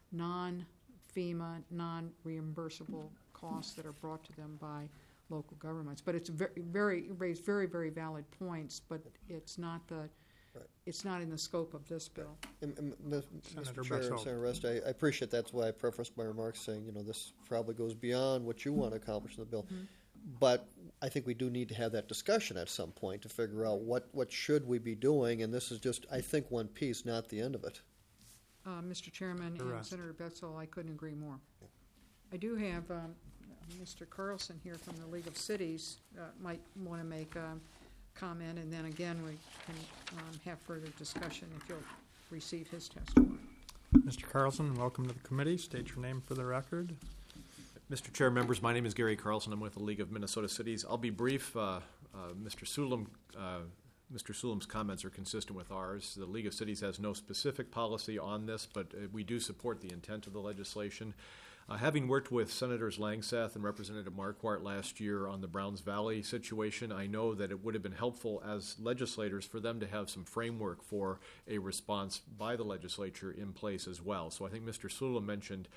non-FEMA, non-reimbursable costs that are brought to them by local governments. But it's very, very raised very, very valid points. But it's not the, right. it's not in the scope of this bill. And, and, Mister Chair, Senator Rest, I, I appreciate that's why I prefaced my remarks saying, you know, this probably goes beyond what you want to accomplish in the bill. Mm-hmm. But I think we do need to have that discussion at some point to figure out what, what should we be doing, and this is just, I think, one piece, not the end of it. Uh, Mister Chairman and Senator Betzold, I couldn't agree more. I do have um, Mister Carlson here from the League of Cities uh, might want to make a comment, and then again we can um, have further discussion if you'll receive his testimony. Mister Carlson, welcome to the committee. State your name for the record. Mister Chair, members, my name is Gary Carlson. I'm with the League of Minnesota Cities. I'll be brief. Uh, uh, Mister Sulam, uh, Mister Sulam's comments are consistent with ours. The League of Cities has no specific policy on this, but uh, we do support the intent of the legislation. Uh, having worked with Senators Langseth and Representative Marquardt last year on the Browns Valley situation, I know that it would have been helpful as legislators for them to have some framework for a response by the legislature in place as well. So I think Mister Sulam mentioned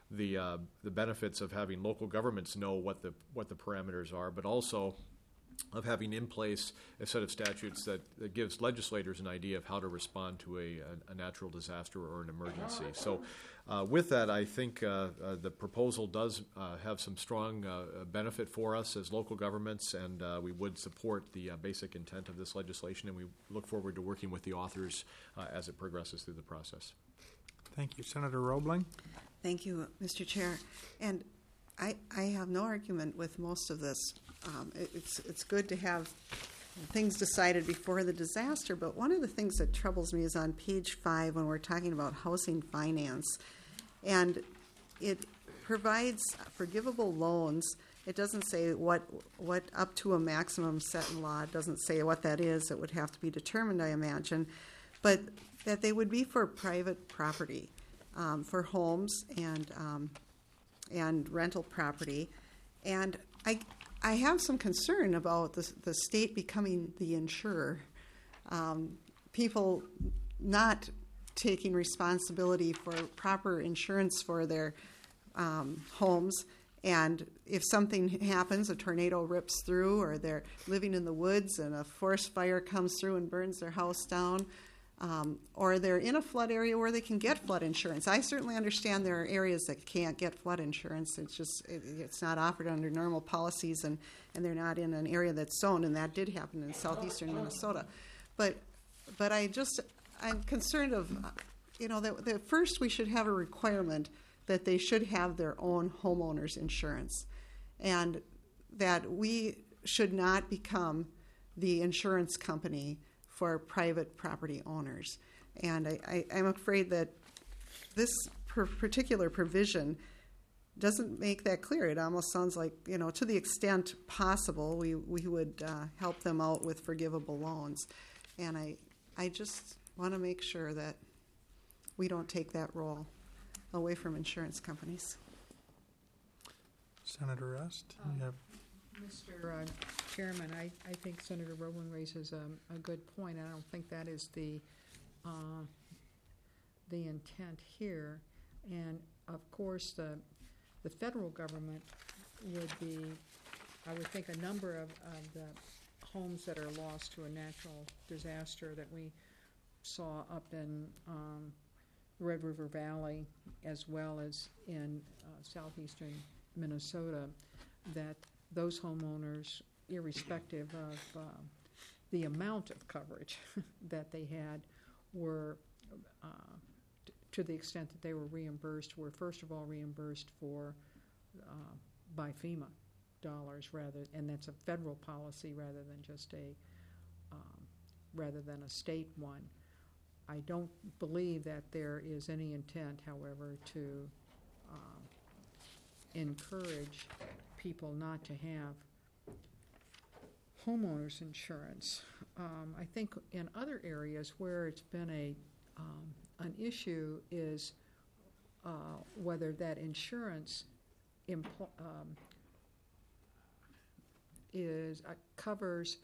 the uh, the benefits of having local governments know what the what the parameters are, but also of having in place a set of statutes that, that gives legislators an idea of how to respond to a, a, a natural disaster or an emergency. So uh, with that, I think uh, uh, the proposal does uh, have some strong uh, benefit for us as local governments, and uh, we would support the uh, basic intent of this legislation, and we look forward to working with the authors uh, as it progresses through the process. Thank you. Senator Roebling? Thank you, Mister Chair. And I, I have no argument with most of this. Um, it, it's it's good to have things decided before the disaster, but one of the things that troubles me is on page five when we're talking about housing finance, and it provides forgivable loans. It doesn't say what what up to a maximum set in law. It doesn't say what that is. It would have to be determined, I imagine, but that they would be for private property, um, for homes and um, and rental property, and I. I have some concern about the, the state becoming the insurer. Um, people not taking responsibility for proper insurance for their um, homes, and if something happens, a tornado rips through, or they're living in the woods and a forest fire comes through and burns their house down, um, or they're in a flood area where they can get flood insurance. I certainly understand there are areas that can't get flood insurance. It's just it, it's not offered under normal policies, and, and they're not in an area that's zoned, and that did happen in southeastern Minnesota. But but I just I'm concerned of you know that, that first we should have a requirement that they should have their own homeowners insurance, and that we should not become the insurance company for private property owners. And I, I, I'm afraid that this per particular provision doesn't make that clear. It almost sounds like, you know, to the extent possible, we, we would uh, help them out with forgivable loans. And I, I just want to make sure that we don't take that role away from insurance companies. Senator Rest, Um, you have Mister Uh, Chairman, I, I think Senator Roebling raises a, a good point. I don't think that is the uh, the intent here. And of course, the the federal government would be, I would think, a number of, of the homes that are lost to a natural disaster that we saw up in um, Red River Valley, as well as in uh, southeastern Minnesota, that those homeowners, irrespective of uh, the amount of coverage that they had, were, uh, t- to the extent that they were reimbursed, were first of all reimbursed for uh, by FEMA dollars rather, and that's a federal policy rather than just a um, rather than a state one. I don't believe that there is any intent, however, to um, encourage people not to have homeowners insurance. Um, I think in other areas where it's been a um, an issue is uh, whether that insurance impl- um, is uh, covers,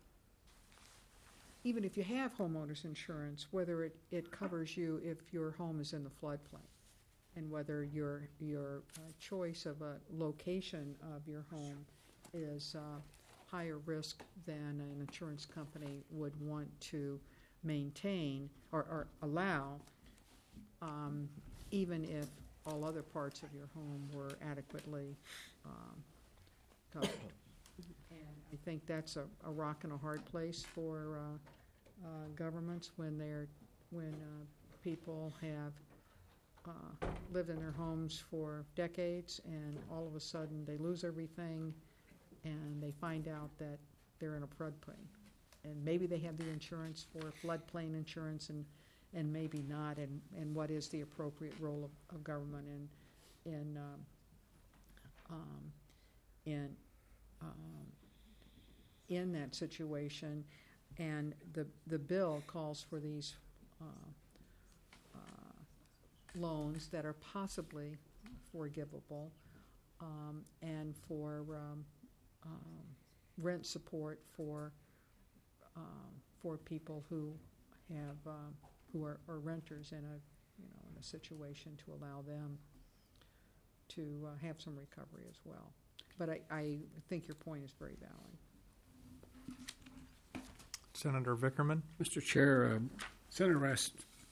even if you have homeowners insurance, whether it, it covers you if your home is in the floodplain, and whether your your uh, choice of a location of your home is uh, higher risk than an insurance company would want to maintain or, or allow, um, even if all other parts of your home were adequately um, covered. And I think that's a, a rock and a hard place for uh, uh, governments when they're when uh, people have uh, lived in their homes for decades, and all of a sudden they lose everything, and they find out that they're in a floodplain, and maybe they have the insurance for floodplain insurance, and and maybe not, and, and what is the appropriate role of, of government in in um, um, in um, in that situation. And the the bill calls for these uh, uh, loans that are possibly forgivable, um, and for um, um, rent support for um, for people who have uh, who are, are renters in a you know in a situation to allow them to uh, have some recovery as well. But I, I think your point is very valid. Senator Vickerman. Mister Chair, uh, Senator West,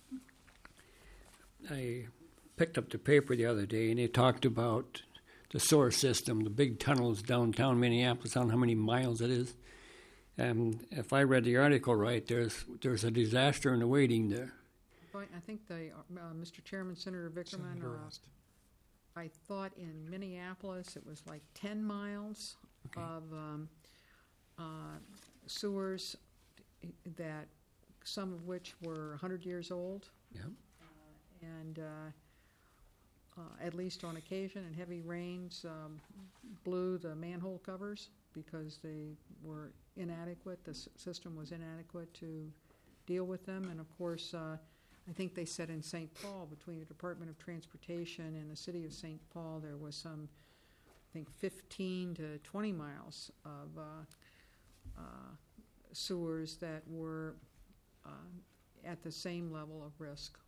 I picked up the paper the other day, and they talked about the sewer system, the big tunnels downtown Minneapolis. I don't know how many miles it is. And if I read the article right, there's there's a disaster in the waiting there. But I think they, uh, Mister Chairman, Senator Vickerman, Senator uh, West. I thought in Minneapolis it was like ten miles Okay. of um, uh, sewers that, some of which were one hundred years old. Yep. Uh, and uh, uh, at least on occasion, and heavy rains um, blew the manhole covers because they were inadequate. The s- system was inadequate to deal with them. And of course, uh, I think they said in Saint Paul, between the Department of Transportation and the city of Saint Paul, there was some, I think, fifteen to twenty miles of uh, uh, sewers that were uh, at the same level of risk.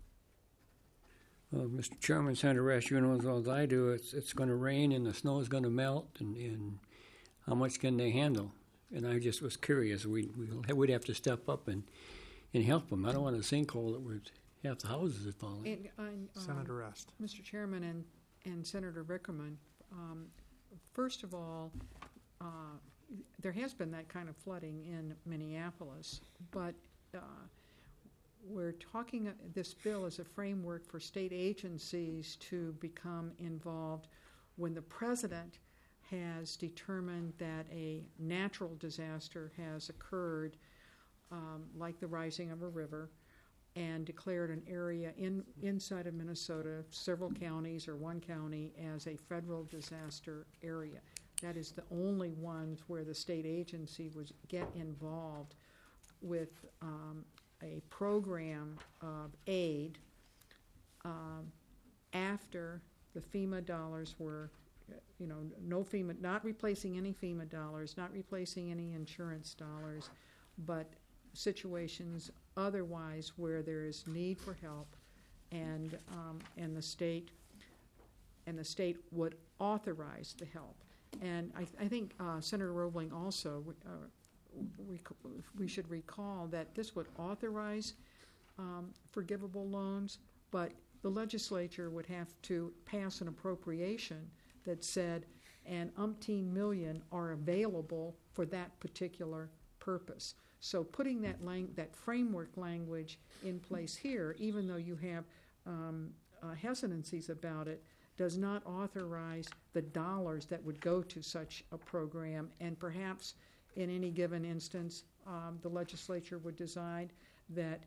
Well, Mister Chairman, Senator Resch, you know as well as I do, it's it's going to rain and the snow is going to melt, and, and how much can they handle? And I just was curious. We we we'd have to step up and, and help them. I don't want a sinkhole that would half the houses are falling. And, and, um, Senator Rest. Mister Chairman and, and Senator Vickerman, um, first of all, uh, there has been that kind of flooding in Minneapolis, but uh, we're talking, uh, this bill is a framework for state agencies to become involved when the president has determined that a natural disaster has occurred, um, like the rising of a river, and declared an area in inside of Minnesota, several counties or one county, as a federal disaster area. That is the only ones where the state agency would get involved with um, a program of aid um, after the FEMA dollars were, you know, no FEMA, not replacing any FEMA dollars, not replacing any insurance dollars, but situations otherwise where there is need for help, and um, and the state and the state would authorize the help. And I, I think uh, Senator Roebling also, uh, rec- we should recall that this would authorize um, forgivable loans, but the legislature would have to pass an appropriation that said, and umpteen million are available for that particular purpose. So putting that lang- that framework language in place here, even though you have um, uh, hesitancies about it, does not authorize the dollars that would go to such a program. And perhaps in any given instance, um, the legislature would decide that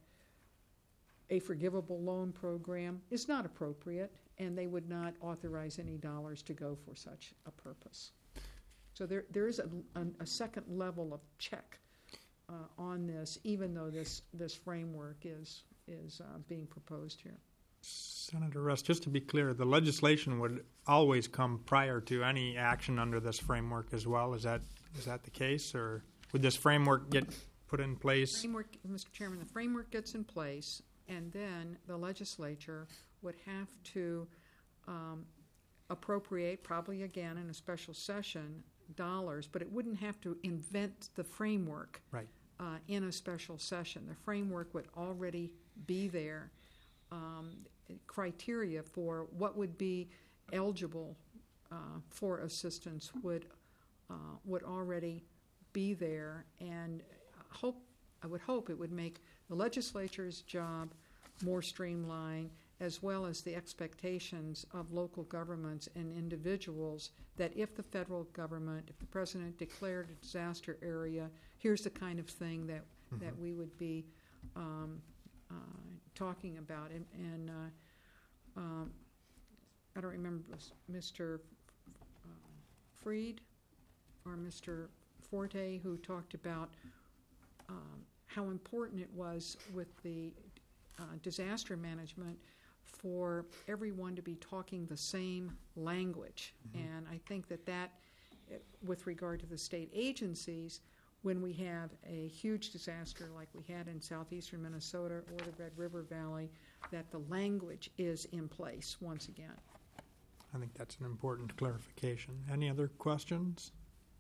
a forgivable loan program is not appropriate, and they would not authorize any dollars to go for such a purpose. So there, there is a, a, a second level of check uh, on this, even though this, this framework is, is uh, being proposed here. Senator Rest, just to be clear, the legislation would always come prior to any action under this framework as well. Is that is that the case, or would this framework get put in place? Framework, Mister Chairman, the framework gets in place, and then the legislature would have to um, appropriate, probably again in a special session, dollars, but it wouldn't have to invent the framework right. uh, in a special session. The framework would already be there. Um, criteria for what would be eligible uh, for assistance would uh, would already be there, and hope I would hope it would make the legislature's job more streamlined, as well as the expectations of local governments and individuals that if the federal government, if the president declared a disaster area, here's the kind of thing that mm-hmm. that we would be um, uh, talking about. And, and uh, um, I don't remember Mister Uh, Freed or Mister Forte who talked about um, how important it was with the uh, disaster management for everyone to be talking the same language. Mm-hmm. And I think that that, with regard to the state agencies, when we have a huge disaster like we had in southeastern Minnesota or the Red River Valley, that the language is in place once again. I think that's an important clarification. Any other questions?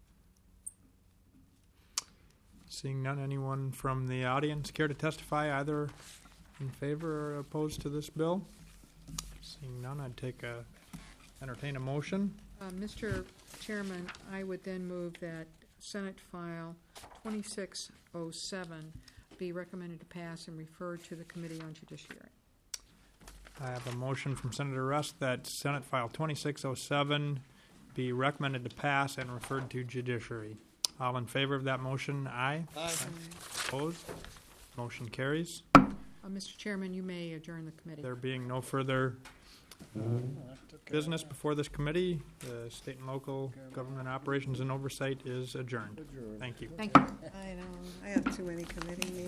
Seeing none, anyone from the audience care to testify either in favor or opposed to this bill? Seeing none, I'd take a, entertain a motion. Uh, Mister Chairman, I would then move that Senate File twenty-six oh seven be recommended to pass and referred to the Committee on Judiciary. I have a motion from Senator Rust that Senate File twenty-six oh seven be recommended to pass and referred to Judiciary. All in favor of that motion, aye. Aye. Opposed? Motion carries. Uh, Mister Chairman, you may adjourn the committee. There being no further business before this committee, the State and Local Government Operations and Oversight is adjourned. Thank you. Thank you. I know, I have too many committee meetings.